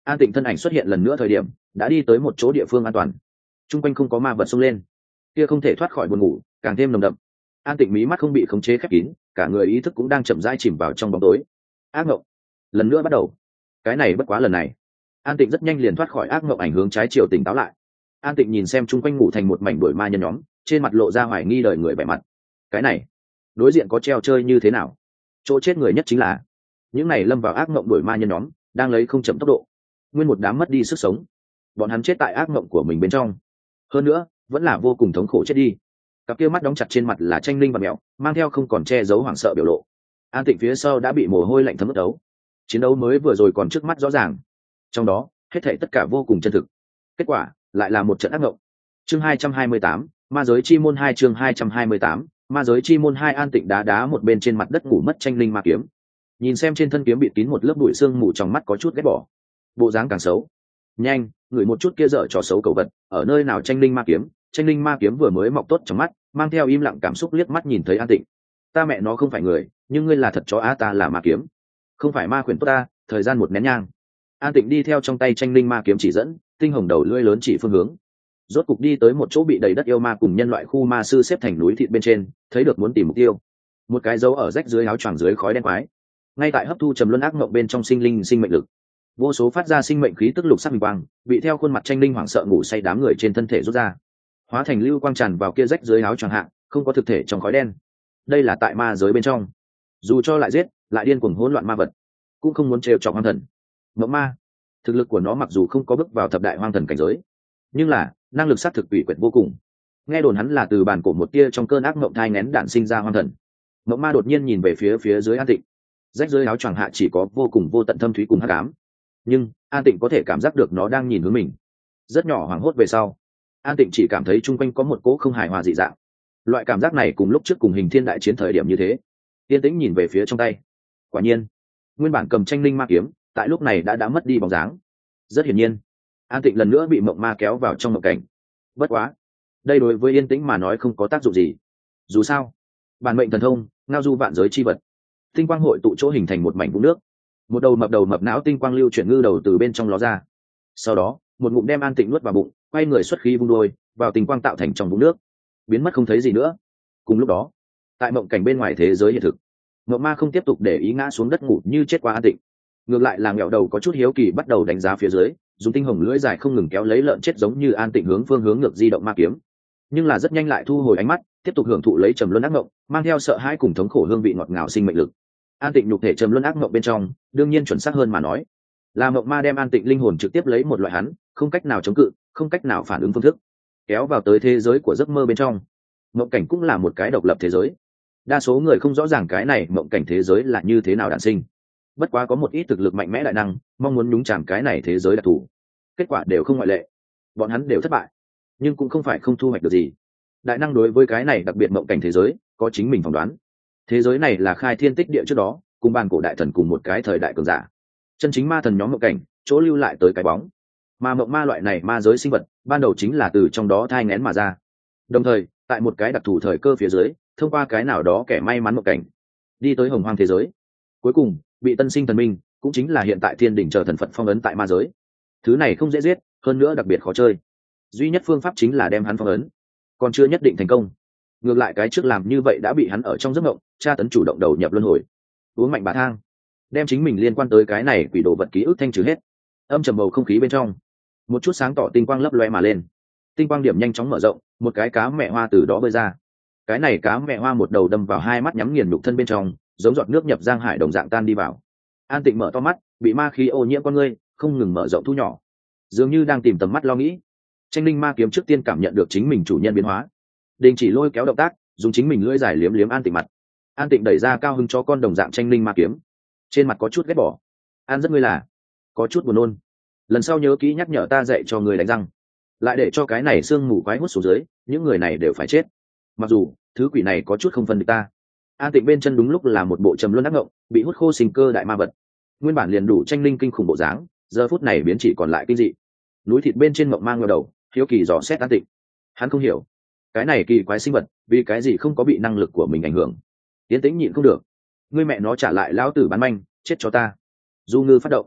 An Tịnh thân ảnh xuất hiện lần nữa thời điểm đã đi tới một chỗ địa phương an toàn, chung quanh không có ma vật xông lên, kia không thể thoát khỏi buồn ngủ càng thêm nồng đậm. An Tịnh mí mắt không bị khống chế khép kín, cả người ý thức cũng đang chậm rãi chìm vào trong bóng tối. Ác mộng lần nữa bắt đầu. Cái này bất quá lần này An Tịnh rất nhanh liền thoát khỏi ác mộng ảnh hướng trái chiều tỉnh táo lại. An Tịnh nhìn xem chung quanh ngủ thành một mảnh đuổi ma nhân nhóm, trên mặt lộ ra hoài nghi đời người vẻ mặt. Cái này đối diện có treo chơi như thế nào? Chỗ chết người nhất chính là những này lâm vào ác mộng đuổi ma nhân nhóm đang lấy không chậm tốc độ, nguyên một đám mất đi sức sống. Bọn hắn chết tại ác mộng của mình bên trong, hơn nữa vẫn là vô cùng thống khổ chết đi. Cặp kia mắt đóng chặt trên mặt là tranh linh và mẹo, mang theo không còn che giấu hoảng sợ biểu lộ. An Tịnh phía sau đã bị mồ hôi lạnh thấm ướt đấu. Chiến đấu mới vừa rồi còn trước mắt rõ ràng, trong đó hết thảy tất cả vô cùng chân thực. Kết quả lại là một trận ác mộng. Chương hai trăm hai mươi tám, ma giới chi môn hai. Chương hai trăm hai mươi tám, ma giới chi môn hai. An Tịnh đá đá một bên trên mặt đất ngủ mất tranh linh ma kiếm, nhìn xem trên thân kiếm bị kín một lớp bụi sương mù, trong mắt có chút ghét bỏ. Bộ dáng càng xấu. Nhanh, ngửi một chút kia dở trò xấu cầu vật, ở nơi nào tranh linh ma kiếm? Tranh linh ma kiếm vừa mới mọc tốt trong mắt, mang theo im lặng cảm xúc liếc mắt nhìn thấy An Tịnh. Ta mẹ nó không phải người, nhưng ngươi là thật chó á, ta là ma kiếm, không phải ma khuyển tốt ta. Thời gian một nén nhang, An Tịnh đi theo trong tay tranh linh ma kiếm chỉ dẫn, tinh hồng đầu lưỡi lớn chỉ phương hướng, rốt cục đi tới một chỗ bị đầy đất yêu ma cùng nhân loại khu ma sư xếp thành núi thịt bên trên, thấy được muốn tìm mục tiêu, một cái dấu ở rách dưới áo choàng dưới khói đen quái, ngay tại hấp thu trầm luân ác mộng bên trong sinh linh sinh mệnh lực, vô số phát ra sinh mệnh khí tức lục sắc minh quang bị theo khuôn mặt tranh linh hoảng sợ ngủ say đám người trên thân thể rút ra, hóa thành lưu quang tràn vào kia rách dưới áo choàng hạ, không có thực thể trong khói đen. Đây là tại ma giới bên trong, dù cho lại giết lại điên cuồng hỗn loạn ma vật, cũng không muốn trêu chọc hoang thần. Ngọc ma, thực lực của nó mặc dù không có bước vào thập đại hoang thần cảnh giới, nhưng là năng lực sát thực ủy quyệt vô cùng. Nghe đồn hắn là từ bản cổ một tia trong cơn ác mộng thai nén đạn sinh ra hoang thần. Ngọc ma đột nhiên nhìn về phía phía dưới An Tịnh, rách dưới áo choàng hạ chỉ có vô cùng vô tận thâm thúy cùng hắc ám, nhưng An Tịnh có thể cảm giác được nó đang nhìn hướng mình. Rất nhỏ hoảng hốt về sau, An Tịnh chỉ cảm thấy chung quanh có một cỗ không hài hòa dị dạng. Loại cảm giác này cùng lúc trước cùng Hình Thiên đại chiến thời điểm như thế. Yên tĩnh nhìn về phía trong tay, quả nhiên nguyên bản cầm tranh linh ma kiếm tại lúc này đã đã mất đi bóng dáng. Rất hiển nhiên, An Tịnh lần nữa bị mộng ma kéo vào trong mộng cảnh. Bất quá, đây đối với yên tĩnh mà nói không có tác dụng gì. Dù sao, bản mệnh thần thông ngao du vạn giới chi vật, tinh quang hội tụ chỗ hình thành một mảnh vũng nước, một đầu mập đầu mập não tinh quang lưu chuyển ngư đầu từ bên trong ló ra, sau đó một ngụm đem An Tịnh nuốt vào bụng, quay người xuất khí vung đôi vào tinh quang tạo thành trong vũng nước, biến mất không thấy gì nữa. Cùng lúc đó, tại mộng cảnh bên ngoài thế giới hiện thực, mộng ma không tiếp tục để ý ngã xuống đất ngủ như chết qua An Tịnh, ngược lại là nghẹo đầu có chút hiếu kỳ bắt đầu đánh giá phía dưới, dùng tinh hồng lưỡi dài không ngừng kéo lấy lợn chết giống như An Tịnh hướng phương hướng ngược di động ma kiếm, nhưng là rất nhanh lại thu hồi ánh mắt, tiếp tục hưởng thụ lấy trầm luân ác mộng mang theo sợ hãi cùng thống khổ hương vị ngọt ngào sinh mệnh lực. An Tịnh nhục thể trầm luân ác mộng bên trong, đương nhiên chuẩn xác hơn mà nói, là mộng ma đem An Tịnh linh hồn trực tiếp lấy một loại hắn không cách nào chống cự, không cách nào phản ứng phương thức kéo vào tới thế giới của giấc mơ bên trong. Mộng cảnh cũng là một cái độc lập thế giới, đa số người không rõ ràng cái này mộng cảnh thế giới là như thế nào đản sinh. Bất quá có một ít thực lực mạnh mẽ đại năng mong muốn nhúng chàm cái này thế giới đặc thù, kết quả đều không ngoại lệ, bọn hắn đều thất bại, nhưng cũng không phải không thu hoạch được gì. Đại năng đối với cái này đặc biệt mộng cảnh thế giới có chính mình phỏng đoán. Thế giới này là khai thiên tích địa trước đó cùng bàn cổ đại thần cùng một cái thời đại cường giả, chân chính ma thần nhóm mộng cảnh chỗ lưu lại tới cái bóng, mà mộng ma loại này ma giới sinh vật ban đầu chính là từ trong đó thai nghén mà ra, đồng thời tại một cái đặc thù thời cơ phía dưới, thông qua cái nào đó kẻ may mắn mộng cảnh đi tới hồng hoang thế giới, cuối cùng bị tân sinh thần minh, cũng chính là hiện tại thiên đỉnh chờ thần Phật phong ấn tại ma giới. Thứ này không dễ giết, hơn nữa đặc biệt khó chơi, duy nhất phương pháp chính là đem hắn phong ấn, còn chưa nhất định thành công. Ngược lại cái trước làm như vậy đã bị hắn ở trong giấc mộng tra tấn chủ động đầu nhập luân hồi, uống mạnh bà thang, đem chính mình liên quan tới cái này quỷ đồ vật ký ức thanh trừ hết. Âm trầm bầu không khí bên trong, một chút sáng tỏ tinh quang lấp loe mà lên, tinh quang điểm nhanh chóng mở rộng, một cái cá mẹ hoa từ đó bơi ra. Cái này cá mẹ hoa một đầu đâm vào hai mắt nhắm nghiền nhục thân bên trong, giống giọt nước nhập giang hải đồng dạng tan đi vào. An Tịnh mở to mắt, bị ma khí ô nhiễm con ngươi không ngừng mở rộng thu nhỏ, dường như đang tìm tầm mắt lo nghĩ. Tranh linh ma kiếm trước tiên cảm nhận được chính mình chủ nhân biến hóa, đình chỉ lôi kéo động tác, dùng chính mình lưỡi dài liếm liếm An Tịnh mặt. An Tịnh đẩy ra cao hứng cho con đồng dạng tranh linh ma kiếm, trên mặt có chút ghét bỏ. An rất ngươi là có chút buồn nôn, lần sau nhớ kỹ nhắc nhở ta dạy cho người đánh răng, lại để cho cái này sương mù quái hút xuống dưới, những người này đều phải chết. Mặc dù thứ quỷ này có chút không phân được ta. An Tịnh bên chân đúng lúc là một bộ trầm luân ác ngộng bị hút khô sinh cơ đại ma vật, nguyên bản liền đủ tranh linh kinh khủng bộ dáng, giờ phút này biến chỉ còn lại kinh dị. Núi thịt bên trên mộng mang ngờ đầu hiếu kỳ dò xét An Tịnh. Hắn không hiểu cái này kỳ quái sinh vật vì cái gì không có bị năng lực của mình ảnh hưởng. Tiến tĩnh nhịn không được, ngươi mẹ nó trả lại lão tử bán manh, chết cho ta. Du ngư phát động,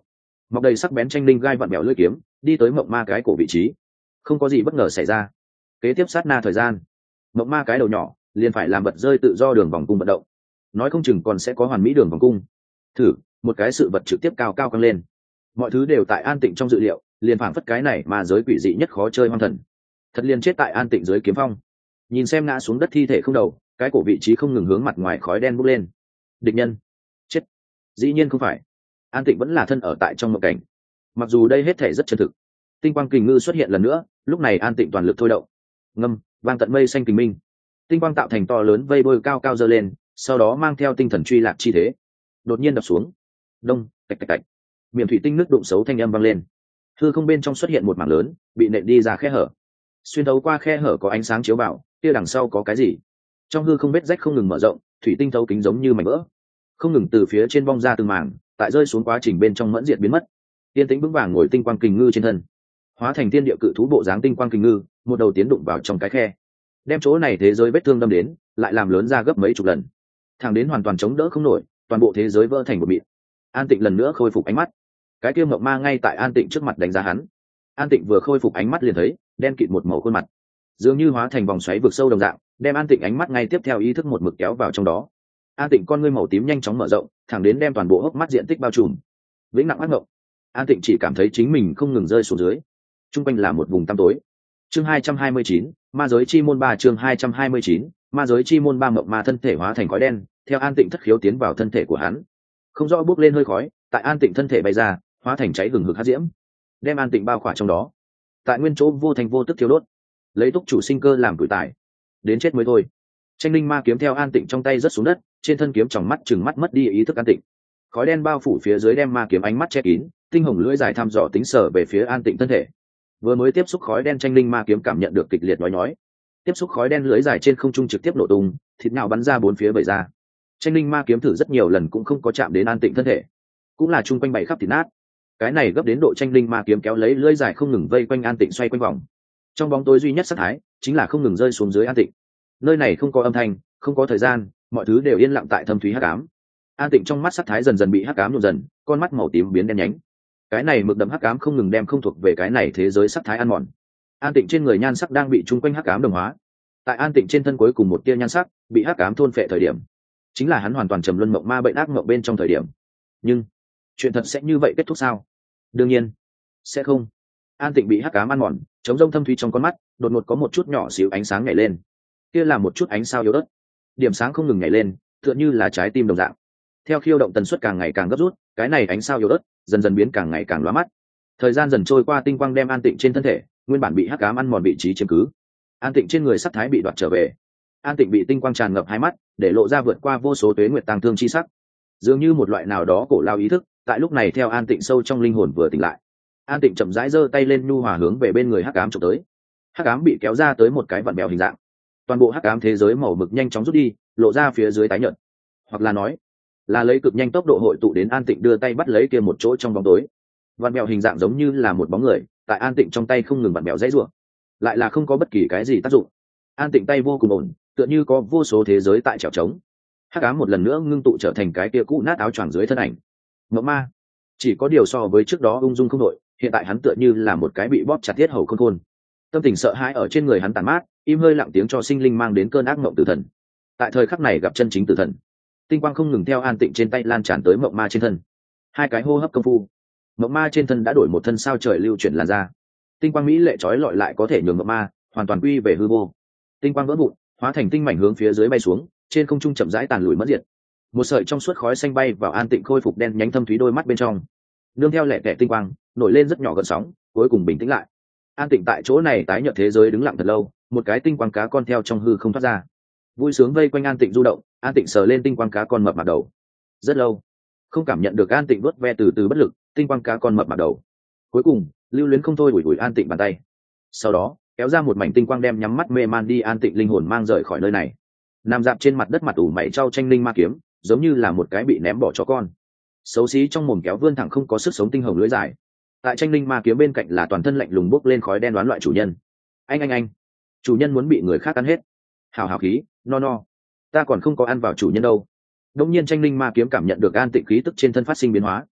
mọc đầy sắc bén tranh linh gai vặn bèo lưỡi kiếm đi tới mộng ma cái cổ vị trí. Không có gì bất ngờ xảy ra. Kế tiếp sát na thời gian, mộng ma cái đầu nhỏ liền phải làm bật rơi tự do đường vòng cung vận động, nói không chừng còn sẽ có hoàn mỹ đường vòng cung. Thử một cái sự vật trực tiếp cao cao căng lên, mọi thứ đều tại an tịnh trong dự liệu, liền phảng phất cái này mà giới quỷ dị nhất khó chơi hoang thần thật liền chết tại an tịnh dưới kiếm phong. Nhìn xem ngã xuống đất thi thể không đầu, cái cổ vị trí không ngừng hướng mặt ngoài khói đen bốc lên. Địch nhân chết? Dĩ nhiên không phải. An tịnh vẫn là thân ở tại trong mộng cảnh. Mặc dù đây hết thể rất chân thực. Tinh quang kình ngư xuất hiện lần nữa, lúc này an tịnh toàn lực thôi động. Ngâm vang tận mây xanh kình minh, tinh quang tạo thành to lớn vây đôi cao cao dơ lên, sau đó mang theo tinh thần truy lạc chi thế, đột nhiên đập xuống. Đông tạch tạch tạch, miệng thủy tinh nước đụng xấu thanh âm vang lên. Hư không bên trong xuất hiện một mảng lớn bị nện đi ra khe hở, xuyên thấu qua khe hở có ánh sáng chiếu vào, kia đằng sau có cái gì? Trong hư không vết rách không ngừng mở rộng, thủy tinh thấu kính giống như mảnh vỡ, không ngừng từ phía trên bong ra từng mảng, tại rơi xuống quá trình bên trong mẫn diệt biến mất. Tiên tĩnh vững vàng ngồi tinh quang kình ngư trên thân, hóa thành tiên địa cự thú bộ dáng tinh quang kình ngư, một đầu tiến đụng vào trong cái khe, đem chỗ này thế giới vết thương đâm đến, lại làm lớn ra gấp mấy chục lần, thẳng đến hoàn toàn chống đỡ không nổi, toàn bộ thế giới vỡ thành một mịn. An Tịnh lần nữa khôi phục ánh mắt, cái kia mộng ma ngay tại An Tịnh trước mặt đánh giá hắn. An Tịnh vừa khôi phục ánh mắt liền thấy đen kịt một màu khuôn mặt, dường như hóa thành vòng xoáy vực sâu đồng dạng, đem An Tịnh ánh mắt ngay tiếp theo ý thức một mực kéo vào trong đó. An Tịnh con ngươi màu tím nhanh chóng mở rộng, thẳng đến đem toàn bộ hốc mắt diện tích bao trùm. Vĩnh nặng ác mộng, An Tịnh chỉ cảm thấy chính mình không ngừng rơi xuống dưới, trung quanh là một vùng tăm tối. Chương hai trăm hai mươi chín, ma giới chi môn ba. Chương hai trăm hai mươi chín, ma giới chi môn ba. Mộng ma thân thể hóa thành khói đen, theo An Tịnh thất khiếu tiến vào thân thể của hắn, không rõ bốc lên hơi khói, tại An Tịnh thân thể bay ra, hóa thành cháy hừng hực hắc diễm, đem An Tịnh bao khỏa trong đó, tại nguyên chỗ vô thành vô tức thiêu đốt, lấy túc chủ sinh cơ làm tuổi tài, đến chết mới thôi. Tranh linh ma kiếm theo An Tịnh trong tay rớt xuống đất, trên thân kiếm tròng mắt chừng mắt mất đi ý thức An Tịnh. Khói đen bao phủ phía dưới đem ma kiếm ánh mắt che kín, tinh hồng lưỡi dài thăm dò tính sở về phía An Tịnh thân thể. Vừa mới tiếp xúc khói đen, tranh linh ma kiếm cảm nhận được kịch liệt nói nói, tiếp xúc khói đen lưỡi dài trên không trung trực tiếp nổ tung, thịt nào bắn ra bốn phía bầy ra. Tranh linh ma kiếm thử rất nhiều lần cũng không có chạm đến An Tịnh thân thể, cũng là chung quanh bày khắp thịt nát. Cái này gấp đến độ tranh linh ma kiếm kéo lấy lưỡi dài không ngừng vây quanh An Tịnh xoay quanh vòng. Trong bóng tối duy nhất sắc thái chính là không ngừng rơi xuống dưới An Tịnh. Nơi này không có âm thanh, không có thời gian, mọi thứ đều yên lặng tại thâm thúy hắc ám. An Tịnh trong mắt sắc thái dần dần bị hắc ám nhuộm dần, con mắt màu tím biến đen nhánh. Cái này mực đậm hắc ám không ngừng đem không thuộc về cái này thế giới sắc thái ăn mòn. An Tịnh trên người nhan sắc đang bị chung quanh hắc ám đồng hóa. Tại An Tịnh trên thân cuối cùng một tia nhan sắc bị hắc ám thôn phệ thời điểm, chính là hắn hoàn toàn trầm luân mộng ma bệnh ác mộng bên trong thời điểm. Nhưng chuyện thật sẽ như vậy kết thúc sao? Đương nhiên sẽ không. An Tịnh bị hắc ám ăn mòn, trống rông thâm thúy trong con mắt đột ngột có một chút nhỏ xíu ánh sáng nhảy lên. Kia là một chút ánh sao yếu ớt, điểm sáng không ngừng nhảy lên, tựa như là trái tim đồng dạng. Theo khiêu động tần suất càng ngày càng gấp rút, cái này ánh sao yếu ớt dần dần biến càng ngày càng lóa mắt. Thời gian dần trôi qua, tinh quang đem An Tịnh trên thân thể nguyên bản bị hắc ám ăn mòn vị trí chiếm cứ. An Tịnh trên người sắc thái bị đoạt trở về. An Tịnh bị tinh quang tràn ngập hai mắt, để lộ ra vượt qua vô số tuế nguyệt tang thương chi sắc, dường như một loại nào đó cổ lao ý thức tại lúc này theo An Tịnh sâu trong linh hồn vừa tỉnh lại. An Tịnh chậm rãi giơ tay lên nhu hòa hướng về bên người hắc ám chụp tới. Hắc ám bị kéo ra tới một cái vặn bèo hình dạng, toàn bộ hắc ám thế giới màu mực nhanh chóng rút đi, lộ ra phía dưới tái nhợt, hoặc là nói là lấy cực nhanh tốc độ hội tụ đến An Tịnh đưa tay bắt lấy kia một chỗ trong bóng tối. Vặn bèo hình dạng giống như là một bóng người tại An Tịnh trong tay không ngừng vặn bèo dãy rủa, lại là không có bất kỳ cái gì tác dụng. An Tịnh tay vô cùng ổn, tựa như có vô số thế giới tại trèo trống. Hắc ám một lần nữa ngưng tụ trở thành cái kia cũ nát áo choàng dưới thân ảnh mộng ma, chỉ có điều so với trước đó ung dung không đội, hiện tại hắn tựa như là một cái bị bóp chặt thiết hầu khôn khôn. Tâm tình sợ hãi ở trên người hắn tàn mát, im hơi lặng tiếng cho sinh linh mang đến cơn ác mộng tử thần. Tại thời khắc này gặp chân chính tử thần, tinh quang không ngừng theo An Tịnh trên tay lan tràn tới mộng ma trên thân. Hai cái hô hấp công phu, mộng ma trên thân đã đổi một thân sao trời lưu chuyển làn ra. Tinh quang mỹ lệ trói lọi lại có thể nhường mộng ma hoàn toàn quy về hư vô. Tinh quang vỡ vụn, hóa thành tinh mảnh hướng phía dưới bay xuống, trên không trung chậm rãi tàn lùi mất diệt. Một sợi trong suốt khói xanh bay vào An Tịnh khôi phục đen nhánh thâm thúy đôi mắt bên trong, nương theo lẻ tẻ tinh quang nổi lên rất nhỏ gợn sóng, cuối cùng bình tĩnh lại. An Tịnh tại chỗ này tái nhợt thế giới đứng lặng thật lâu, một cái tinh quang cá con theo trong hư không thoát ra, vui sướng vây quanh An Tịnh du động. An Tịnh sờ lên tinh quang cá con mập mạp đầu, rất lâu không cảm nhận được An Tịnh vuốt ve từ từ bất lực tinh quang cá con mập mạp đầu, cuối cùng lưu luyến không thôi ủi ủi An Tịnh bàn tay, sau đó kéo ra một mảnh tinh quang đem nhắm mắt mê man đi An Tịnh linh hồn mang rời khỏi nơi này. Nằm dạp trên mặt đất mặt ủ mày trao tranh linh ma kiếm giống như là một cái bị ném bỏ chó con, xấu xí trong mồm kéo vươn thẳng không có sức sống tinh hồng lưỡi dài. Tại tranh linh ma kiếm bên cạnh là toàn thân lạnh lùng bốc lên khói đen đoán loại chủ nhân. Anh anh anh, chủ nhân muốn bị người khác ăn hết. Hào hào khí, no no, ta còn không có ăn vào chủ nhân đâu. Đông nhiên tranh linh ma kiếm cảm nhận được An Tịnh khí tức trên thân phát sinh biến hóa,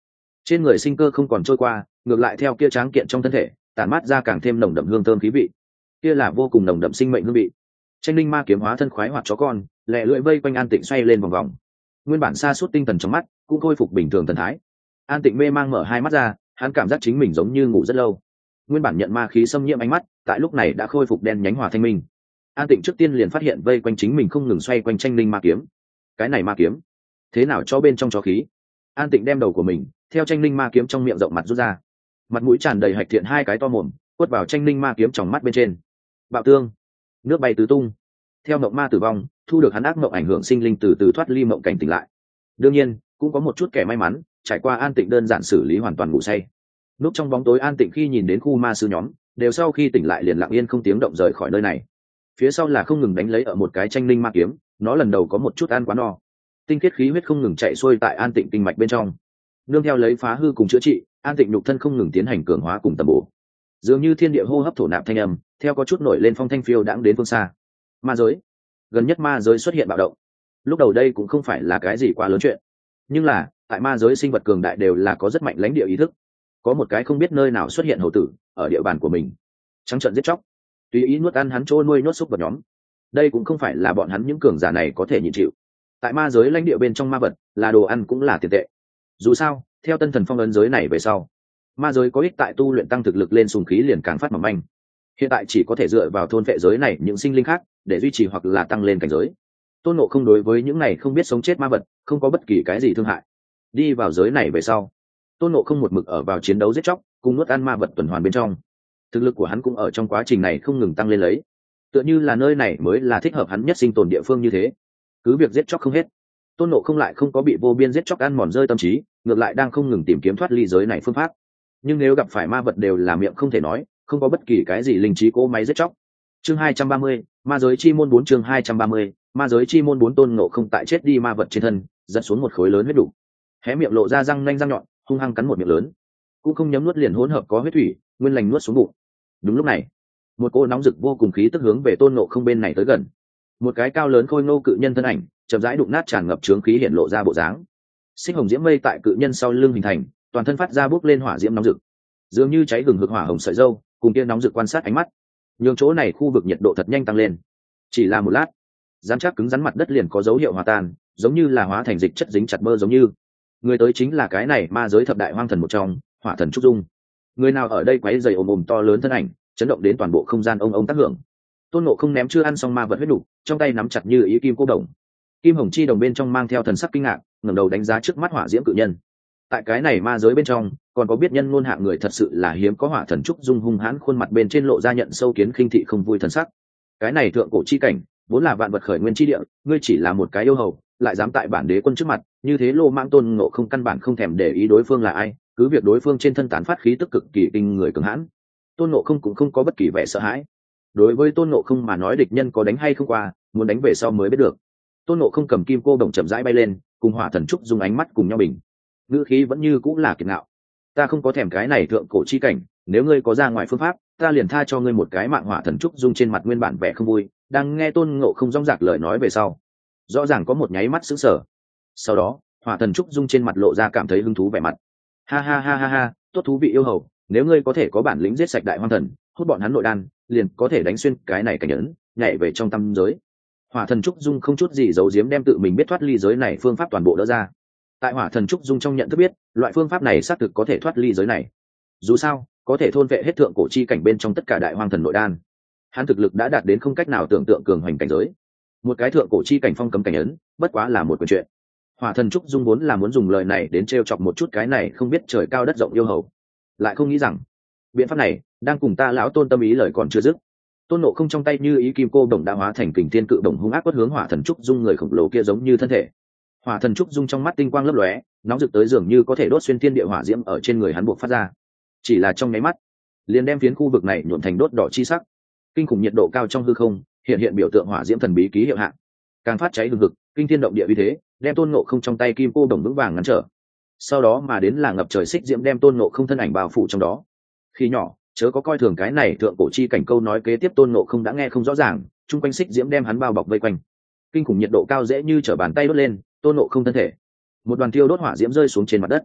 trên người sinh cơ không còn trôi qua, ngược lại theo kia tráng kiện trong thân thể tản mát ra càng thêm nồng đậm hương thơm khí vị, kia là vô cùng nồng đậm sinh mệnh hương vị. Tranh linh ma kiếm hóa thân khoái hoạt chó con, lẹ lưỡi vây quanh An Tịnh xoay lên vòng vòng. Nguyên bản sa sút tinh thần trong mắt cũng khôi phục bình thường thần thái. An Tịnh mê mang mở hai mắt ra, hắn cảm giác chính mình giống như ngủ rất lâu. Nguyên bản nhận ma khí xâm nhiễm ánh mắt tại lúc này đã khôi phục đen nhánh hòa thanh minh. An Tịnh trước tiên liền phát hiện vây quanh chính mình không ngừng xoay quanh tranh linh ma kiếm. Cái này ma kiếm thế nào cho bên trong cho khí? An Tịnh đem đầu của mình theo tranh linh ma kiếm trong miệng rộng mặt rút ra, mặt mũi tràn đầy hạch thiện hai cái to mồm quất vào tranh linh ma kiếm trong mắt bên trên. Bạo tương, nước bay tứ tung. Theo mộng ma tử vong, thu được hắn ác mộng ảnh hưởng sinh linh từ từ thoát ly mộng cảnh tỉnh lại. Đương nhiên cũng có một chút kẻ may mắn trải qua An Tịnh đơn giản xử lý hoàn toàn ngủ say. Núp trong bóng tối An Tịnh khi nhìn đến khu ma sư nhóm đều sau khi tỉnh lại liền lặng yên không tiếng động rời khỏi nơi này. Phía sau là không ngừng đánh lấy ở một cái tranh linh ma kiếm, nó lần đầu có một chút ăn quá no. Tinh khiết khí huyết không ngừng chạy xuôi tại An Tịnh kinh mạch bên trong, nương theo lấy phá hư cùng chữa trị, An Tịnh nhục thân không ngừng tiến hành cường hóa cùng tầm bổ. Dường như thiên địa hô hấp thổ nạp thanh âm theo có chút nổi lên phong thanh phiêu đãng đến phương xa. Ma giới, gần nhất ma giới xuất hiện bạo động. Lúc đầu đây cũng không phải là cái gì quá lớn chuyện, nhưng là tại ma giới sinh vật cường đại đều là có rất mạnh lãnh địa ý thức. Có một cái không biết nơi nào xuất hiện hầu tử ở địa bàn của mình, trắng trợn giết chóc, tùy ý nuốt ăn hắn trôi nuôi nuốt xúc vật nhóm. Đây cũng không phải là bọn hắn những cường giả này có thể nhịn chịu. Tại ma giới lãnh địa bên trong ma vật là đồ ăn cũng là tiền tệ. Dù sao theo tân thần phong ấn giới này về sau, ma giới có ích tại tu luyện tăng thực lực lên sùng khí liền càng phát mỏng manh. Hiện tại chỉ có thể dựa vào thôn vệ giới này những sinh linh khác để duy trì hoặc là tăng lên cảnh giới. Tôn Ngộ không đối với những này không biết sống chết ma vật không có bất kỳ cái gì thương hại. Đi vào giới này về sau, Tôn Ngộ không một mực ở vào chiến đấu giết chóc cùng nuốt ăn ma vật tuần hoàn bên trong. Thực lực của hắn cũng ở trong quá trình này không ngừng tăng lên lấy, tựa như là nơi này mới là thích hợp hắn nhất sinh tồn địa phương như thế. Cứ việc giết chóc không hết, Tôn Ngộ không lại không có bị vô biên giết chóc ăn mòn rơi tâm trí, ngược lại đang không ngừng tìm kiếm thoát ly giới này phương pháp. Nhưng nếu gặp phải ma vật đều là miệng không thể nói, không có bất kỳ cái gì linh trí cỗ máy giết chóc. Chương hai trăm ba mươi, ma giới chi môn bốn. Chương hai trăm ba mươi, ma giới chi môn bốn. Tôn Ngộ không tại chết đi ma vật trên thân giật xuống một khối lớn huyết đủ, hé miệng lộ ra răng nanh răng nhọn, hung hăng cắn một miệng lớn, cũng không nhấm nuốt liền hỗn hợp có huyết thủy nguyên lành nuốt xuống bụng. Đúng lúc này, một cô nóng rực vô cùng khí tức hướng về Tôn Ngộ không bên này tới gần. Một cái cao lớn khôi ngô cự nhân thân ảnh chậm rãi đụng nát tràn ngập chướng khí hiện lộ ra bộ dáng. Xích hồng diễm mây tại cự nhân sau lưng hình thành, toàn thân phát ra bốc lên hỏa diễm nóng rực, dường như cháy gừng hực hỏa hồng sợi dâu, cùng kia nóng rực quan sát ánh mắt, nhường chỗ này khu vực nhiệt độ thật nhanh tăng lên. Chỉ là một lát, rắn chắc cứng rắn mặt đất liền có dấu hiệu hòa tan, giống như là hóa thành dịch chất dính chặt bơ giống như. Người tới chính là cái này ma giới thập đại hoang thần một trong, Hỏa Thần Trúc Dung. Người nào ở đây quấy rầy ồm ồm to lớn thân ảnh, chấn động đến toàn bộ không gian ông ông tác hưởng. Tôn Ngộ không ném chưa ăn xong ma vật huyết đủ, trong tay nắm chặt như ý kim cô đồng. Kim hồng chi đồng bên trong mang theo thần sắc kinh ngạc, ngẩng đầu đánh giá trước mắt hỏa diễm cự nhân. Tại cái này ma giới bên trong, còn có biết nhân ngôn hạng người thật sự là hiếm có. Hỏa Thần Trúc Dung hung hãn khuôn mặt bên trên lộ ra nhận sâu kiến khinh thị không vui thần sắc. Cái này thượng cổ chi cảnh, vốn là vạn vật khởi nguyên chi địa, ngươi chỉ là một cái yêu hầu, lại dám tại bản đế quân trước mặt như thế lô mãng. Tôn Ngộ không căn bản không thèm để ý đối phương là ai, cứ việc đối phương trên thân tán phát khí tức cực kỳ kinh người cường hãn, Tôn Ngộ không cũng không có bất kỳ vẻ sợ hãi. Đối với Tôn Ngộ không mà nói, địch nhân có đánh hay không qua, muốn đánh về sau mới biết được. Tôn Ngộ không cầm kim cô đồng chậm rãi bay lên, cùng Hỏa Thần Trúc Dung ánh mắt cùng nhau bình, ngữ khí vẫn như cũng là kiệt ngạo. Ta không có thèm cái này thượng cổ chi cảnh, nếu ngươi có ra ngoài phương pháp, ta liền tha cho ngươi một cái mạng. Hỏa Thần Trúc Dung trên mặt nguyên bản vẻ không vui, đang nghe Tôn Ngộ không rong rạc lời nói về sau, rõ ràng có một nháy mắt sững sờ. Sau đó, Hỏa Thần Trúc Dung trên mặt lộ ra cảm thấy hứng thú vẻ mặt. Ha ha ha ha ha, tốt thú vị yêu hầu, nếu ngươi có thể có bản lĩnh giết sạch đại hoang thần, hút bọn hắn nội đan, liền có thể đánh xuyên cái này cảnh ấn, nhảy về trong tâm giới. Hỏa Thần Trúc Dung không chút gì giấu giếm đem tự mình biết thoát ly giới này phương pháp toàn bộ đỡ ra. Tại Hỏa Thần Trúc Dung trong nhận thức biết, loại phương pháp này xác thực có thể thoát ly giới này. Dù sao, có thể thôn vệ hết thượng cổ chi cảnh bên trong tất cả đại hoang thần nội đan. Hắn thực lực đã đạt đến không cách nào tưởng tượng cường hoành cảnh giới. Một cái thượng cổ chi cảnh phong cấm cảnh ấn, bất quá là một quyền chuyện. Hỏa Thần Trúc Dung vốn là muốn dùng lời này đến trêu chọc một chút cái này không biết trời cao đất rộng yêu hầu, lại không nghĩ rằng biện pháp này đang cùng ta lão Tôn tâm ý lời còn chưa dứt. Tôn Ngộ không trong tay như ý kim cô đồng đã hóa thành kình thiên cự đồng hung ác quất hướng Hỏa Thần Trúc Dung người khổng lồ kia giống như thân thể. Hỏa Thần Trúc Dung trong mắt tinh quang lấp lóe, nóng rực tới dường như có thể đốt xuyên thiên địa hỏa diễm ở trên người hắn buộc phát ra. Chỉ là trong nháy mắt, liền đem phiến khu vực này nhuộm thành đốt đỏ chi sắc. Kinh khủng nhiệt độ cao trong hư không hiện hiện biểu tượng hỏa diễm thần bí ký hiệu hạng, càng phát cháy hừng hực, kinh thiên động địa uy thế, đem Tôn Ngộ không trong tay kim cô đồng vững vàng ngăn trở. Sau đó mà đến là ngập trời xích diễm đem Tôn Ngộ không thân ảnh bao phủ trong đó. Khi nhỏ, chớ có coi thường cái này thượng cổ chi cảnh, câu nói kế tiếp Tôn Ngộ không đã nghe không rõ ràng, chung quanh xích diễm đem hắn bao bọc vây quanh. Kinh khủng nhiệt độ cao dễ như trở bàn tay đốt lên Tôn Ngộ không thân thể. Một đoàn tiêu đốt hỏa diễm rơi xuống trên mặt đất.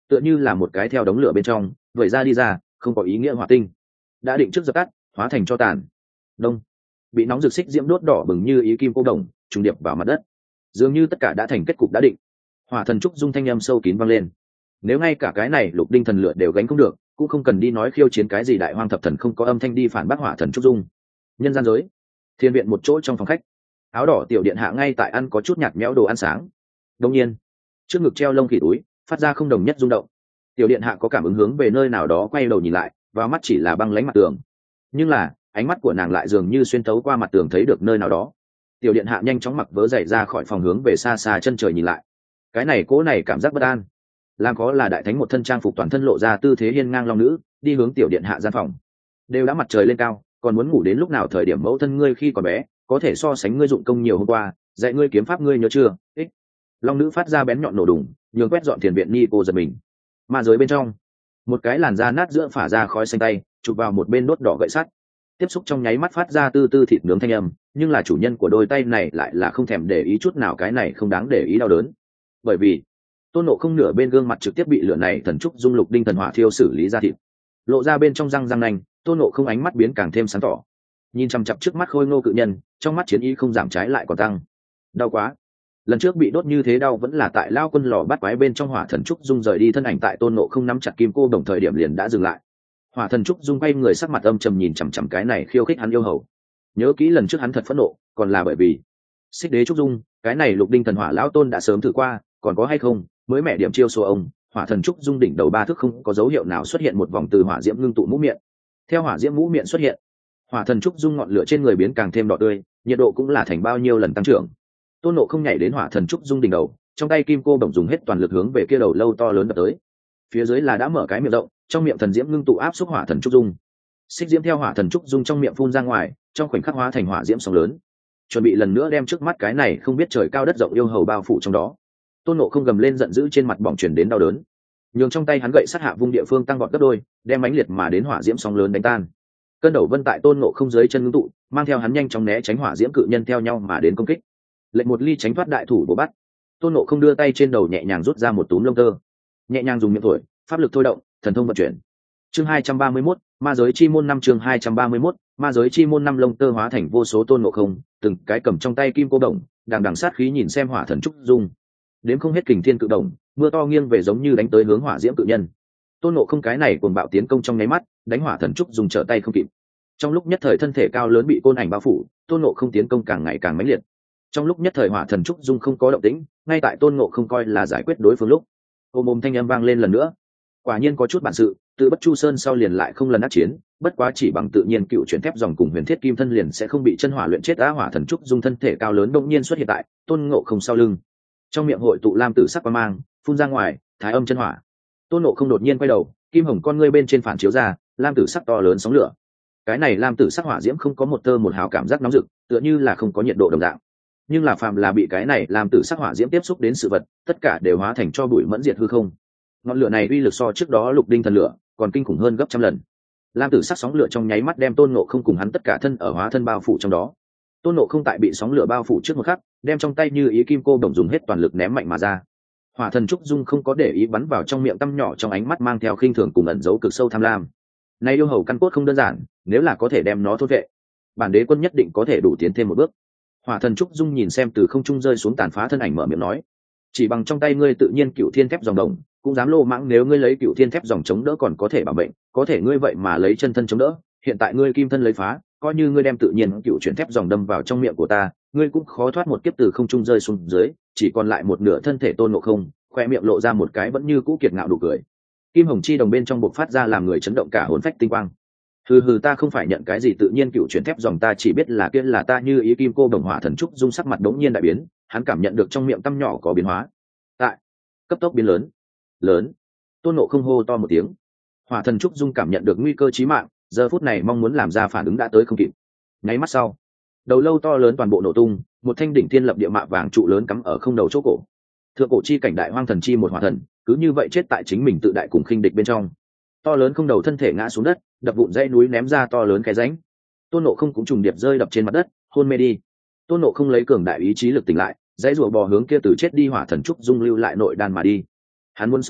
tựa như là một cái theo đống lửa bên trong vẩy ra đi ra, không có ý nghĩa hỏa tinh đã định trước dập tắt, hóa thành cho tàn. Đông, bị nóng rực xích diễm đốt đỏ bừng như ý kim cô đồng trùng điệp vào mặt đất, dường như tất cả đã thành kết cục đã định. Hỏa thần trúc dung thanh âm sâu kín vang lên. Nếu ngay cả cái này lục đinh thần lửa đều gánh không được, cũng không cần đi nói khiêu chiến cái gì đại hoang thập thần không có âm thanh đi phản bác hỏa thần trúc dung. Nhân gian giới, thiên viện một chỗ trong phòng khách, áo đỏ tiểu điện hạ ngay tại ăn có chút nhạt nhẽo đồ ăn sáng. Đông nhiên, trước ngực treo lông khỉ túi phát ra không đồng nhất rung động. Tiểu điện hạ có cảm ứng hướng về nơi nào đó, quay đầu nhìn lại, vào mắt chỉ là băng lánh mặt tường, nhưng là ánh mắt của nàng lại dường như xuyên tấu qua mặt tường thấy được nơi nào đó. Tiểu điện hạ nhanh chóng mặc vớ giày ra khỏi phòng, hướng về xa xa chân trời nhìn lại. Cái này cố này cảm giác bất an, làm khó là đại thánh một thân trang phục toàn thân lộ ra tư thế hiên ngang long nữ, đi hướng tiểu điện hạ gian phòng. Đều đã mặt trời lên cao, còn muốn ngủ đến lúc nào? Thời điểm mẫu thân ngươi khi còn bé có thể so sánh ngươi dụng công nhiều hôm qua, dạy ngươi kiếm pháp ngươi nhớ chưa? Ích. Long nữ phát ra bén nhọn nổ đùng, nhường quét dọn tiền viện ni cô giật mình. Ma giới bên trong, một cái làn da nát giữa phả ra khói xanh tay chụp vào một bên đốt đỏ gậy sắt, tiếp xúc trong nháy mắt phát ra tư tư thịt nướng thanh âm, nhưng là chủ nhân của đôi tay này lại là không thèm để ý chút nào cái này không đáng để ý đau đớn, bởi vì Tôn Ngộ Không nửa bên gương mặt trực tiếp bị lửa này thần trúc dung lục đinh thần hỏa thiêu xử lý ra thịt, lộ ra bên trong răng răng nanh. Tôn Ngộ Không ánh mắt biến càng thêm sáng tỏ, nhìn chằm chằm trước mắt khôi ngô cự nhân, trong mắt chiến ý không giảm trái lại còn tăng. Đau quá! Lần trước bị đốt như thế đau vẫn là tại lao quân lò bắt quái bên trong. Hỏa thần trúc dung rời đi thân ảnh tại Tôn Ngộ Không nắm chặt kim cô đồng thời điểm liền đã dừng lại. Hỏa thần trúc dung quay người sắc mặt âm trầm nhìn chằm chằm cái này khiêu khích hắn yêu hầu. Nhớ kỹ lần trước hắn thật phẫn nộ, còn là bởi vì xích đế trúc dung, cái này lục đinh thần hỏa lão tôn đã sớm thử qua, còn có hay không mới mẹ điểm chiêu số ông. Hỏa thần trúc dung đỉnh đầu ba thước không có dấu hiệu nào xuất hiện một vòng từ hỏa diễm ngưng tụ mũ miệng. Theo hỏa diễm mũ miệng xuất hiện, hỏa thần trúc dung ngọn lửa trên người biến càng thêm đỏ tươi, nhiệt độ cũng là thành bao nhiêu lần tăng trưởng. Tôn Ngộ Không nhảy đến hỏa thần trúc dung đỉnh đầu, trong tay kim cô bổng dùng hết toàn lực hướng về kia đầu lâu to lớn đập tới. Phía dưới là đã mở cái miệng rộng, trong miệng thần diễm ngưng tụ áp xúc hỏa thần trúc dung. Xích diễm theo hỏa thần trúc dung trong miệng phun ra ngoài, trong khoảnh khắc hóa thành hỏa diễm sóng lớn, chuẩn bị lần nữa đem trước mắt cái này không biết trời cao đất rộng yêu hầu bao phủ trong đó. Tôn Ngộ Không gầm lên giận dữ, trên mặt bỏng truyền đến đau đớn, nhường trong tay hắn gậy sát hạ vung địa phương tăng vọt gấp đôi, đem mãnh liệt mà đến hỏa diễm sóng lớn đánh tan. Cơn đầu vân tại Tôn Ngộ Không dưới chân ngưng tụ, mang theo hắn nhanh chóng né tránh hỏa diễm cự nhân theo nhau mà đến công kích. Lệnh một ly tránh thoát đại thủ bổ bắt. Tôn Ngộ Không đưa tay trên đầu nhẹ nhàng rút ra một túm lông tơ, nhẹ nhàng dùng miệng thổi, pháp lực thôi động, thần thông vận chuyển. Chương hai trăm ba mươi mốt, ma giới chi môn năm. Chương hai trăm ba mươi mốt, ma giới chi môn năm. Lông tơ hóa thành vô số Tôn Ngộ Không, từng cái cầm trong tay kim cô đồng, đằng đằng sát khí nhìn xem hỏa thần trúc dung. Đến không hết kình thiên cự đồng, mưa to nghiêng về giống như đánh tới hướng hỏa diễm cự nhân. Tôn Ngộ Không cái này cuồng bạo tiến công trong nháy mắt, đánh hỏa thần trúc dùng trở tay không kịp. Trong lúc nhất thời thân thể cao lớn bị côn ảnh bao phủ, Tôn Ngộ Không tiến công càng ngày càng mãnh liệt. Trong lúc nhất thời hỏa thần trúc dung không có động tĩnh, ngay tại Tôn Ngộ Không coi là giải quyết đối phương lúc, ôm ôm thanh âm vang lên lần nữa. Quả nhiên có chút bản sự, tự Bất Chu Sơn sau liền lại không lần ác chiến, bất quá chỉ bằng tự nhiên cựu chuyển thép dòng cùng huyền thiết kim thân liền sẽ không bị chân hỏa luyện chết. Á hỏa thần trúc dung thân thể cao lớn đột nhiên xuất hiện tại Tôn Ngộ Không sau lưng, trong miệng hội tụ lam tử sắc quang mang, phun ra ngoài, thái âm chân hỏa. Tôn Ngộ Không đột nhiên quay đầu, kim hồng con ngươi bên trên phản chiếu ra lam tử sắc to lớn sóng lửa. Cái này lam tử sắc hỏa diễm không có một tơ một hào cảm giác nóng rực, tựa như là không có nhiệt độ đồng dạng. Nhưng là phàm là bị cái này lam tử sắc hỏa diễm tiếp xúc đến sự vật, tất cả đều hóa thành cho bụi mẫn diệt hư không. Ngọn lửa này uy lực so trước đó lục đinh thần lửa còn kinh khủng hơn gấp trăm lần. Lam tử sắc sóng lửa trong nháy mắt đem Tôn Ngộ Không cùng hắn tất cả thân ở hóa thân bao phủ trong đó. Tôn Ngộ Không tại bị sóng lửa bao phủ trước một khắc, đem trong tay như ý kim cô đồng dùng hết toàn lực ném mạnh mà ra. Hỏa thần trúc dung không có để ý bắn vào trong miệng tăm nhỏ, trong ánh mắt mang theo khinh thường cùng ẩn giấu cực sâu tham lam. Này yêu hầu căn cốt không đơn giản, nếu là có thể đem nó thôn vệ, bản đế quân nhất định có thể đủ tiến thêm một bước. Hỏa thần trúc dung nhìn xem từ không trung rơi xuống tàn phá thân ảnh, mở miệng nói: chỉ bằng trong tay ngươi tự nhiên cựu thiên thép dòng đồng, cũng dám lô mãng. Nếu ngươi lấy cựu thiên thép dòng chống đỡ còn có thể bảo mệnh, có thể ngươi vậy mà lấy chân thân chống đỡ, hiện tại ngươi kim thân lấy phá, coi như ngươi đem tự nhiên cựu chuyển thép dòng đâm vào trong miệng của ta, ngươi cũng khó thoát một kiếp từ không trung rơi xuống dưới. Chỉ còn lại một nửa thân thể Tôn Ngộ Không, khoe miệng lộ ra một cái vẫn như cũ kiệt ngạo đủ cười. Kim hồng chi đồng bên trong bộc phát ra làm người chấn động cả hồn phách tinh quang. Hừ hừ, ta không phải nhận cái gì tự nhiên cựu chuyển thép dòng, ta chỉ biết là kia là ta như ý kim cô đồng. Hỏa thần trúc dung sắc mặt đống nhiên đại biến, hắn cảm nhận được trong miệng tăm nhỏ có biến hóa, tại cấp tốc biến lớn lớn. Tôn Ngộ Không hô to một tiếng. Hỏa thần trúc dung cảm nhận được nguy cơ chí mạng, giờ phút này mong muốn làm ra phản ứng đã tới không kịp. Nháy mắt sau, đầu lâu to lớn toàn bộ nổ tung, một thanh đỉnh thiên lập địa mạ vàng trụ lớn cắm ở không đầu chỗ cổ. Thượng cổ chi cảnh đại hoang thần chi một hỏa thần, cứ như vậy chết tại chính mình tự đại cùng khinh địch bên trong. To lớn không đầu thân thể ngã xuống đất, đập vụn dãy núi ném ra to lớn cái rãnh. Tôn Ngộ Không cũng trùng điệp rơi đập trên mặt đất, hôn mê đi. Tôn Ngộ Không lấy cường đại ý chí lực tỉnh lại, dãy rùa bò hướng kia từ chết đi hỏa thần trúc dung lưu lại nội đan mà đi. Hắn muốn sống sót,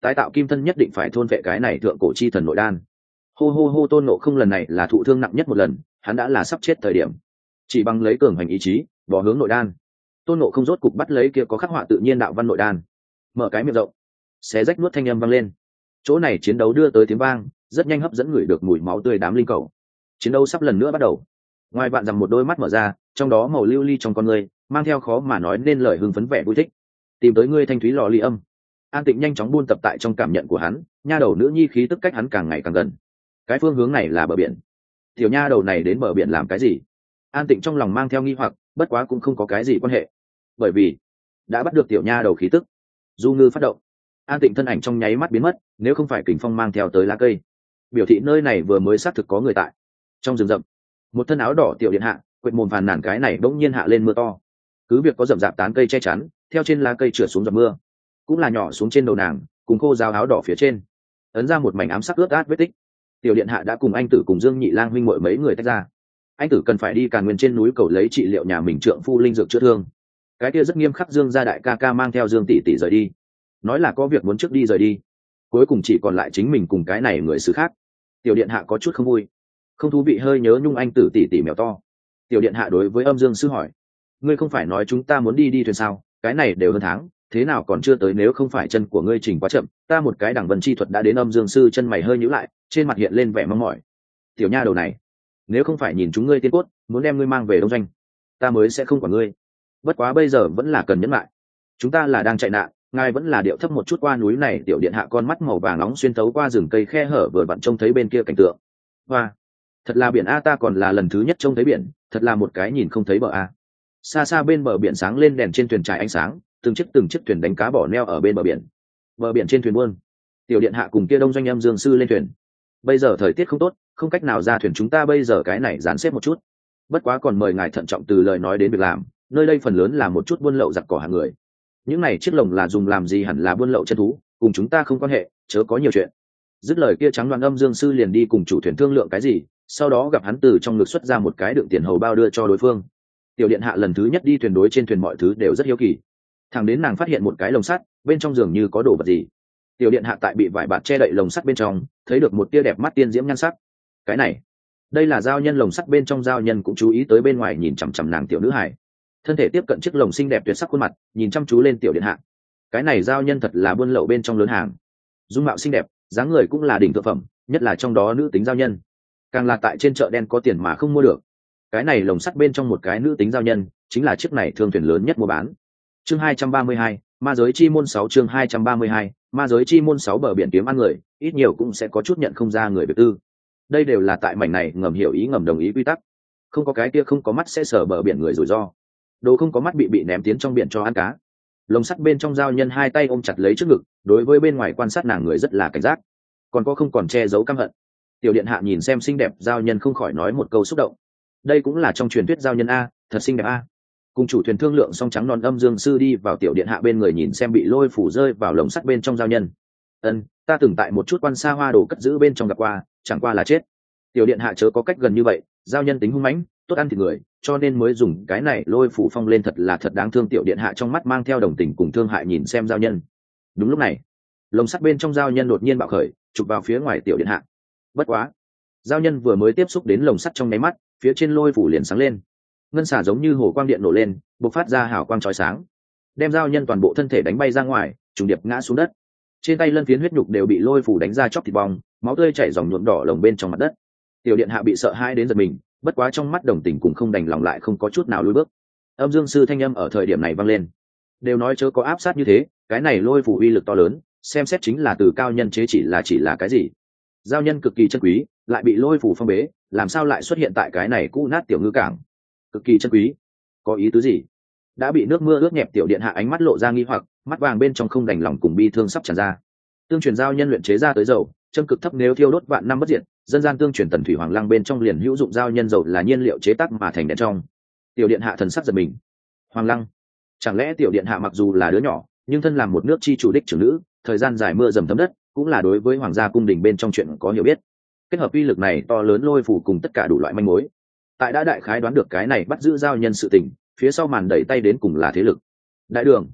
tái tạo kim thân nhất định phải thôn vệ cái này thượng cổ chi thần nội đan. Hô hô hô, Tôn Ngộ Không lần này là thụ thương nặng nhất một lần, hắn đã là sắp chết thời điểm, chỉ bằng lấy cường hành ý chí bỏ hướng nội đan. Tôn Ngộ Không rốt cục bắt lấy kia có khắc họa tự nhiên đạo văn nội đan, mở cái miệng rộng, xé rách nuốt thanh âm vang lên. Chỗ này chiến đấu đưa tới tiếng vang, rất nhanh hấp dẫn người được mùi máu tươi đám linh cầu. Chiến đấu sắp lần nữa bắt đầu. Ngoài bạn rằng một đôi mắt mở ra, trong đó màu lưu ly trong con người mang theo khó mà nói nên lời hưng phấn vẻ vui thích. Tìm tới ngươi thanh thúy lò ly âm. An Tịnh nhanh chóng buôn tập tại trong cảm nhận của hắn, nha đầu nữ nhi khí tức cách hắn càng ngày càng gần. Cái phương hướng này là bờ biển. Tiểu nha đầu này đến bờ biển làm cái gì? An Tịnh trong lòng mang theo nghi hoặc, bất quá cũng không có cái gì quan hệ, bởi vì đã bắt được tiểu nha đầu khí tức. Du ngư phát động, An Tịnh thân ảnh trong nháy mắt biến mất, nếu không phải kình phong mang theo tới lá cây, biểu thị nơi này vừa mới xác thực có người tại. Trong rừng rậm, một thân áo đỏ tiểu điện hạ quệt mồm phàn nàn cái này bỗng nhiên hạ lên mưa to, cứ việc có rậm rạp tán cây che chắn, theo trên lá cây trượt xuống giọt mưa, cũng là nhỏ xuống trên đầu nàng, cùng khô ráo áo đỏ phía trên ấn ra một mảnh ám sắc ướt át vết tích. Tiểu điện hạ đã cùng anh tử cùng Dương Nhị Lang huynh muội mấy người tách ra. Anh tử cần phải đi Càn Nguyên trên núi cầu lấy trị liệu nhà mình trượng phu linh dược chữa thương. Cái kia rất nghiêm khắc Dương gia đại ca ca mang theo Dương tỷ tỷ rời đi, nói là có việc muốn trước đi rời đi, cuối cùng chỉ còn lại chính mình cùng cái này người xứ khác. Tiểu điện hạ có chút không vui, không thú vị hơi nhớ nhung anh tử tỷ tỷ mèo to. Tiểu điện hạ đối với Âm Dương sư hỏi, ngươi không phải nói chúng ta muốn đi đi thuyền sao, cái này đều hơn tháng, thế nào còn chưa tới? Nếu không phải chân của ngươi chỉnh quá chậm, ta một cái đẳng vân chi thuật đã đến. Âm Dương sư chân mày hơi nhíu lại, trên mặt hiện lên vẻ mong mỏi. Tiểu nha đầu này, nếu không phải nhìn chúng ngươi tiên cốt, muốn đem ngươi mang về đông doanh, ta mới sẽ không quản ngươi. Bất quá bây giờ vẫn là cần nhẫn lại, chúng ta là đang chạy nạn, ngài vẫn là điệu thấp một chút. Qua núi này, tiểu điện hạ con mắt màu vàng nóng xuyên thấu qua rừng cây khe hở vừa vặn trông thấy bên kia cảnh tượng. Hoa, thật là biển a, ta còn là lần thứ nhất trông thấy biển, thật là một cái nhìn không thấy bờ a. Xa xa bên bờ biển sáng lên đèn trên thuyền trải ánh sáng, từng chiếc từng chiếc thuyền đánh cá bỏ neo ở bên bờ biển. Bờ biển trên thuyền buôn, tiểu điện hạ cùng kia đông doanh Âm Dương sư lên thuyền. Bây giờ thời tiết không tốt, không cách nào ra thuyền, chúng ta bây giờ cái này dàn xếp một chút. Bất quá còn mời ngài thận trọng từ lời nói đến việc làm, nơi đây phần lớn là một chút buôn lậu giặc cỏ hàng người. Những này chiếc lồng là dùng làm gì? Hẳn là buôn lậu chân thú, cùng chúng ta không quan hệ, chớ có nhiều chuyện. Dứt lời kia trắng đoán Âm Dương sư liền đi cùng chủ thuyền thương lượng cái gì, sau đó gặp hắn từ trong ngực xuất ra một cái đựng tiền hầu bao đưa cho đối phương. Tiểu điện hạ lần thứ nhất đi thuyền, đối trên thuyền mọi thứ đều rất hiếu kỳ. Thẳng đến nàng phát hiện một cái lồng sắt, bên trong giường như có đồ vật gì. Tiểu điện hạ tại bị vải bạt che đậy lồng sắt bên trong, thấy được một tia đẹp mắt tiên diễm nhan sắc. Cái này, đây là giao nhân. Lồng sắt bên trong giao nhân cũng chú ý tới bên ngoài, nhìn chằm chằm nàng tiểu nữ hải, thân thể tiếp cận chiếc lồng xinh đẹp tuyệt sắc khuôn mặt, nhìn chăm chú lên tiểu điện hạ. Cái này giao nhân thật là buôn lậu bên trong lớn hàng, dung mạo xinh đẹp, dáng người cũng là đỉnh thượng phẩm, nhất là trong đó nữ tính giao nhân, càng là tại trên chợ đen có tiền mà không mua được. Cái này lồng sắt bên trong một cái nữ tính giao nhân, chính là chiếc này thương thuyền lớn nhất mua bán. Chương hai trăm ba mươi hai, ma giới chi môn sáu. Chương hai trăm ba mươi hai, ma giới chi môn sáu. Bờ biển kiếm ăn người, ít nhiều cũng sẽ có chút nhận không ra người việc tư. Đây đều là tại mảnh này ngầm hiểu ý ngầm đồng ý quy tắc, không có cái kia không có mắt sẽ sở bờ biển người rủi ro, đồ không có mắt bị bị ném tiến trong biển cho ăn cá. Lồng sắt bên trong giao nhân hai tay ôm chặt lấy trước ngực, đối với bên ngoài quan sát nàng người rất là cảnh giác, còn có không còn che giấu căm hận. Tiểu điện hạ nhìn xem xinh đẹp giao nhân không khỏi nói một câu xúc động. Đây cũng là trong truyền thuyết giao nhân a, thật xinh đẹp a. Cùng chủ thuyền thương lượng xong, trắng non Âm Dương sư đi vào tiểu điện hạ bên người, nhìn xem bị lôi phủ rơi vào lồng sắt bên trong giao nhân. Ân, ta từng tại một chút quan xa hoa đồ cất giữ bên trong gặp qua, chẳng qua là chết. Tiểu điện hạ chớ có cách gần như vậy, giao nhân tính hung mãnh, tốt ăn thịt người, cho nên mới dùng cái này lôi phủ phong lên, thật là thật đáng thương. Tiểu điện hạ trong mắt mang theo đồng tình cùng thương hại nhìn xem giao nhân. Đúng lúc này, lồng sắt bên trong giao nhân đột nhiên bạo khởi, chụp vào phía ngoài tiểu điện hạ. Bất quá, giao nhân vừa mới tiếp xúc đến lồng sắt trong nháy mắt, phía trên lôi phủ liền sáng lên, ngân xả giống như hồ quang điện nổ lên, bộc phát ra hào quang chói sáng, đem giao nhân toàn bộ thân thể đánh bay ra ngoài, trùng điệp ngã xuống đất. Trên tay lân phiến huyết nhục đều bị lôi phủ đánh ra chóc thịt bong, máu tươi chảy dòng nhuộm đỏ lồng bên trong mặt đất. Tiểu điện hạ bị sợ hãi đến giật mình, bất quá trong mắt đồng tình cùng không đành lòng lại không có chút nào lùi bước. Âm Dương sư thanh âm ở thời điểm này vang lên, đều nói chớ có áp sát như thế, cái này lôi phủ uy lực to lớn, xem xét chính là từ cao nhân chế, chỉ là chỉ là cái gì? Giao nhân cực kỳ chân quý, lại bị lôi phủ phong bế, làm sao lại xuất hiện tại cái này cũ nát tiểu ngư cảng? Cực kỳ chân quý, có ý tứ gì? Đã bị nước mưa ướt nhẹp tiểu điện hạ ánh mắt lộ ra nghi hoặc, mắt vàng bên trong không đành lòng cùng bi thương sắp tràn ra. Tương truyền giao nhân luyện chế ra tới dầu, châm cực thấp, nếu thiêu đốt vạn năm bất diệt. Dân gian tương truyền tần thủy hoàng lăng bên trong liền hữu dụng giao nhân dầu là nhiên liệu chế tác mà thành đèn trong. Tiểu điện hạ thần sắc giật mình. Hoàng lăng? Chẳng lẽ tiểu điện hạ mặc dù là đứa nhỏ, nhưng thân làm một nước chi chủ đích trưởng nữ, thời gian dài mưa dầm thấm đất, cũng là đối với hoàng gia cung đình bên trong chuyện có hiểu biết. Kết hợp uy lực này to lớn lôi phủ cùng tất cả đủ loại manh mối, tại đã đại khái đoán được cái này bắt giữ giao nhân sự tình, phía sau màn đẩy tay đến cùng là thế lực. Đại đường,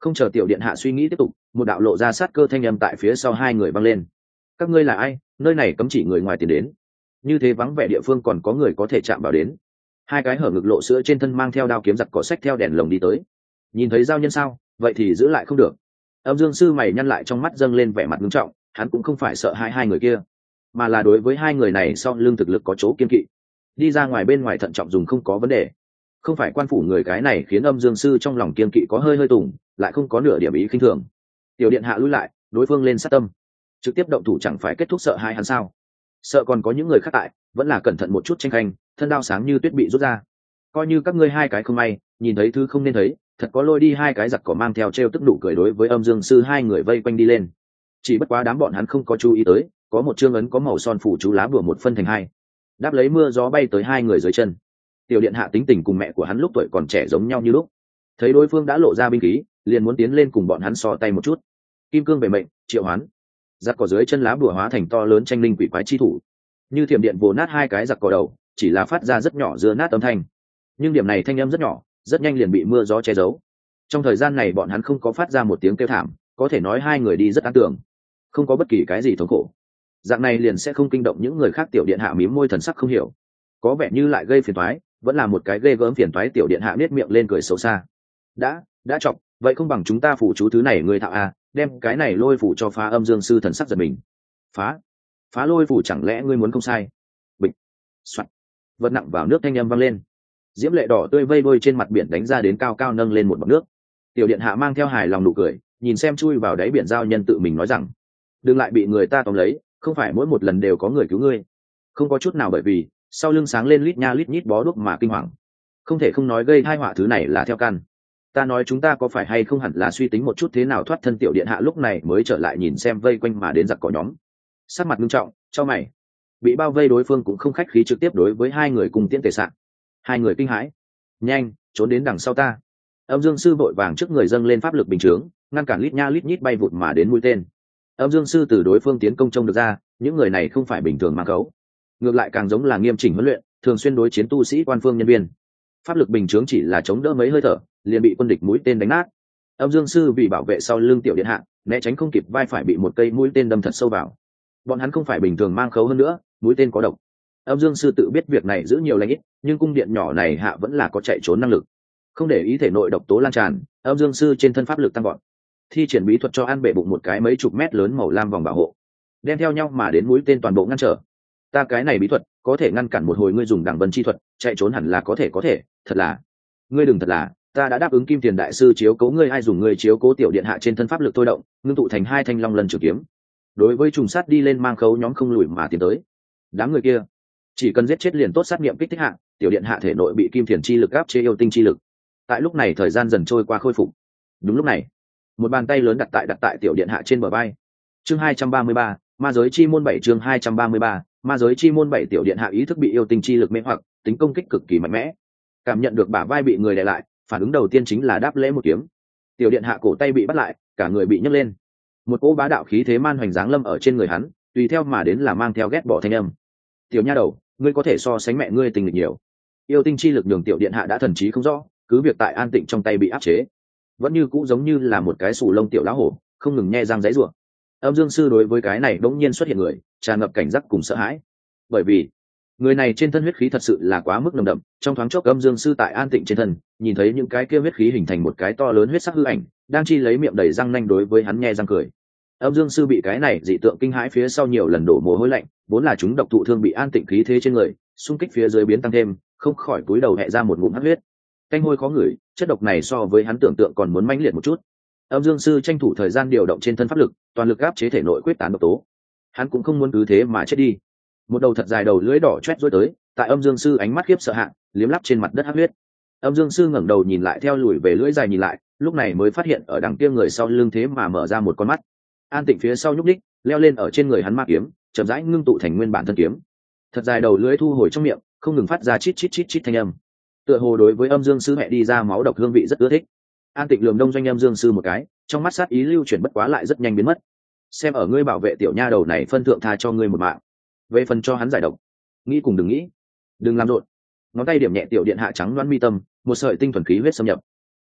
Không chờ tiểu điện hạ suy nghĩ tiếp tục, một đạo lộ ra sát cơ thanh âm tại phía sau hai người vang lên. Các ngươi là ai? Nơi này cấm chỉ người ngoài tiến đến. Như thế vắng vẻ địa phương còn có người có thể chạm vào đến. Hai cái hở ngực lộ sữa trên thân mang theo đao kiếm giặc cỏ sách theo đèn lồng đi tới. Nhìn thấy giao nhân sao? Vậy thì giữ lại không được. Âm Dương sư mày nhăn lại, trong mắt dâng lên vẻ mặt nghiêm trọng. Hắn cũng không phải sợ hai hai người kia, mà là đối với hai người này sau lưng thực lực có chỗ kiên kỵ. Đi ra ngoài bên ngoài thận trọng dùng không có vấn đề. Không phải quan phủ người, cái này khiến Âm Dương sư trong lòng kiên kỵ có hơi hơi tùng, lại không có nửa điểm ý khinh thường. Tiểu điện hạ lui lại, đối phương lên sát tâm, trực tiếp động thủ chẳng phải kết thúc sợ hai hắn sao? Sợ còn có những người khác tại, vẫn là cẩn thận một chút. Tranh khanh thân đao sáng như tuyết bị rút ra. Coi như các ngươi hai cái không may, nhìn thấy thứ không nên thấy, thật có lôi đi. Hai cái giặc cỏ mang theo trêu tức nụ cười đối với Âm Dương sư hai người vây quanh đi lên. Chỉ bất quá đám bọn hắn không có chú ý tới, có một chương ấn có màu son phủ chú lá bùa một phân thành hai, đáp lấy mưa gió bay tới hai người dưới chân. Tiểu điện hạ tính tình cùng mẹ của hắn lúc tuổi còn trẻ giống nhau như lúc, thấy đối phương đã lộ ra binh khí, liền muốn tiến lên cùng bọn hắn so tay một chút. Kim cương về mệnh, triệu hoán. Giặc cỏ dưới chân lá bùa hóa thành to lớn tranh linh quỷ quái chi thủ, như thiểm điện vồ nát hai cái giặc cỏ đầu, chỉ là phát ra rất nhỏ dưa nát âm thanh. Nhưng điểm này thanh âm rất nhỏ, rất nhanh liền bị mưa gió che giấu. Trong thời gian này bọn hắn không có phát ra một tiếng kêu thảm, có thể nói hai người đi rất an tưởng, không có bất kỳ cái gì thống khổ. Dạng này liền sẽ không kinh động những người khác. Tiểu điện hạ mím môi, thần sắc không hiểu, có vẻ như lại gây phiền toái, vẫn là một cái ghê gớm phiền toái. Tiểu điện hạ nết miệng lên cười xấu xa. đã đã chọc, vậy không bằng chúng ta phủ chú thứ này người thạo à, đem cái này lôi phủ cho phá. Âm Dương sư thần sắc giật mình. Phá? Phá lôi phủ? Chẳng lẽ ngươi muốn không sai? Bịch. Soạn. Vật nặng vào nước thanh âm vang lên. Diễm lệ đỏ tươi vây bôi trên mặt biển đánh ra đến cao cao nâng lên một bọt nước. Tiểu điện hạ mang theo hài lòng nụ cười, nhìn xem chui vào đáy biển giao nhân tự mình nói rằng, đừng lại bị người ta tóm lấy, không phải mỗi một lần đều có người cứu ngươi. Không có chút nào, bởi vì sau lưng sáng lên lít nha lít nhít bó đuốc mà kinh hoàng. Không thể không nói gây tai họa thứ này là theo căn. Ta nói chúng ta có phải hay không hẳn là suy tính một chút thế nào thoát thân. Tiểu điện hạ lúc này mới trở lại nhìn xem vây quanh mà đến giặc cỏ nhóm, sắc mặt nghiêm trọng, cho mày. Bị bao vây đối phương cũng không khách khí, trực tiếp đối với hai người cùng tiễn tề sạn. Hai người kinh hãi, nhanh trốn đến đằng sau ta. Âm Dương sư vội vàng trước người dâng lên pháp lực bình chướng, ngăn cản lít nha lít nhít bay vụt mà đến mũi tên. Âm Dương sư từ đối phương tiến công trông được ra, những người này không phải bình thường mang khấu, ngược lại càng giống là nghiêm chỉnh huấn luyện, thường xuyên đối chiến tu sĩ quan phương nhân viên. Pháp lực bình chướng chỉ là chống đỡ mấy hơi thở, liền bị quân địch mũi tên đánh nát. Âm Dương sư vì bảo vệ sau lưng tiểu điện hạ, né tránh không kịp, vai phải bị một cây mũi tên đâm thật sâu vào. Bọn hắn không phải bình thường mang khấu, hơn nữa mũi tên có độc. Âm Dương sư tự biết việc này giữ nhiều lãnh ít, nhưng cung điện nhỏ này hạ vẫn là có chạy trốn năng lực. Không để ý thể nội độc tố lan tràn, Âm Dương sư trên thân pháp lực tăng gọn, thi triển bí thuật cho ăn bể bụng một cái mấy chục mét lớn màu lam vòng bảo hộ, đem theo nhau mà đến mũi tên toàn bộ ngăn trở. Ta cái này bí thuật có thể ngăn cản một hồi, ngươi dùng đẳng vân chi thuật chạy trốn hẳn là có thể. Có thể? Thật là ngươi đừng thật là, ta đã đáp ứng Kim Tiền đại sư chiếu cố ngươi, ai dùng ngươi chiếu cố. Tiểu điện hạ trên thân pháp lực tôi động, ngưng tụ thành hai thanh long lân trường kiếm, đối với trùng sát đi lên mang khấu nhóm không lùi mà tiến tới. Đám người kia chỉ cần giết chết liền tốt. Sát nghiệm kích thích hạ, tiểu điện hạ thể nội bị kim thiền chi lực áp chế yêu tinh chi lực. Tại lúc này thời gian dần trôi qua khôi phục. Đúng lúc này, một bàn tay lớn đặt tại đặt tại tiểu điện hạ trên bờ vai. Chương hai trăm ba mươi ba, ma giới chi môn bảy. Chương hai trăm ba mươi ba, ma giới chi môn bảy. Tiểu điện hạ ý thức bị yêu tinh chi lực mê hoặc, tính công kích cực kỳ mạnh mẽ. Cảm nhận được bả vai bị người đè lại, phản ứng đầu tiên chính là đáp lễ một kiếm. Tiểu điện hạ cổ tay bị bắt lại, cả người bị nhấc lên. Một cỗ bá đạo khí thế man hoành giáng lâm ở trên người hắn, tùy theo mà đến là mang theo ghét bỏ thanh âm. Tiểu nha đầu, ngươi có thể so sánh mẹ ngươi tình lực nhiều. Yêu tinh chi lực nhường tiểu điện hạ đã thần trí không rõ, cứ việc tại an tịnh trong tay bị áp chế, vẫn như cũ giống như là một cái sù lông tiểu lá hổ, không ngừng nhe răng giãy giụa. Âm Dương sư đối với cái này đống nhiên xuất hiện người, tràn ngập cảnh giác cùng sợ hãi, bởi vì người này trên thân huyết khí thật sự là quá mức nồng đậm. Trong thoáng chốc, Âm Dương sư tại an tịnh trên thân nhìn thấy những cái kia huyết khí hình thành một cái to lớn huyết sắc hư ảnh, đang chi lấy miệng đầy răng nanh đối với hắn nhe răng cười. Âm Dương sư bị cái này dị tượng kinh hãi, phía sau nhiều lần đổ mồ hôi lạnh, vốn là chúng độc thụ thương bị an tịnh khí thế trên người xung kích phía dưới biến tăng thêm, không khỏi cúi đầu hẹ ra một ngụm hắc huyết. Canh hôi khó ngửi, chất độc này so với hắn tưởng tượng còn muốn mãnh liệt một chút. Âm Dương sư tranh thủ thời gian điều động trên thân pháp lực, toàn lực áp chế thể nội quyết tán độc tố. Hắn cũng không muốn cứ thế mà chết đi. Một đầu thật dài đầu lưỡi đỏ chét rối tới, tại Âm Dương sư ánh mắt khiếp sợ hạ, liếm lắp trên mặt đất hắc huyết. Âm Dương sư ngẩng đầu nhìn lại, theo lùi về lưỡi dài nhìn lại, lúc này mới phát hiện ở đằng kia người sau lưng thế mà mở ra một con mắt. An tịnh phía sau nhúc đích, leo lên ở trên người hắn ma kiếm, chậm rãi ngưng tụ thành nguyên bản thân kiếm. Thật dài đầu lưỡi thu hồi trong miệng, không ngừng phát ra chít chít chít chít thanh âm. Tựa hồ đối với Âm Dương sư mẹ đi ra máu độc hương vị rất ưa thích. An tịnh lườm đông doanh Âm Dương sư một cái, trong mắt sát ý lưu chuyển, bất quá lại rất nhanh biến mất. Xem ở ngươi bảo vệ tiểu nha đầu này phân thượng, tha cho ngươi một mạng. Về phần cho hắn giải độc, nghĩ cùng đừng nghĩ, đừng làm rộn. Ngón tay điểm nhẹ tiểu điện hạ trắng đoán mi tâm, một sợi tinh thuần khí huyết xâm nhập.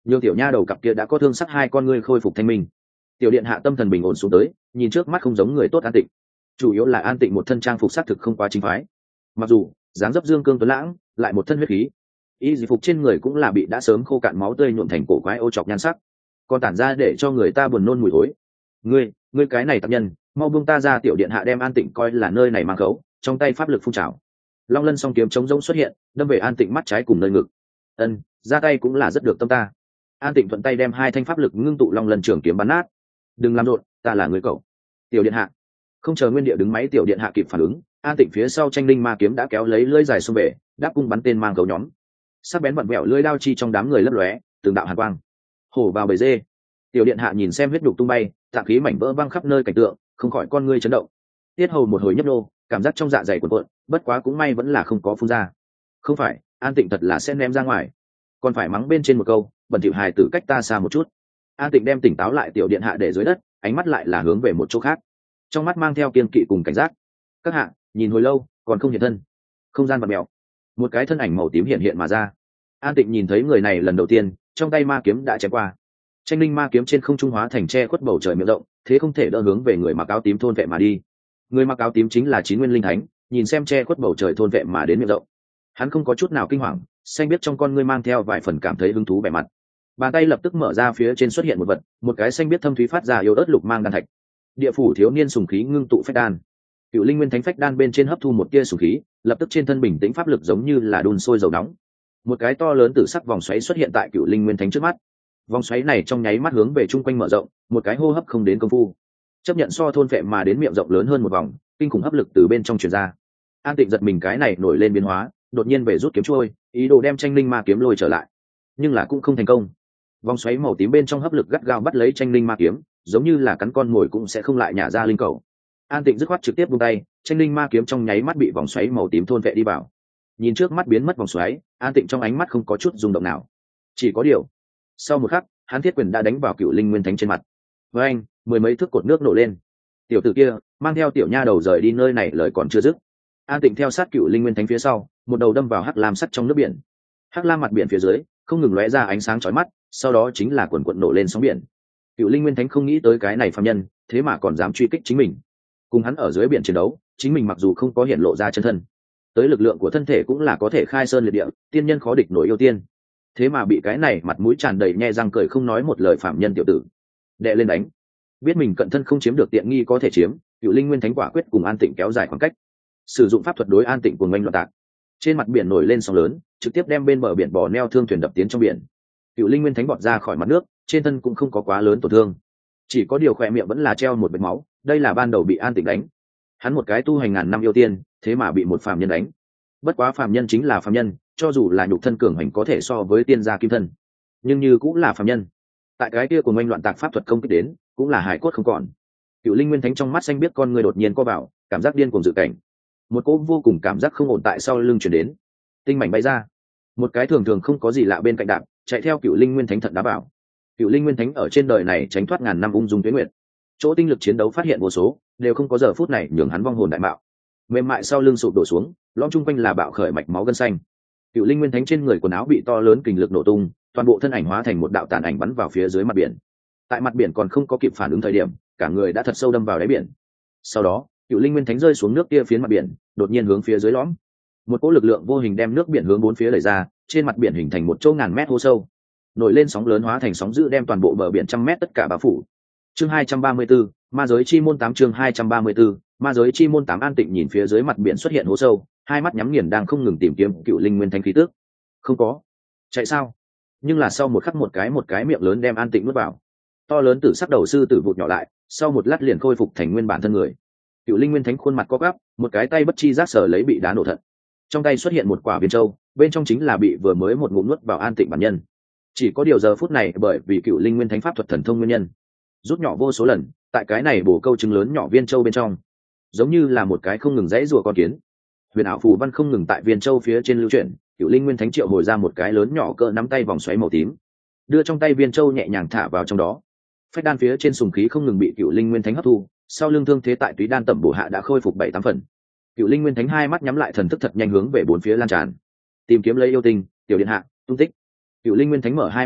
nhiều tiểu nha đầu cặp kia đã có thương sắc hai con ngươi khôi phục thanh minh. Tiểu điện hạ tâm thần bình ổn xuống tới, nhìn trước mắt không giống người tốt An Tịnh, chủ yếu là An Tịnh một thân trang phục sắc thực không quá chính phái, mặc dù dáng dấp dương cương tuấn lãng, lại một thân huyết khí, y dịch phục trên người cũng là bị đã sớm khô cạn máu tươi nhuộm thành cổ quái ô chọc nhan sắc, còn tản ra để cho người ta buồn nôn mùi thối. Ngươi, ngươi cái này tác nhân, mau buông ta ra! Tiểu điện hạ đem An Tịnh coi là nơi này mang khấu, trong tay pháp lực phun trào, long lân song kiếm chống rỗng xuất hiện, đâm về An Tịnh mắt trái cùng nơi ngực. Ân, ra tay cũng là rất được tâm ta. An Tịnh thuận tay đem hai thanh pháp lực ngưng tụ long lân trường kiếm bắn nát. Đừng làm rộn, ta là người cậu. Tiểu điện hạ. Không chờ nguyên địa đứng máy tiểu điện hạ kịp phản ứng, An Tịnh phía sau tranh linh ma kiếm đã kéo lấy lưỡi dài xông về, đáp cung bắn tên mang cầu nhóm. Sắc bén vặn vẹo lưỡi đao chi trong đám người lấp lóe, từng đạo hàn quang. Hổ vào bầy dê. Tiểu điện hạ nhìn xem huyết đục tung bay, tạng khí mảnh vỡ văng khắp nơi cảnh tượng, không khỏi con ngươi chấn động. Tiết hầu một hồi nhấp nô, cảm giác trong dạ dày cuộn cuộn, bất quá cũng may vẫn là không có phun ra. Không phải, An Tịnh thật là sẽ ném ra ngoài, còn phải mắng bên trên một câu, bẩn thỉu hài tử cách ta xa một chút. An Tịnh đem tỉnh táo lại tiểu điện hạ để dưới đất, ánh mắt lại là hướng về một chỗ khác, trong mắt mang theo kiên kỵ cùng cảnh giác. Các hạ nhìn hồi lâu còn không hiện thân. Không gian vặn mèo, một cái thân ảnh màu tím hiện hiện mà ra. An Tịnh nhìn thấy người này lần đầu tiên, trong tay ma kiếm đã chém qua, tranh linh ma kiếm trên không trung hóa thành che khuất bầu trời miệng rộng, thế không thể đỡ hướng về người mặc áo tím thôn vệ mà đi. Người mặc áo tím chính là Chín Nguyên Linh Thánh, nhìn xem che khuất bầu trời thôn vệ mà đến miệng rộng, hắn không có chút nào kinh hoàng, xanh biết trong con ngươi mang theo vài phần cảm thấy hứng thú vẻ mặt. Bàn tay lập tức mở ra, phía trên xuất hiện một vật, một cái xanh biết thâm thúy phát ra yếu ớt lục mang đan thạch. Địa phủ thiếu niên sùng khí ngưng tụ phách đan. Cựu Linh Nguyên Thánh phách đan bên trên hấp thu một tia sùng khí, lập tức trên thân bình tĩnh pháp lực giống như là đun sôi dầu nóng. Một cái to lớn tử sắc vòng xoáy xuất hiện tại Cựu Linh Nguyên Thánh trước mắt. Vòng xoáy này trong nháy mắt hướng về chung quanh mở rộng, một cái hô hấp không đến công phu, chấp nhận so thôn vệ mà đến miệng rộng lớn hơn một vòng, kinh khủng hấp lực từ bên trong truyền ra. An Tịnh giật mình, cái này nổi lên biến hóa, đột nhiên về rút kiếm trôi, ý đồ đem tranh linh ma kiếm lôi trở lại, nhưng là cũng không thành công. Vòng xoáy màu tím bên trong hấp lực gắt gao bắt lấy tranh linh ma kiếm, giống như là cắn con mồi cũng sẽ không lại nhả ra linh cầu. An Tịnh dứt khoát trực tiếp buông tay, tranh linh ma kiếm trong nháy mắt bị vòng xoáy màu tím thôn vệ đi vào. Nhìn trước mắt biến mất vòng xoáy, An Tịnh trong ánh mắt không có chút rung động nào, chỉ có điều sau một khắc, hắn thiết quyền đã đánh vào Cựu Linh Nguyên Thánh trên mặt. Với anh, mười mấy thước cột nước nổ lên. Tiểu tử kia mang theo tiểu nha đầu rời đi nơi này, lời còn chưa dứt, An Tịnh theo sát Cựu Linh Nguyên Thánh phía sau, một đầu đâm vào hắc lam sắt trong nước biển. Hắc lam mặt biển phía dưới không ngừng lóe ra ánh sáng chói mắt, sau đó chính là quần quần nổ lên sóng biển. Cựu Linh Nguyên Thánh không nghĩ tới cái này phàm nhân thế mà còn dám truy kích chính mình, cùng hắn ở dưới biển chiến đấu. Chính mình mặc dù không có hiện lộ ra chân thân, tới lực lượng của thân thể cũng là có thể khai sơn liệt địa, tiên nhân khó địch nổi yêu tiên, thế mà bị cái này mặt mũi tràn đầy nhe răng cười không nói một lời phạm nhân tiểu tử đệ lên đánh. Biết mình cận thân không chiếm được tiện nghi có thể chiếm, Cựu Linh Nguyên Thánh quả quyết cùng An Tịnh kéo dài khoảng cách, sử dụng pháp thuật đối An Tịnh cuồng oanh loạn tạc. Trên mặt biển nổi lên sóng lớn, trực tiếp đem bên bờ biển bò neo thương thuyền đập tiến trong biển. Cựu Linh Nguyên Thánh bọt ra khỏi mặt nước, trên thân cũng không có quá lớn tổn thương, chỉ có điều khỏe miệng vẫn là treo một vệt máu. Đây là ban đầu bị An Tịnh đánh, hắn một cái tu hành ngàn năm yêu tiên, thế mà bị một phàm nhân đánh. Bất quá phàm nhân chính là phàm nhân, cho dù là nhục thân cường hành có thể so với tiên gia kim thân, nhưng như cũng là phàm nhân. Tại cái kia của oanh loạn tạc pháp thuật công kích đến, cũng là hải cốt không còn. Cựu Linh Nguyên Thánh trong mắt xanh biết con người đột nhiên co vào, cảm giác điên cuồng dự cảnh. Một cỗ vô cùng cảm giác không ổn tại sau lưng chuyển đến, tinh mảnh bay ra, một cái thường thường không có gì lạ bên cạnh đạp chạy theo Cựu Linh Nguyên Thánh thận đá vào. Cựu Linh Nguyên Thánh ở trên đời này tránh thoát ngàn năm ung dung tuyết nguyệt, chỗ tinh lực chiến đấu phát hiện vô số, đều không có giờ phút này nhường hắn vong hồn đại mạo. Mềm mại sau lưng sụp đổ xuống, lõm chung quanh là bạo khởi mạch máu gân xanh. Cựu Linh Nguyên Thánh trên người quần áo bị to lớn kình lực nổ tung, toàn bộ thân ảnh hóa thành một đạo tàn ảnh bắn vào phía dưới mặt biển. Tại mặt biển còn không có kịp phản ứng thời điểm, cả người đã thật sâu đâm vào đáy biển. Sau đó, Cựu Linh Nguyên Thánh rơi xuống nước kia phiến mặt biển, đột nhiên hướng phía dưới lõm. Một cỗ lực lượng vô hình đem nước biển hướng bốn phía đẩy ra, trên mặt biển hình thành một chỗ ngàn mét hố sâu. Nổi lên sóng lớn hóa thành sóng dữ đem toàn bộ bờ biển trăm mét tất cả bao phủ. Chương hai trăm ba mươi tư, Ma giới chi môn tám. Chương hai trăm ba mươi tư, Ma giới chi môn tám. An Tịnh nhìn phía dưới mặt biển xuất hiện hố sâu, hai mắt nhắm nghiền đang không ngừng tìm kiếm Cựu Linh Nguyên Thánh khí tức. Không có. Chạy sao? Nhưng là sau một khắc một cái một cái miệng lớn đem An Tịnh nuốt vào. To lớn tử sắc đầu sư tử vụt nhỏ lại, sau một lát liền khôi phục thành nguyên bản thân người. Cựu Linh Nguyên Thánh khuôn mặt co quắp, một cái tay bất chi giác sở lấy bị đá nổ thận. Trong tay xuất hiện một quả viên châu, bên trong chính là bị vừa mới một ngụm nuốt vào An Tịnh bản nhân. Chỉ có điều giờ phút này bởi vì Cựu Linh Nguyên Thánh pháp thuật thần thông nguyên nhân, rút nhỏ vô số lần, tại cái này bổ câu trứng lớn nhỏ viên châu bên trong, giống như là một cái không ngừng dãy rùa con kiến. Huyền ảo phù văn không ngừng tại viên châu phía trên lưu chuyển, Cựu Linh Nguyên Thánh triệu hồi ra một cái lớn nhỏ cỡ nắm tay vòng xoáy màu tím, đưa trong tay viên châu nhẹ nhàng thả vào trong đó. Phách đan phía trên sùng khí không ngừng bị Cựu Linh Nguyên Thánh hấp thu, sau lưng thương thế tại túy đan tẩm bổ hạ đã khôi phục bảy tám phần. Cựu Linh Nguyên Thánh hai mắt nhắm lại, thần thức thật nhanh hướng về bốn phía lan tràn, tìm kiếm lấy yêu tinh tiểu điện hạ tung tích. Cựu Linh Nguyên Thánh mở hai mắt ra,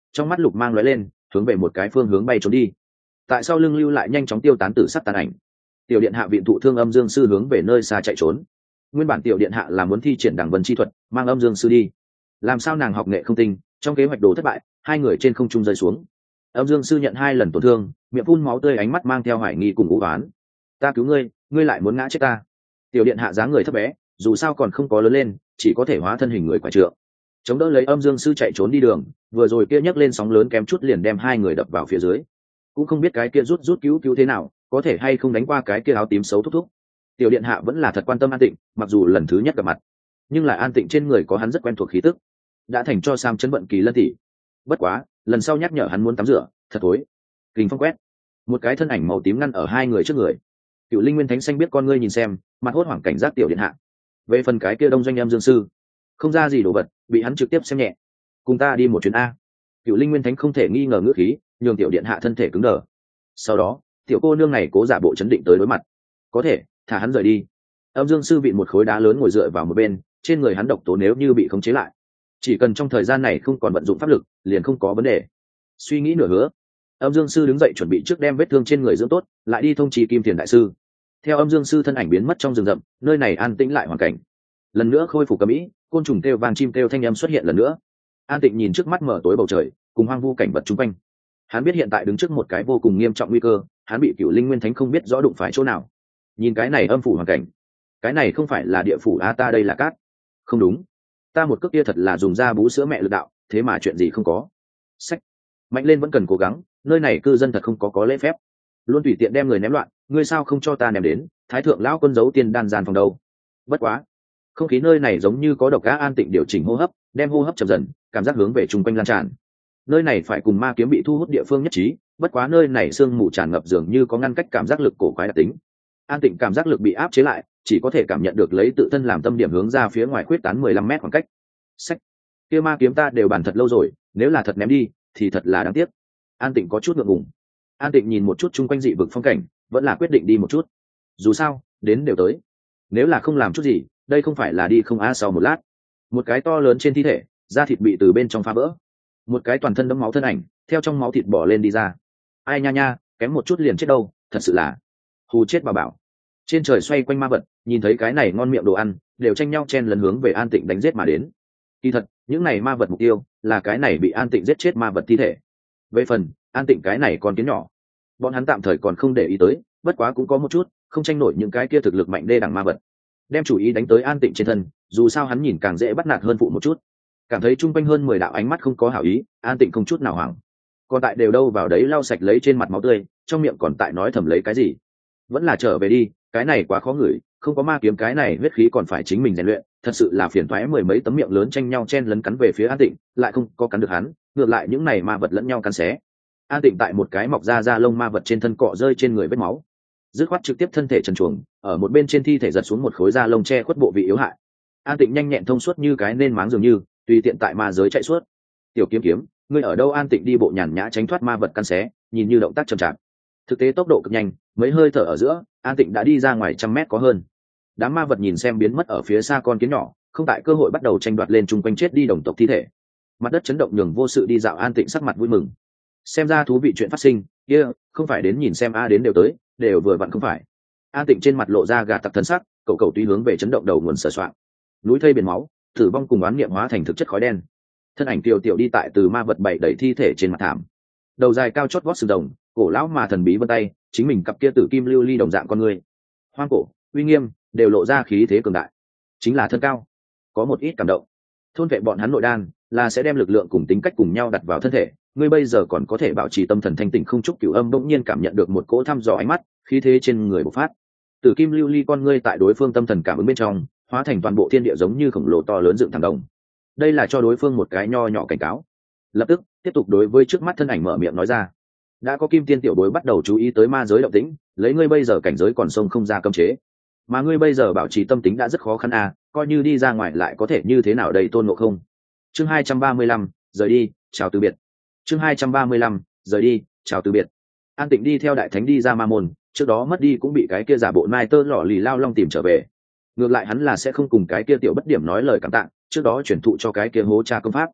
trong mắt lục mang lóe lên, hướng về một cái phương hướng bay trốn đi. Tại sau lưng lưu lại nhanh chóng tiêu tán tử sắc tàn ảnh. Tiểu điện hạ viện thụ thương âm dương sư hướng về nơi xa chạy trốn. Nguyên bản tiểu điện hạ là muốn thi triển đẳng vân chi thuật, mang âm dương sư đi. Làm sao nàng học nghệ không tinh, trong kế hoạch đồ thất bại, hai người trên không trung rơi xuống. Âm dương sư nhận hai lần tổn thương, miệng phun máu tươi, ánh mắt mang theo hoài nghi cùng u oán. Ta cứu ngươi, ngươi lại muốn ngã chết ta. Tiểu điện hạ dáng người thấp bé, dù sao còn không có lớn lên, chỉ có thể hóa thân hình người quả trượng, chống đỡ lấy âm dương sư chạy trốn đi đường. Vừa rồi kia nhấc lên sóng lớn kém chút liền đem hai người đập vào phía dưới. Cũng không biết cái kia rút rút cứu cứu thế nào, có thể hay không đánh qua cái kia áo tím xấu thúc thúc. Tiểu điện hạ vẫn là thật quan tâm An Tịnh, mặc dù lần thứ nhất gặp mặt, nhưng là An Tịnh trên người có hắn rất quen thuộc khí tức, đã thành cho Sam chấn bận kỳ lân tỷ. Bất quá lần sau nhắc nhở hắn muốn tắm rửa, thật thối. Kình phong quét, một cái thân ảnh màu tím ngăn ở hai người trước người. Cựu linh nguyên thánh xanh biết con ngươi nhìn xem, mặt hốt hoảng cảnh giác tiểu điện hạ. Về phần cái kia đông doanh em dương sư, không ra gì đồ vật, bị hắn trực tiếp xem nhẹ. Cùng ta đi một chuyến a. Cựu linh nguyên thánh không thể nghi ngờ ngữ khí, nhường tiểu điện hạ thân thể cứng đờ. Sau đó tiểu cô nương này cố giả bộ chấn định tới đối mặt. Có thể thả hắn rời đi. Âm dương sư bị một khối đá lớn ngồi dựa vào một bên, trên người hắn độc tố nếu như bị khống chế lại, chỉ cần trong thời gian này không còn vận dụng pháp lực, liền không có vấn đề. Suy nghĩ nửa hứa, âm dương sư đứng dậy chuẩn bị trước đem vết thương trên người dưỡng tốt, lại đi thông trì kim tiền đại sư. Theo âm dương sư thân ảnh biến mất trong rừng rậm, nơi này an tĩnh lại hoàn cảnh lần nữa khôi phục cấm ý, côn trùng kêu vang, chim kêu thanh âm xuất hiện lần nữa. An Tịnh nhìn trước mắt mở tối bầu trời cùng hoang vu cảnh vật chung quanh, hắn biết hiện tại đứng trước một cái vô cùng nghiêm trọng nguy cơ. Hắn bị cựu linh nguyên thánh không biết rõ đụng phải chỗ nào. Nhìn cái này âm phủ hoàn cảnh, cái này không phải là địa phủ a, ta đây là cát. Không đúng, ta một cước kia thật là dùng da bú sữa mẹ lực đạo, thế mà chuyện gì không có. Sách mạnh lên vẫn cần cố gắng, nơi này cư dân thật không có có lễ phép, luôn tùy tiện đem người ném loạn. Ngươi sao không cho ta ném đến thái thượng lão quân giấu tiên đan gian phòng đâu? Bất quá không khí nơi này giống như có độc cá. An Tịnh điều chỉnh hô hấp, đem hô hấp chậm dần, cảm giác hướng về chung quanh lan tràn. Nơi này phải cùng ma kiếm bị thu hút địa phương nhất trí, bất quá nơi này sương mù tràn ngập dường như có ngăn cách cảm giác lực cổ quái đặc tính. An Tịnh cảm giác lực bị áp chế lại, chỉ có thể cảm nhận được lấy tự thân làm tâm điểm hướng ra phía ngoài khuyết tán mười lăm mét khoảng cách. Sách, kia ma kiếm ta đều bàn thật lâu rồi, nếu là thật ném đi thì thật là đáng tiếc. An Tịnh có chút ngượng ngùng. An Tịnh nhìn một chút chung quanh dị vực phong cảnh, vẫn là quyết định đi một chút. Dù sao đến đều tới, nếu là không làm chút gì, đây không phải là đi không a. Sau một lát, một cái to lớn trên thi thể, da thịt bị từ bên trong phá vỡ, một cái toàn thân đẫm máu thân ảnh theo trong máu thịt bỏ lên đi ra. Ai nha nha, kém một chút liền chết đâu, thật sự là hù chết bà bảo. Trên trời xoay quanh ma vật, nhìn thấy cái này ngon miệng đồ ăn, đều tranh nhau chen lấn hướng về An Tịnh đánh giết mà đến. Kỳ thật những này ma vật mục tiêu là cái này bị An Tịnh giết chết ma vật thi thể. Về phần An Tịnh cái này còn kiến nhỏ, bọn hắn tạm thời còn không để ý tới, bất quá cũng có một chút không tranh nổi những cái kia thực lực mạnh đê đẳng ma vật, đem chủ ý đánh tới An Tịnh trên thân. Dù sao hắn nhìn càng dễ bắt nạt hơn phụ một chút. Cảm thấy chung quanh hơn mười đạo ánh mắt không có hảo ý, An Tịnh không chút nào hoảng, còn tại đều đâu vào đấy lau sạch lấy trên mặt máu tươi, trong miệng còn tại nói thầm lấy cái gì. Vẫn là trở về đi, cái này quá khó ngửi, không có ma kiếm cái này huyết khí còn phải chính mình rèn luyện, thật sự là phiền toái. Mười mấy tấm miệng lớn tranh nhau chen lấn cắn về phía An Tịnh, lại không có cắn được hắn, ngược lại những này ma vật lẫn nhau cắn xé. An Tịnh tại một cái mọc ra da lông ma vật trên thân cọ rơi trên người vết máu, dứt khoát trực tiếp thân thể trần truồng, ở một bên trên thi thể giật xuống một khối da lông che khuất bộ vị yếu hại. An Tịnh nhanh nhẹn thông suốt như cái nên máng dường như, tùy tiện tại ma giới chạy suốt. Tiểu kiếm kiếm, ngươi ở đâu? An Tịnh đi bộ nhàn nhã tránh thoát ma vật căn xé, nhìn như động tác chậm chạp, thực tế tốc độ cực nhanh, mấy hơi thở ở giữa, An Tịnh đã đi ra ngoài trăm mét có hơn. Đám ma vật nhìn xem biến mất ở phía xa con kiến nhỏ, không tại cơ hội bắt đầu tranh đoạt lên chung quanh chết đi đồng tộc thi thể. Mặt đất chấn động, nhường vô sự đi dạo An Tịnh sắc mặt vui mừng. Xem ra thú vị chuyện phát sinh, kia yeah, không phải đến nhìn xem a, đến đều tới, đều vừa vặn không phải. An Tịnh trên mặt lộ ra gà tặc thần sắc, cậu cậu tùy hướng về chấn động đầu nguồn sờ soạn. Núi thây biển máu, tử vong cùng oán niệm hóa thành thực chất khói đen. Thân ảnh tiểu tiểu đi tại từ ma vật bảy đẩy thi thể trên mặt thảm, đầu dài cao chót vót sừng đồng, cổ lão mà thần bí vân tay, chính mình cặp kia tử kim lưu ly đồng dạng con người, hoang cổ uy nghiêm, đều lộ ra khí thế cường đại. Chính là thân cao, có một ít cảm động. Thôn vệ bọn hắn nội đan là sẽ đem lực lượng cùng tính cách cùng nhau đặt vào thân thể. Ngươi bây giờ còn có thể bảo trì tâm thần thanh tịnh không chúc cửu âm bỗng nhiên cảm nhận được một cỗ thăm dò ánh mắt, khí thế trên người bộc phát. Tử kim lưu ly con ngươi tại đối phương tâm thần cảm ứng bên trong, hóa thành toàn bộ thiên địa giống như khổng lồ to lớn dựng thẳng đồng. Đây là cho đối phương một cái nho nhỏ cảnh cáo. Lập tức tiếp tục đối với trước mắt thân ảnh mở miệng nói ra. Đã có kim tiên tiểu bối bắt đầu chú ý tới ma giới động tĩnh, lấy ngươi bây giờ cảnh giới còn sông không ra cấm chế, mà ngươi bây giờ bảo trì tâm tính đã rất khó khăn à, coi như đi ra ngoài lại có thể như thế nào đây Tôn Ngộ Không. Chương hai trăm ba mươi lăm, rời đi, chào từ biệt. Chương hai trăm ba mươi lăm, rời đi, chào từ biệt. An Tịnh đi theo đại thánh đi ra ma môn, trước đó mất đi cũng bị cái kia giả bộ mai tơ lọ lì lao long tìm trở về. Ngược lại hắn là sẽ không cùng cái kia tiểu bất điểm nói lời cảm tạ, trước đó chuyển thụ cho cái kia hố cha công pháp.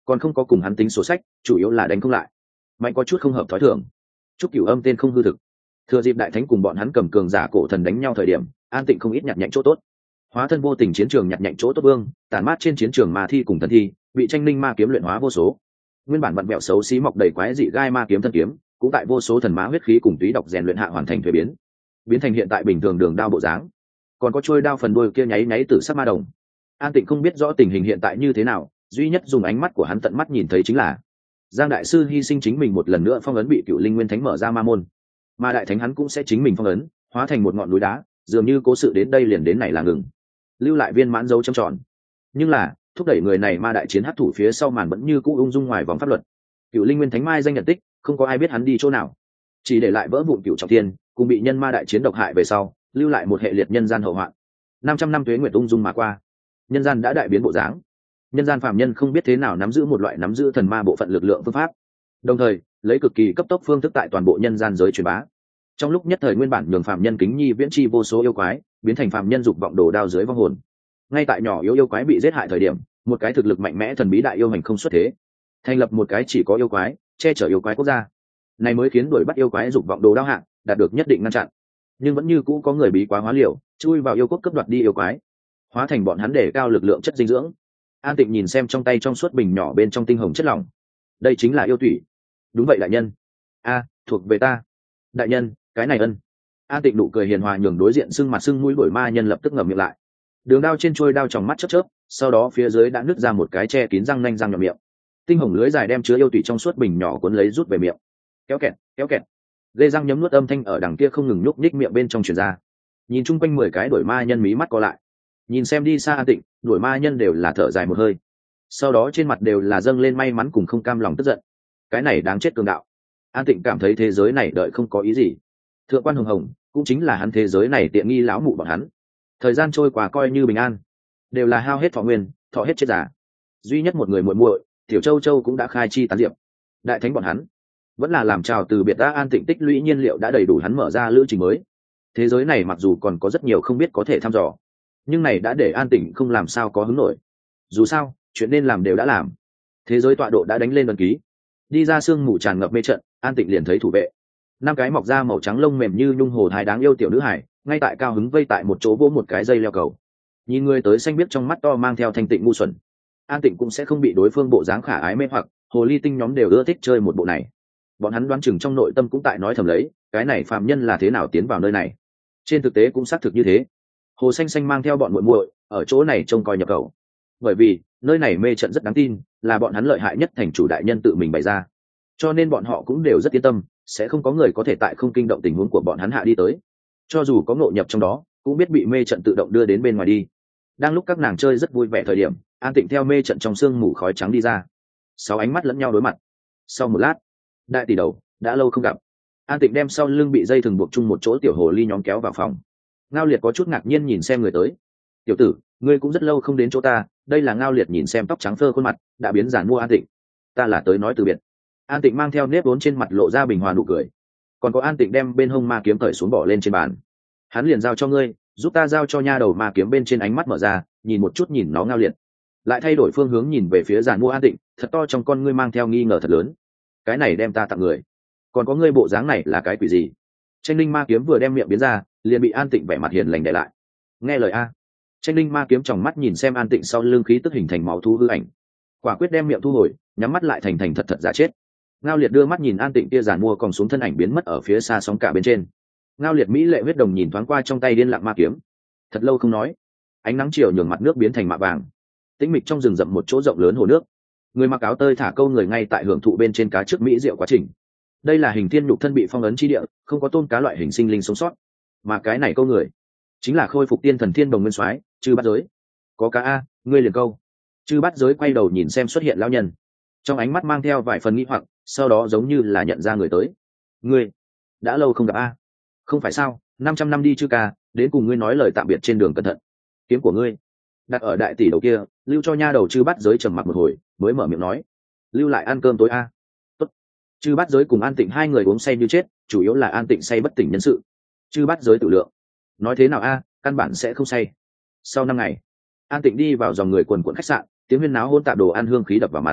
còn không có cùng hắn tính số sách, chủ yếu là đánh không lại. Mạnh có chút không hợp thói thường. Trúc Cửu Âm tên không hư thực. Thừa dịp đại thánh cùng bọn hắn cầm cường giả cổ thần đánh nhau thời điểm, An Tịnh không ít nhặt nhạnh chỗ tốt. Hóa thân vô tình chiến trường nhặt nhạnh chỗ tốt vương, tản mát trên chiến trường ma thi cùng thần thi, bị tranh linh ma kiếm luyện hóa vô số. Nguyên bản vặn vẹo xấu xí mọc đầy quái dị gai ma kiếm thân kiếm, cũng tại vô số thần mã huyết khí cùng túy độc rèn luyện hạ hoàn thành thuế biến, biến thành hiện tại bình thường đường đao bộ dáng. Còn có trôi đao phần đuôi kia nháy nháy tử sắc ma đồng. An Tịnh không biết rõ tình hình hiện tại như thế nào, duy nhất dùng ánh mắt của hắn tận mắt nhìn thấy chính là Giang đại sư hy sinh chính mình một lần nữa phong ấn bị Cựu Linh Nguyên Thánh mở ra ma môn, mà đại thánh hắn cũng sẽ chính mình phong ấn, hóa thành một ngọn núi đá, dường như cố sự đến đây liền đến này là ngừng, lưu lại viên mãn dấu trầm tròn. Nhưng là thúc đẩy người này ma đại chiến hấp thủ phía sau màn vẫn như cũ ung dung ngoài vòng pháp luật. Cựu Linh Nguyên Thánh mai danh nhận tích, không có ai biết hắn đi chỗ nào, chỉ để lại vỡ vụn Cựu Trọng Thiên cùng bị nhân ma đại chiến độc hại về sau, lưu lại một hệ liệt nhân gian hậu hoạn. Năm trăm năm tuế nguyệt ung dung mà qua, nhân gian đã đại biến bộ dáng. Nhân gian phàm nhân không biết thế nào nắm giữ một loại nắm giữ thần ma bộ phận lực lượng phương pháp, đồng thời lấy cực kỳ cấp tốc phương thức tại toàn bộ nhân gian giới truyền bá. Trong lúc nhất thời nguyên bản nhường phàm nhân kính nhi viễn chi vô số yêu quái, biến thành phàm nhân dục vọng đồ đao dưới vong hồn. Ngay tại nhỏ yếu yêu quái bị giết hại thời điểm, một cái thực lực mạnh mẽ thần bí đại yêu hành không xuất thế, thành lập một cái chỉ có yêu quái che chở yêu quái quốc gia. Này mới khiến đuổi bắt yêu quái dục vọng đồ đao hạng đạt được nhất định ngăn chặn. Nhưng vẫn như cũ có người bí quá hóa liều, chui vào yêu quốc cướp đoạt đi yêu quái, hóa thành bọn hắn để cao lực lượng chất dinh dưỡng. An Tịnh nhìn xem trong tay trong suốt bình nhỏ bên trong tinh hồng chất lỏng, đây chính là yêu thủy. Đúng vậy đại nhân. A, thuộc về ta. Đại nhân, cái này ân. An Tịnh nụ cười hiền hòa nhường đối diện sưng mặt sưng mũi đổi ma nhân lập tức ngậm miệng lại. Đường đao trên trôi đao trong mắt chớp chớp, sau đó phía dưới đã nứt ra một cái che kín răng nanh răng nhọn miệng. Tinh hồng lưới dài đem chứa yêu thủy trong suốt bình nhỏ cuốn lấy rút về miệng. Kéo kẹt, kéo kẹt. Lê răng nhấm nuốt âm thanh ở đằng kia không ngừng nhúc nhích miệng bên trong truyền ra. Nhìn chung quanh mười cái đổi ma nhân mí mắt co lại. Nhìn xem đi xa An Tịnh, đổi ma nhân đều là thở dài một hơi. Sau đó trên mặt đều là dâng lên may mắn cùng không cam lòng tức giận. Cái này đáng chết cường đạo. An Tịnh cảm thấy thế giới này đợi không có ý gì. Thượng quan hồng hồng cũng chính là hắn thế giới này tiện nghi lão mụ bọn hắn. Thời gian trôi qua coi như bình an, đều là hao hết thọ nguyên, thọ hết chết giả. Duy nhất một người muội muội, Tiểu Châu Châu cũng đã khai chi tán diệp. Đại thánh bọn hắn vẫn là làm chào từ biệt đã. An Tịnh tích lũy nhiên liệu đã đầy đủ hắn mở ra lữ trình mới. Thế giới này mặc dù còn có rất nhiều không biết có thể thăm dò, nhưng này đã để An Tịnh không làm sao có hứng nổi. Dù sao chuyện nên làm đều đã làm, thế giới tọa độ đã đánh lên ấn ký. Đi ra sương mù tràn ngập mê trận, An Tịnh liền thấy thủ vệ năm cái mọc da màu trắng lông mềm như nhung hồ thái đáng yêu tiểu nữ hải ngay tại cao hứng vây tại một chỗ vỗ một cái dây leo cầu. Nhìn người tới xanh biết trong mắt to mang theo thanh tịnh ngu xuẩn, An Tịnh cũng sẽ không bị đối phương bộ dáng khả ái mê hoặc. Hồ ly tinh nhóm đều ưa thích chơi một bộ này. Bọn hắn đoán chừng trong nội tâm cũng tại nói thầm lấy, cái này phàm nhân là thế nào tiến vào nơi này. Trên thực tế cũng xác thực như thế. Hồ xanh xanh mang theo bọn muội muội ở chỗ này trông coi nhập cầu, bởi vì nơi này mê trận rất đáng tin, là bọn hắn lợi hại nhất thành chủ đại nhân tự mình bày ra, cho nên bọn họ cũng đều rất yên tâm, sẽ không có người có thể tại không kinh động tình huống của bọn hắn hạ đi tới. Cho dù có ngộ nhập trong đó, cũng biết bị mê trận tự động đưa đến bên ngoài đi. Đang lúc các nàng chơi rất vui vẻ thời điểm, An Tịnh theo mê trận trong sương mù khói trắng đi ra. Sáu ánh mắt lẫn nhau đối mặt. Sau một lát, đại tỷ đầu đã lâu không gặp. An Tịnh đem sau lưng bị dây thừng buộc chung một chỗ tiểu hồ ly nhóm kéo vào phòng. Ngao Liệt có chút ngạc nhiên nhìn xem người tới. Tiểu tử, ngươi cũng rất lâu không đến chỗ ta. Đây là Ngao Liệt nhìn xem tóc trắng phơ khuôn mặt đã biến giản mua An Tịnh. Ta là tới nói từ biệt. An Tịnh mang theo nếp vốn trên mặt lộ ra bình hòa nụ cười. Còn có An Tịnh đem bên hông ma kiếm cởi xuống bỏ lên trên bàn. Hắn liền giao cho ngươi, giúp ta giao cho nha đầu ma kiếm. Bên trên ánh mắt mở ra, nhìn một chút nhìn nó Ngao Liệt, lại thay đổi phương hướng nhìn về phía giản mua An Tịnh, thật to trong con ngươi mang theo nghi ngờ thật lớn. Cái này đem ta tặng người, còn có ngươi bộ dáng này là cái quỷ gì? Tranh linh ma kiếm vừa đem miệng biến ra, liền bị An Tịnh vẻ mặt hiền lành để lại. Nghe lời a. Tranh linh ma kiếm tròng mắt nhìn xem An Tịnh sau lưng khí tức hình thành máu thú hư ảnh, quả quyết đem miệng thu hồi, nhắm mắt lại thành thành thật thật giả chết. Ngao Liệt đưa mắt nhìn An Tịnh kia giản mua còn xuống thân ảnh biến mất ở phía xa sóng cả bên trên. Ngao Liệt mỹ lệ huyết đồng nhìn thoáng qua trong tay điên lặng ma kiếm, thật lâu không nói. Ánh nắng chiều nhường mặt nước biến thành mạ vàng, tĩnh mịch trong rừng rậm một chỗ rộng lớn hồ nước. Người mặc áo tơi thả câu người ngay tại hưởng thụ bên trên cá trước mỹ diệu quá trình. Đây là hình thiên nhục thân bị phong ấn chi địa, không có tôm cá loại hình sinh linh sống sót, mà cái này câu người chính là khôi phục tiên thần thiên đồng nguyên soái Chư Bát Giới. Có cá a, ngươi liền câu. Chư Bát Giới quay đầu nhìn xem xuất hiện lão nhân, trong ánh mắt mang theo vài phần nghi hoặc, sau đó giống như là nhận ra người tới. Ngươi đã lâu không gặp a. Không phải sao, năm trăm năm đi Chư ca, đến cùng ngươi nói lời tạm biệt trên đường cẩn thận. Kiếm của ngươi đặt ở đại tỷ đầu kia, lưu cho nha đầu. Chư Bát Giới trầm mặc một hồi mới mở miệng nói, lưu lại ăn cơm tối a. Tốt. Chư Bát Giới cùng An Tịnh hai người uống say như chết, chủ yếu là An Tịnh say bất tỉnh nhân sự. Chư Bát Giới tự lượng, nói thế nào a, căn bản sẽ không say. Sau năm ngày, An Tịnh đi vào dòng người quần quần khách sạn, tiếng huyên náo hôn tạp đồ ăn hương khí đập vào mặt.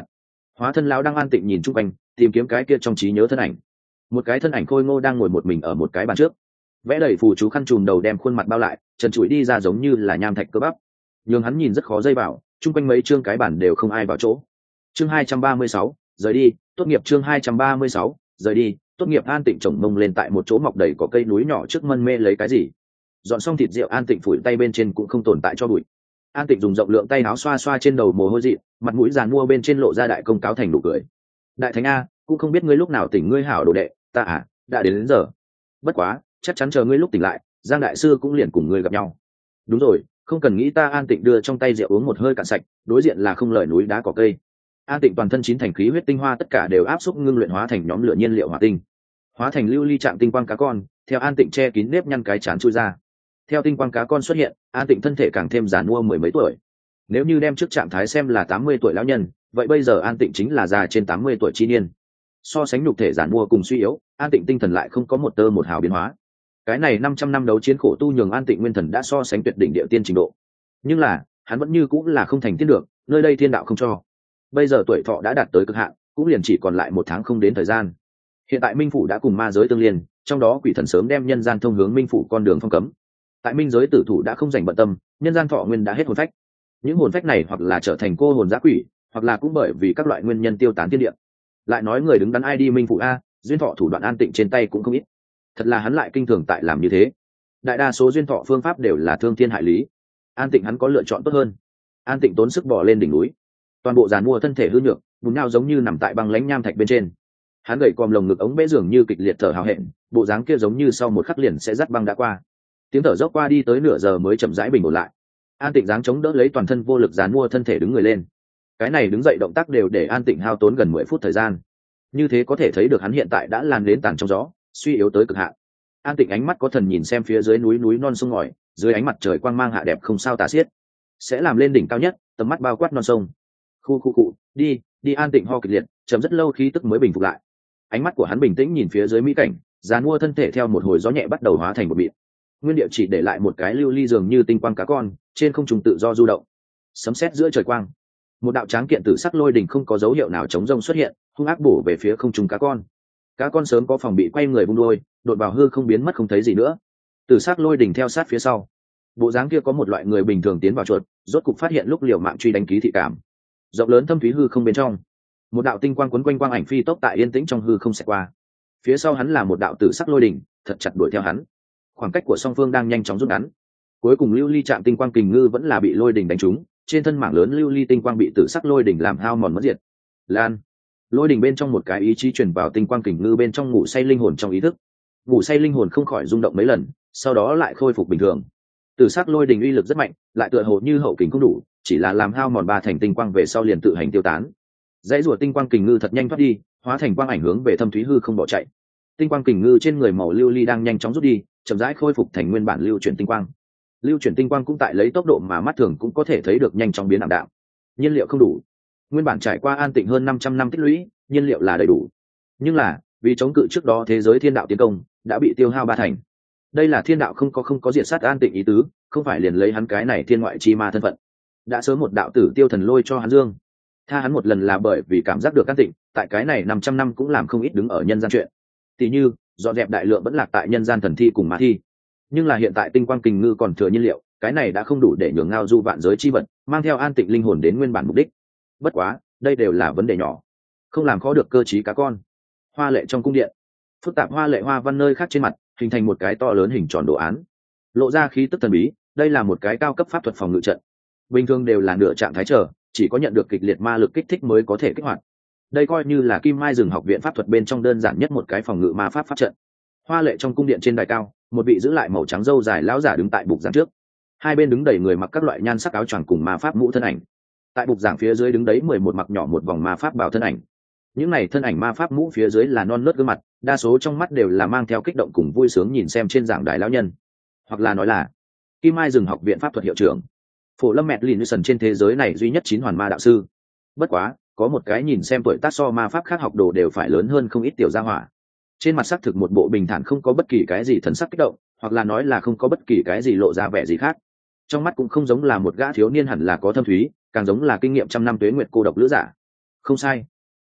Hóa thân lão đang an tịnh nhìn chung quanh, tìm kiếm cái kia trong trí nhớ thân ảnh. Một cái thân ảnh khôi ngô đang ngồi một mình ở một cái bàn trước, vẽ đầy phù chú khăn trùm đầu đem khuôn mặt bao lại, trần trụi đi ra giống như là nham thạch cơ bắp, nhưng hắn nhìn rất khó dây vào, chung quanh mấy chương cái bản đều không ai vào chỗ. Chương hai trăm ba mươi sáu, rời đi, tốt nghiệp. Chương hai trăm ba mươi sáu, rời đi, tốt nghiệp. An tịnh chồng mông lên tại một chỗ mọc đầy có cây núi nhỏ trước mân mê lấy cái gì. Dọn xong thịt rượu, An tịnh phủi tay bên trên cũng không tồn tại cho bụi. An tịnh dùng rộng lượng tay áo xoa xoa trên đầu mồ hôi dị, mặt mũi giàn mua bên trên lộ ra đại công cáo thành nụ cười. Đại thánh a, cũng không biết ngươi lúc nào tỉnh, ngươi hảo đồ đệ, ta à, đã đến, đến giờ. Bất quá, chắc chắn chờ ngươi lúc tỉnh lại, Giang đại sư cũng liền cùng ngươi gặp nhau. Đúng rồi, không cần nghĩ ta. An tịnh đưa trong tay rượu uống một hơi cạn sạch, đối diện là không lời núi đá cỏ cây. An tịnh toàn thân chín thành khí huyết tinh hoa tất cả đều áp xúc ngưng luyện hóa thành nhóm lửa nhiên liệu hỏa tinh, hóa thành lưu ly trạng tinh quang cá con, theo An tịnh che kín nếp nhăn cái chán chui ra. Theo tinh quang cá con xuất hiện, An tịnh thân thể càng thêm già nua mười mấy tuổi. Nếu như đem trước trạng thái xem là tám mươi tuổi lão nhân, vậy bây giờ An tịnh chính là già trên tám mươi tuổi chi niên. So sánh nhục thể già nua cùng suy yếu, An tịnh tinh thần lại không có một tơ một hào biến hóa. Cái này năm trăm năm đấu chiến khổ tu nhường An tịnh nguyên thần đã so sánh tuyệt đỉnh địa tiên trình độ. Nhưng là, hắn vẫn như cũng là không thành tiên được, nơi đây thiên đạo không cho. Bây giờ tuổi thọ đã đạt tới cực hạn, cũng liền chỉ còn lại một tháng không đến thời gian. Hiện tại minh phủ đã cùng ma giới tương liên, trong đó quỷ thần sớm đem nhân gian thông hướng minh phủ con đường phong cấm. Tại minh giới tử thủ đã không dành bận tâm, nhân gian thọ nguyên đã hết hồn phách. Những hồn phách này hoặc là trở thành cô hồn dã quỷ, hoặc là cũng bởi vì các loại nguyên nhân tiêu tán thiên địa. Lại nói người đứng đắn ai đi minh phủ a, duyên thọ thủ đoạn An tịnh trên tay cũng không ít. Thật là hắn lại kinh thường tại làm như thế. Đại đa số duyên thọ phương pháp đều là thương thiên hại lý. An tịnh hắn có lựa chọn tốt hơn. An tịnh tốn sức bỏ lên đỉnh núi, toàn bộ giàn mua thân thể hư nhược, bùn nhau giống như nằm tại băng lãnh nham thạch bên trên. Hắn gầy còm lồng ngực ống bẽ dường như kịch liệt thở hào hẹn, bộ dáng kia giống như sau một khắc liền sẽ dắt băng đã qua. Tiếng thở dốc qua đi tới nửa giờ mới chậm rãi bình ổn lại. An tịnh dáng chống đỡ lấy toàn thân vô lực giàn mua thân thể đứng người lên. Cái này đứng dậy động tác đều để An tịnh hao tốn gần mười phút thời gian. Như thế có thể thấy được hắn hiện tại đã lan đến tàn trong gió, suy yếu tới cực hạn. An tịnh ánh mắt có thần nhìn xem phía dưới núi núi non sông ngòi, dưới ánh mặt trời quang mang hạ đẹp không sao tả xiết, sẽ làm lên đỉnh cao nhất, tầm mắt bao quát non sông. Khu khu cụ, đi, đi. An tịnh ho kịch liệt, chấm rất lâu khí tức mới bình phục lại. Ánh mắt của hắn bình tĩnh nhìn phía dưới mỹ cảnh, giàn mua thân thể theo một hồi gió nhẹ bắt đầu hóa thành một mịn. Nguyên địa chỉ để lại một cái lưu ly dường như tinh quang cá con, trên không trung tự do du động. Sấm sét giữa trời quang, một đạo tráng kiện tử sắc lôi đỉnh không có dấu hiệu nào chống rông xuất hiện, hung ác bổ về phía không trung cá con. Cá con sớm có phòng bị quay người vung đuôi, đột vào hư không biến mất không thấy gì nữa. Tử sắc lôi đỉnh theo sát phía sau, bộ dáng kia có một loại người bình thường tiến vào chuột, rốt cục phát hiện lúc liều mạng truy đánh ký thị cảm. Rộng lớn thâm thúy hư không bên trong, một đạo tinh quang quấn quanh quang ảnh phi tốc tại yên tĩnh trong hư không xẹt qua. Phía sau hắn là một đạo tử sắc lôi đỉnh, thật chặt đuổi theo hắn. Khoảng cách của song phương đang nhanh chóng rút ngắn. Cuối cùng lưu ly chạm tinh quang kình ngư vẫn là bị lôi đỉnh đánh trúng, trên thân mảng lớn lưu ly tinh quang bị tử sắc lôi đỉnh làm hao mòn mất diệt. Lan, lôi đỉnh bên trong một cái ý chí truyền vào tinh quang kình ngư bên trong ngủ say linh hồn trong ý thức. Ngủ say linh hồn không khỏi rung động mấy lần, sau đó lại khôi phục bình thường. Tử sắc lôi đỉnh uy lực rất mạnh, lại tựa hồ như hậu kình không đủ, chỉ là làm hao mòn ba thành tinh quang về sau liền tự hành tiêu tán. Dãy rùa tinh quang kình ngư thật nhanh thoát đi, hóa thành quang ảnh hướng về thâm thúy hư không bỏ chạy. Tinh quang kình ngư trên người màu lưu ly đang nhanh chóng rút đi, chậm rãi khôi phục thành nguyên bản lưu chuyển tinh quang. Lưu chuyển tinh quang cũng tại lấy tốc độ mà mắt thường cũng có thể thấy được nhanh chóng biến ảm đạm. Nhiên liệu không đủ. Nguyên bản trải qua an tịnh hơn năm trăm năm tích lũy, nhiên liệu là đầy đủ. Nhưng là, vì chống cự trước đó thế giới thiên đạo tiến công, đã bị tiêu hao ba thành. Đây là thiên đạo không có không có diệt sát an tịnh ý tứ, không phải liền lấy hắn cái này thiên ngoại chi ma thân phận. Đã sớm một đạo tử tiêu thần lôi cho hắn dương. Tha hắn một lần là bởi vì cảm giác được an tịnh, tại cái này năm trăm năm cũng làm không ít đứng ở nhân gian chuyện. Tỷ như, dọn dẹp đại lượng vẫn lạc tại nhân gian thần thi cùng ma thi. Nhưng là hiện tại tinh quang kình ngư còn thừa nhiên liệu, cái này đã không đủ để nhường ngao du vạn giới chi vật, mang theo an tịnh linh hồn đến nguyên bản mục đích. Bất quá, đây đều là vấn đề nhỏ, không làm khó được cơ trí cá con. Hoa lệ trong cung điện, phức tạp hoa lệ hoa văn nơi khác trên mặt, hình thành một cái to lớn hình tròn đồ án, lộ ra khí tức thần bí. Đây là một cái cao cấp pháp thuật phòng ngự trận, bình thường đều là nửa trạng thái trở, chỉ có nhận được kịch liệt ma lực kích thích mới có thể kích hoạt. Đây coi như là Kim Mai Rừng học viện pháp thuật bên trong đơn giản nhất một cái phòng ngự ma pháp pháp trận. Hoa lệ trong cung điện trên đài cao, một vị giữ lại màu trắng râu dài lão giả đứng tại bục giảng trước, hai bên đứng đầy người mặc các loại nhan sắc áo choàng cùng ma pháp mũ thân ảnh. Tại bục giảng phía dưới đứng đấy mười một mặc nhỏ một vòng ma pháp bảo thân ảnh. Những này thân ảnh ma pháp mũ phía dưới là non nớt gương mặt, đa số trong mắt đều là mang theo kích động cùng vui sướng nhìn xem trên giảng đài lão nhân, hoặc là nói là Kim Mai Rừng học viện pháp thuật hiệu trưởng, Phổ Lâm Mẹt Lìn Sần trên thế giới này duy nhất chín hoàn ma đạo sư. Bất quá, có một cái nhìn xem tuổi tác so ma pháp khác học đồ đều phải lớn hơn không ít tiểu gia hỏa. Trên mặt sắc thực một bộ bình thản, không có bất kỳ cái gì thần sắc kích động, hoặc là nói là không có bất kỳ cái gì lộ ra vẻ gì khác. Trong mắt cũng không giống là một gã thiếu niên hẳn là có thâm thúy, càng giống là kinh nghiệm trăm năm tuế nguyệt cô độc lữ giả. Không sai,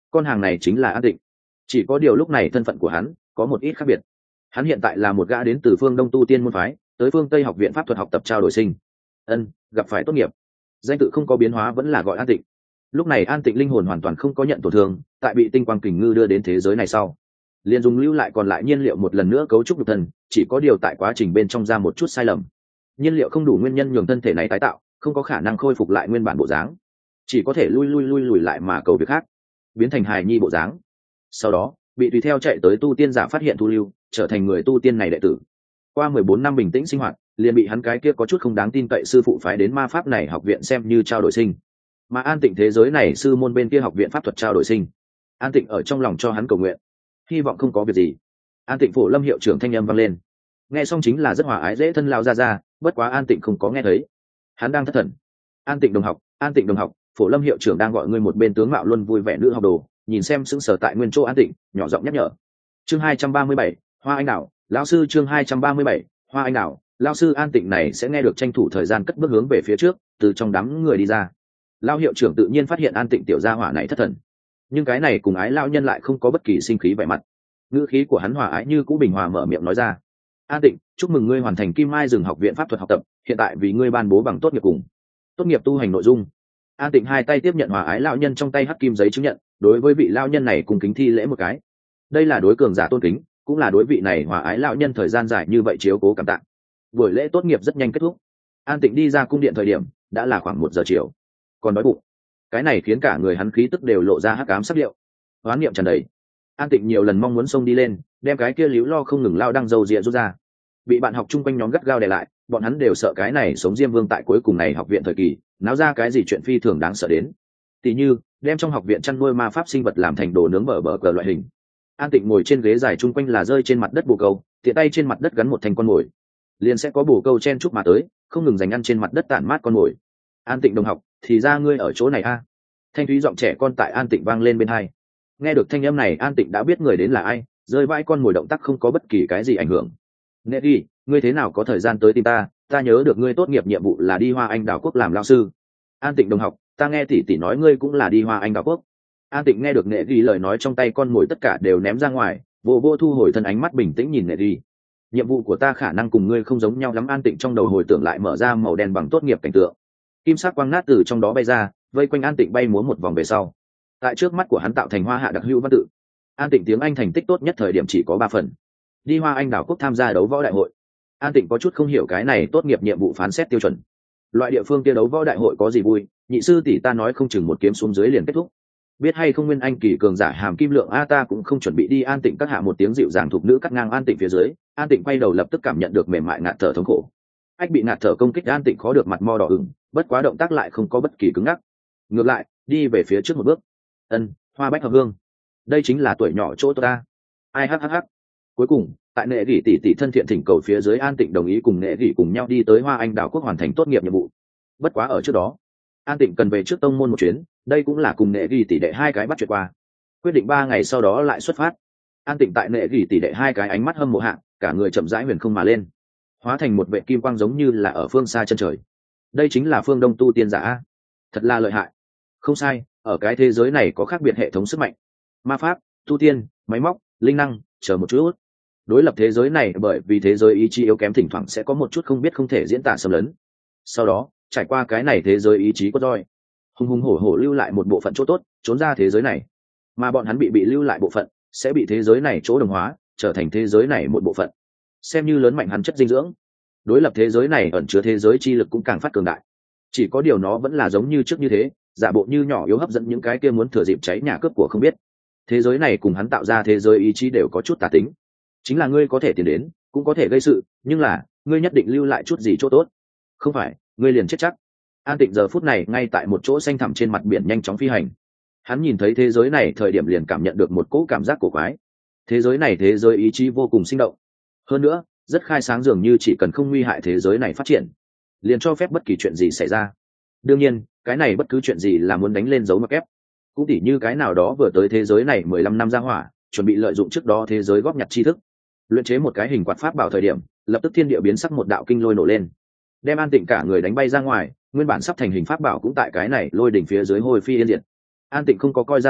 con hàng này chính là An Tịnh. Chỉ có điều lúc này thân phận của hắn có một ít khác biệt. Hắn hiện tại là một gã đến từ phương Đông tu tiên môn phái tới phương Tây học viện pháp thuật học tập trao đổi sinh. Ân, gặp phải tốt nghiệp. Danh tự không có biến hóa, vẫn là gọi An Tịnh. Lúc này An Tịnh linh hồn hoàn toàn không có nhận tổn thương, tại bị tinh quang kình ngư đưa đến thế giới này sau, liền dùng lưu lại còn lại nhiên liệu một lần nữa cấu trúc nhục thân, chỉ có điều tại quá trình bên trong ra một chút sai lầm. Nhiên liệu không đủ nguyên nhân nhường thân thể này tái tạo, không có khả năng khôi phục lại nguyên bản bộ dáng, chỉ có thể lui lui lui lùi lại mà cầu việc khác, biến thành hài nhi bộ dáng. Sau đó bị tùy theo chạy tới tu tiên giả phát hiện thu lưu, trở thành người tu tiên này đệ tử. Qua mười bốn năm bình tĩnh sinh hoạt, liền bị hắn cái kia có chút không đáng tin cậy sư phụ phái đến ma pháp này học viện xem như trao đổi sinh. Mà An Tịnh thế giới này sư môn bên kia học viện pháp thuật trao đổi sinh. An Tịnh ở trong lòng cho hắn cầu nguyện, hy vọng không có việc gì. An Tịnh phổ lâm hiệu trưởng thanh âm vang lên, nghe xong chính là rất hòa ái dễ thân lao ra ra, bất quá An Tịnh không có nghe thấy, hắn đang thất thần. An Tịnh đồng học, An Tịnh đồng học, phổ lâm hiệu trưởng đang gọi ngươi. Một bên tướng mạo luôn vui vẻ nữ học đồ nhìn xem sững sờ tại nguyên chỗ An Tịnh, nhỏ giọng nhắc nhở. Chương hai trăm ba mươi bảy, Hoa Anh Đào, lão sư. Chương hai trăm ba mươi bảy, Hoa Anh Đào, lão sư. An Tịnh này sẽ nghe được, tranh thủ thời gian cất bước hướng về phía trước, từ trong đám người đi ra. Lao hiệu trưởng tự nhiên phát hiện An Tịnh tiểu gia hỏa này thất thần, nhưng cái này cùng ái lao nhân lại không có bất kỳ sinh khí vẻ mặt, ngữ khí của hắn hòa ái như cũ bình hòa, mở miệng nói ra: An Tịnh, chúc mừng ngươi hoàn thành Kim Mai Rừng học viện pháp thuật học tập, hiện tại vì ngươi ban bố bằng tốt nghiệp cùng tốt nghiệp tu hành nội dung. An Tịnh hai tay tiếp nhận hòa ái lão nhân trong tay hắc kim giấy chứng nhận, đối với vị lão nhân này cùng kính thi lễ một cái. Đây là đối cường giả tôn kính, cũng là đối vị này hòa ái lão nhân thời gian dài như vậy chiếu cố cảm tạ. Buổi lễ tốt nghiệp rất nhanh kết thúc. An Tịnh đi ra cung điện thời điểm đã là khoảng một giờ chiều, còn đói bụng, cái này khiến cả người hắn khí tức đều lộ ra hắc ám sắc điệu, hoán niệm tràn đầy. An Tịnh nhiều lần mong muốn xông đi lên, đem cái kia líu lo không ngừng lao đang dầu rịa rút ra, bị bạn học chung quanh nhóm gắt gao đè lại. Bọn hắn đều sợ cái này sống diêm vương tại cuối cùng này học viện thời kỳ náo ra cái gì chuyện phi thường đáng sợ đến, tỉ như đem trong học viện chăn nuôi ma pháp sinh vật làm thành đồ nướng bờ bờ cờ loại hình. An Tịnh ngồi trên ghế dài, chung quanh là rơi trên mặt đất bồ câu, tiện tay trên mặt đất gắn một thanh con mồi, liền sẽ có bồ câu chen chúc mà tới, không ngừng dành ăn trên mặt đất tản mát con mồi. An Tịnh đồng học, thì ra ngươi ở chỗ này a? Thanh thúy giọng trẻ con tại An Tịnh vang lên bên hai. Nghe được thanh âm này, An Tịnh đã biết người đến là ai, rơi vãi con mồi động tác không có bất kỳ cái gì ảnh hưởng. Nệ đi, ngươi thế nào có thời gian tới tìm ta? Ta nhớ được ngươi tốt nghiệp nhiệm vụ là đi Hoa Anh Đào Quốc làm lao sư. An Tịnh đồng học, ta nghe tỷ tỷ nói ngươi cũng là đi Hoa Anh Đào Quốc. An Tịnh nghe được Nệ ghi lời nói, trong tay con mồi tất cả đều ném ra ngoài, vô vô thu hồi thân, ánh mắt bình tĩnh nhìn Nệ ghi. Nhiệm vụ của ta khả năng cùng ngươi không giống nhau lắm. An Tịnh trong đầu hồi tưởng lại, mở ra màu đen bằng tốt nghiệp cảnh tượng, kim sắc quang nát từ trong đó bay ra, vây quanh An Tịnh bay múa một vòng về sau, tại trước mắt của hắn tạo thành hoa hạ đặc hữu văn tự. An Tịnh tiếng Anh thành tích tốt nhất thời điểm chỉ có ba phần. Đi Hoa Anh Đào Quốc tham gia đấu võ đại hội. An Tịnh có chút không hiểu cái này tốt nghiệp nhiệm vụ phán xét tiêu chuẩn. Loại địa phương kia đấu võ đại hội có gì vui? Nhị sư tỷ ta nói không chừng một kiếm xuống dưới liền kết thúc. Biết hay không, nguyên anh kỳ cường giả hàm kim lượng a, ta cũng không chuẩn bị đi. An Tịnh các hạ một tiếng dịu dàng thuộc nữ cắt ngang An Tịnh phía dưới. An Tịnh quay đầu lập tức cảm nhận được mềm mại ngạt thở thống khổ. Ách bị ngạt thở công kích, An Tịnh khó được mặt mo đỏ ửng, bất quá động tác lại không có bất kỳ cứng ngắc, ngược lại đi về phía trước một bước. Ân, hoa bách hợp hương, đây chính là tuổi nhỏ chỗ ta. Ai hắc hắc hắc. Cuối cùng tại Nệ gỉ tỷ tỷ thân thiện thỉnh cầu phía dưới, An Tịnh đồng ý cùng Nệ gỉ cùng nhau đi tới Hoa Anh Đào Quốc hoàn thành tốt nghiệp nhiệm vụ. Bất quá ở trước đó, An Tịnh cần về trước tông môn một chuyến, đây cũng là cùng Nệ gỉ tỷ đệ hai cái bắt chuyện qua, quyết định ba ngày sau đó lại xuất phát. An Tịnh tại Nệ gỉ tỷ đệ hai cái ánh mắt hâm mộ hạ, cả người chậm rãi huyền không mà lên, hóa thành một vệ kim quang, giống như là ở phương xa chân trời. Đây chính là phương Đông tu tiên giả a, thật là lợi hại. Không sai, ở cái thế giới này có khác biệt hệ thống sức mạnh, ma pháp, tu tiên, máy móc, linh năng, chờ một chút. Đối lập thế giới này, bởi vì thế giới ý chí yếu kém, thỉnh thoảng sẽ có một chút không biết không thể diễn tả xâm lấn. Sau đó trải qua cái này thế giới ý chí có roi, hùng hùng hổ hổ lưu lại một bộ phận chỗ tốt, trốn ra thế giới này, mà bọn hắn bị bị lưu lại bộ phận sẽ bị thế giới này chỗ đồng hóa, trở thành thế giới này một bộ phận, xem như lớn mạnh hắn chất dinh dưỡng. Đối lập thế giới này ẩn chứa thế giới chi lực cũng càng phát cường đại, chỉ có điều nó vẫn là giống như trước như thế, giả bộ như nhỏ yếu, hấp dẫn những cái kia muốn thừa dịp cháy nhà cướp của không biết. Thế giới này cùng hắn tạo ra thế giới ý chí đều có chút tà tính, chính là ngươi có thể tiến đến, cũng có thể gây sự, nhưng là ngươi nhất định lưu lại chút gì chỗ tốt, không phải ngươi liền chết chắc. An Tịnh giờ phút này ngay tại một chỗ xanh thẳm trên mặt biển nhanh chóng phi hành. Hắn nhìn thấy thế giới này thời điểm liền cảm nhận được một cỗ cảm giác cổ quái. Thế giới này thế giới ý chí vô cùng sinh động, hơn nữa rất khai sáng, dường như chỉ cần không nguy hại thế giới này phát triển, liền cho phép bất kỳ chuyện gì xảy ra. Đương nhiên cái này bất cứ chuyện gì là muốn đánh lên dấu mặc ép, cũng tỉ như cái nào đó vừa tới thế giới này mười lăm năm ra hỏa, chuẩn bị lợi dụng trước đó thế giới góp nhặt tri thức, luyện chế một cái hình quạt pháp bảo thời điểm, lập tức thiên địa biến sắc, một đạo kinh lôi nổ lên, đem An Tịnh cả người đánh bay ra ngoài. Nguyên bản sắp thành hình pháp bảo cũng tại cái này lôi đỉnh phía dưới hồi phi yên diệt. An Tịnh không có coi ra gì,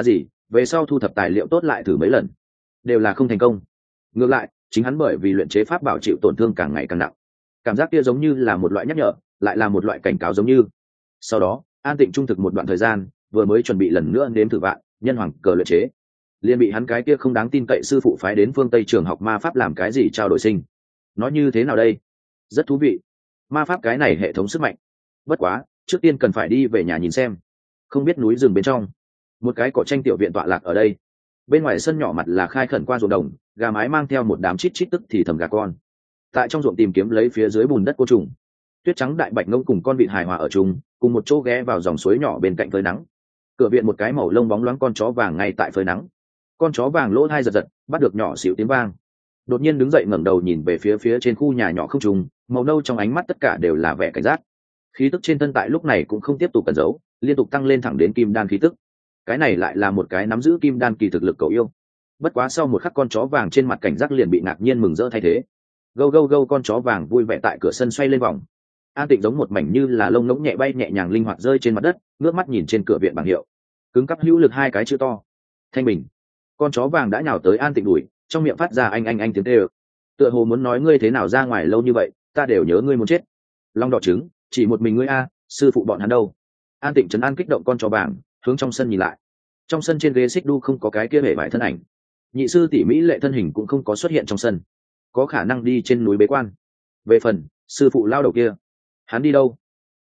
về sau thu thập tài liệu tốt lại thử mấy lần đều là không thành công. Ngược lại chính hắn bởi vì luyện chế pháp bảo chịu tổn thương càng ngày càng nặng, cảm giác kia giống như là một loại nhắc nhở, lại là một loại cảnh cáo giống như. Sau đó an tịnh trung thực một đoạn thời gian, vừa mới chuẩn bị lần nữa nếm thử vạn nhân hoàng cờ luyện chế, liền bị hắn cái kia không đáng tin cậy sư phụ phái đến phương Tây trường học ma pháp làm cái gì trao đổi sinh. Nói như thế nào đây? Rất thú vị, ma pháp cái này hệ thống sức mạnh. Bất quá trước tiên cần phải đi về nhà nhìn xem. Không biết núi rừng bên trong một cái cỏ tranh tiểu viện tọa lạc ở đây, bên ngoài sân nhỏ mặt là khai khẩn qua ruộng đồng, gà mái mang theo một đám chít chít tức thì thầm gà con tại trong ruộng tìm kiếm lấy phía dưới bùn đất côn trùng. Tuyết trắng đại bạch ngông cùng con vịt hài hòa ở chung, cùng một chỗ ghé vào dòng suối nhỏ bên cạnh phơi nắng. Cửa viện một cái màu lông bóng loáng con chó vàng ngay tại phơi nắng. Con chó vàng lỗ thai giật giật, bắt được nhỏ xíu tiếng vang, đột nhiên đứng dậy ngẩng đầu nhìn về phía phía trên khu nhà nhỏ không trùng, màu nâu trong ánh mắt tất cả đều là vẻ cảnh giác. Khí tức trên thân tại lúc này cũng không tiếp tục cẩn giấu, liên tục tăng lên thẳng đến kim đan khí tức. Cái này lại là một cái nắm giữ kim đan kỳ thực lực cậu yêu. Bất quá sau một khắc con chó vàng trên mặt cảnh giác liền bị ngạc nhiên mừng rỡ thay thế. Gâu gâu gâu con chó vàng vui vẻ tại cửa sân xoay lên vòng. An tịnh giống một mảnh như là lông ngỗng nhẹ bay nhẹ nhàng linh hoạt rơi trên mặt đất, ngước mắt nhìn trên cửa viện bảng hiệu, cứng cắp hữu lực hai cái chữ to Thanh Bình. Con chó vàng đã nhào tới an tịnh đuổi, trong miệng phát ra anh anh anh tiếng tê ơ, tựa hồ muốn nói ngươi thế nào ra ngoài lâu như vậy, ta đều nhớ ngươi muốn chết. Long đỏ trứng, chỉ một mình ngươi a, sư phụ bọn hắn đâu? An tịnh trấn an kích động con chó vàng, hướng trong sân nhìn lại. Trong sân trên ghế xích đu không có cái kia hề vải thân ảnh, nhị sư tỷ mỹ lệ thân hình cũng không có xuất hiện trong sân, có khả năng đi trên núi bế quan. Về phần sư phụ lao đầu kia, hắn đi đâu?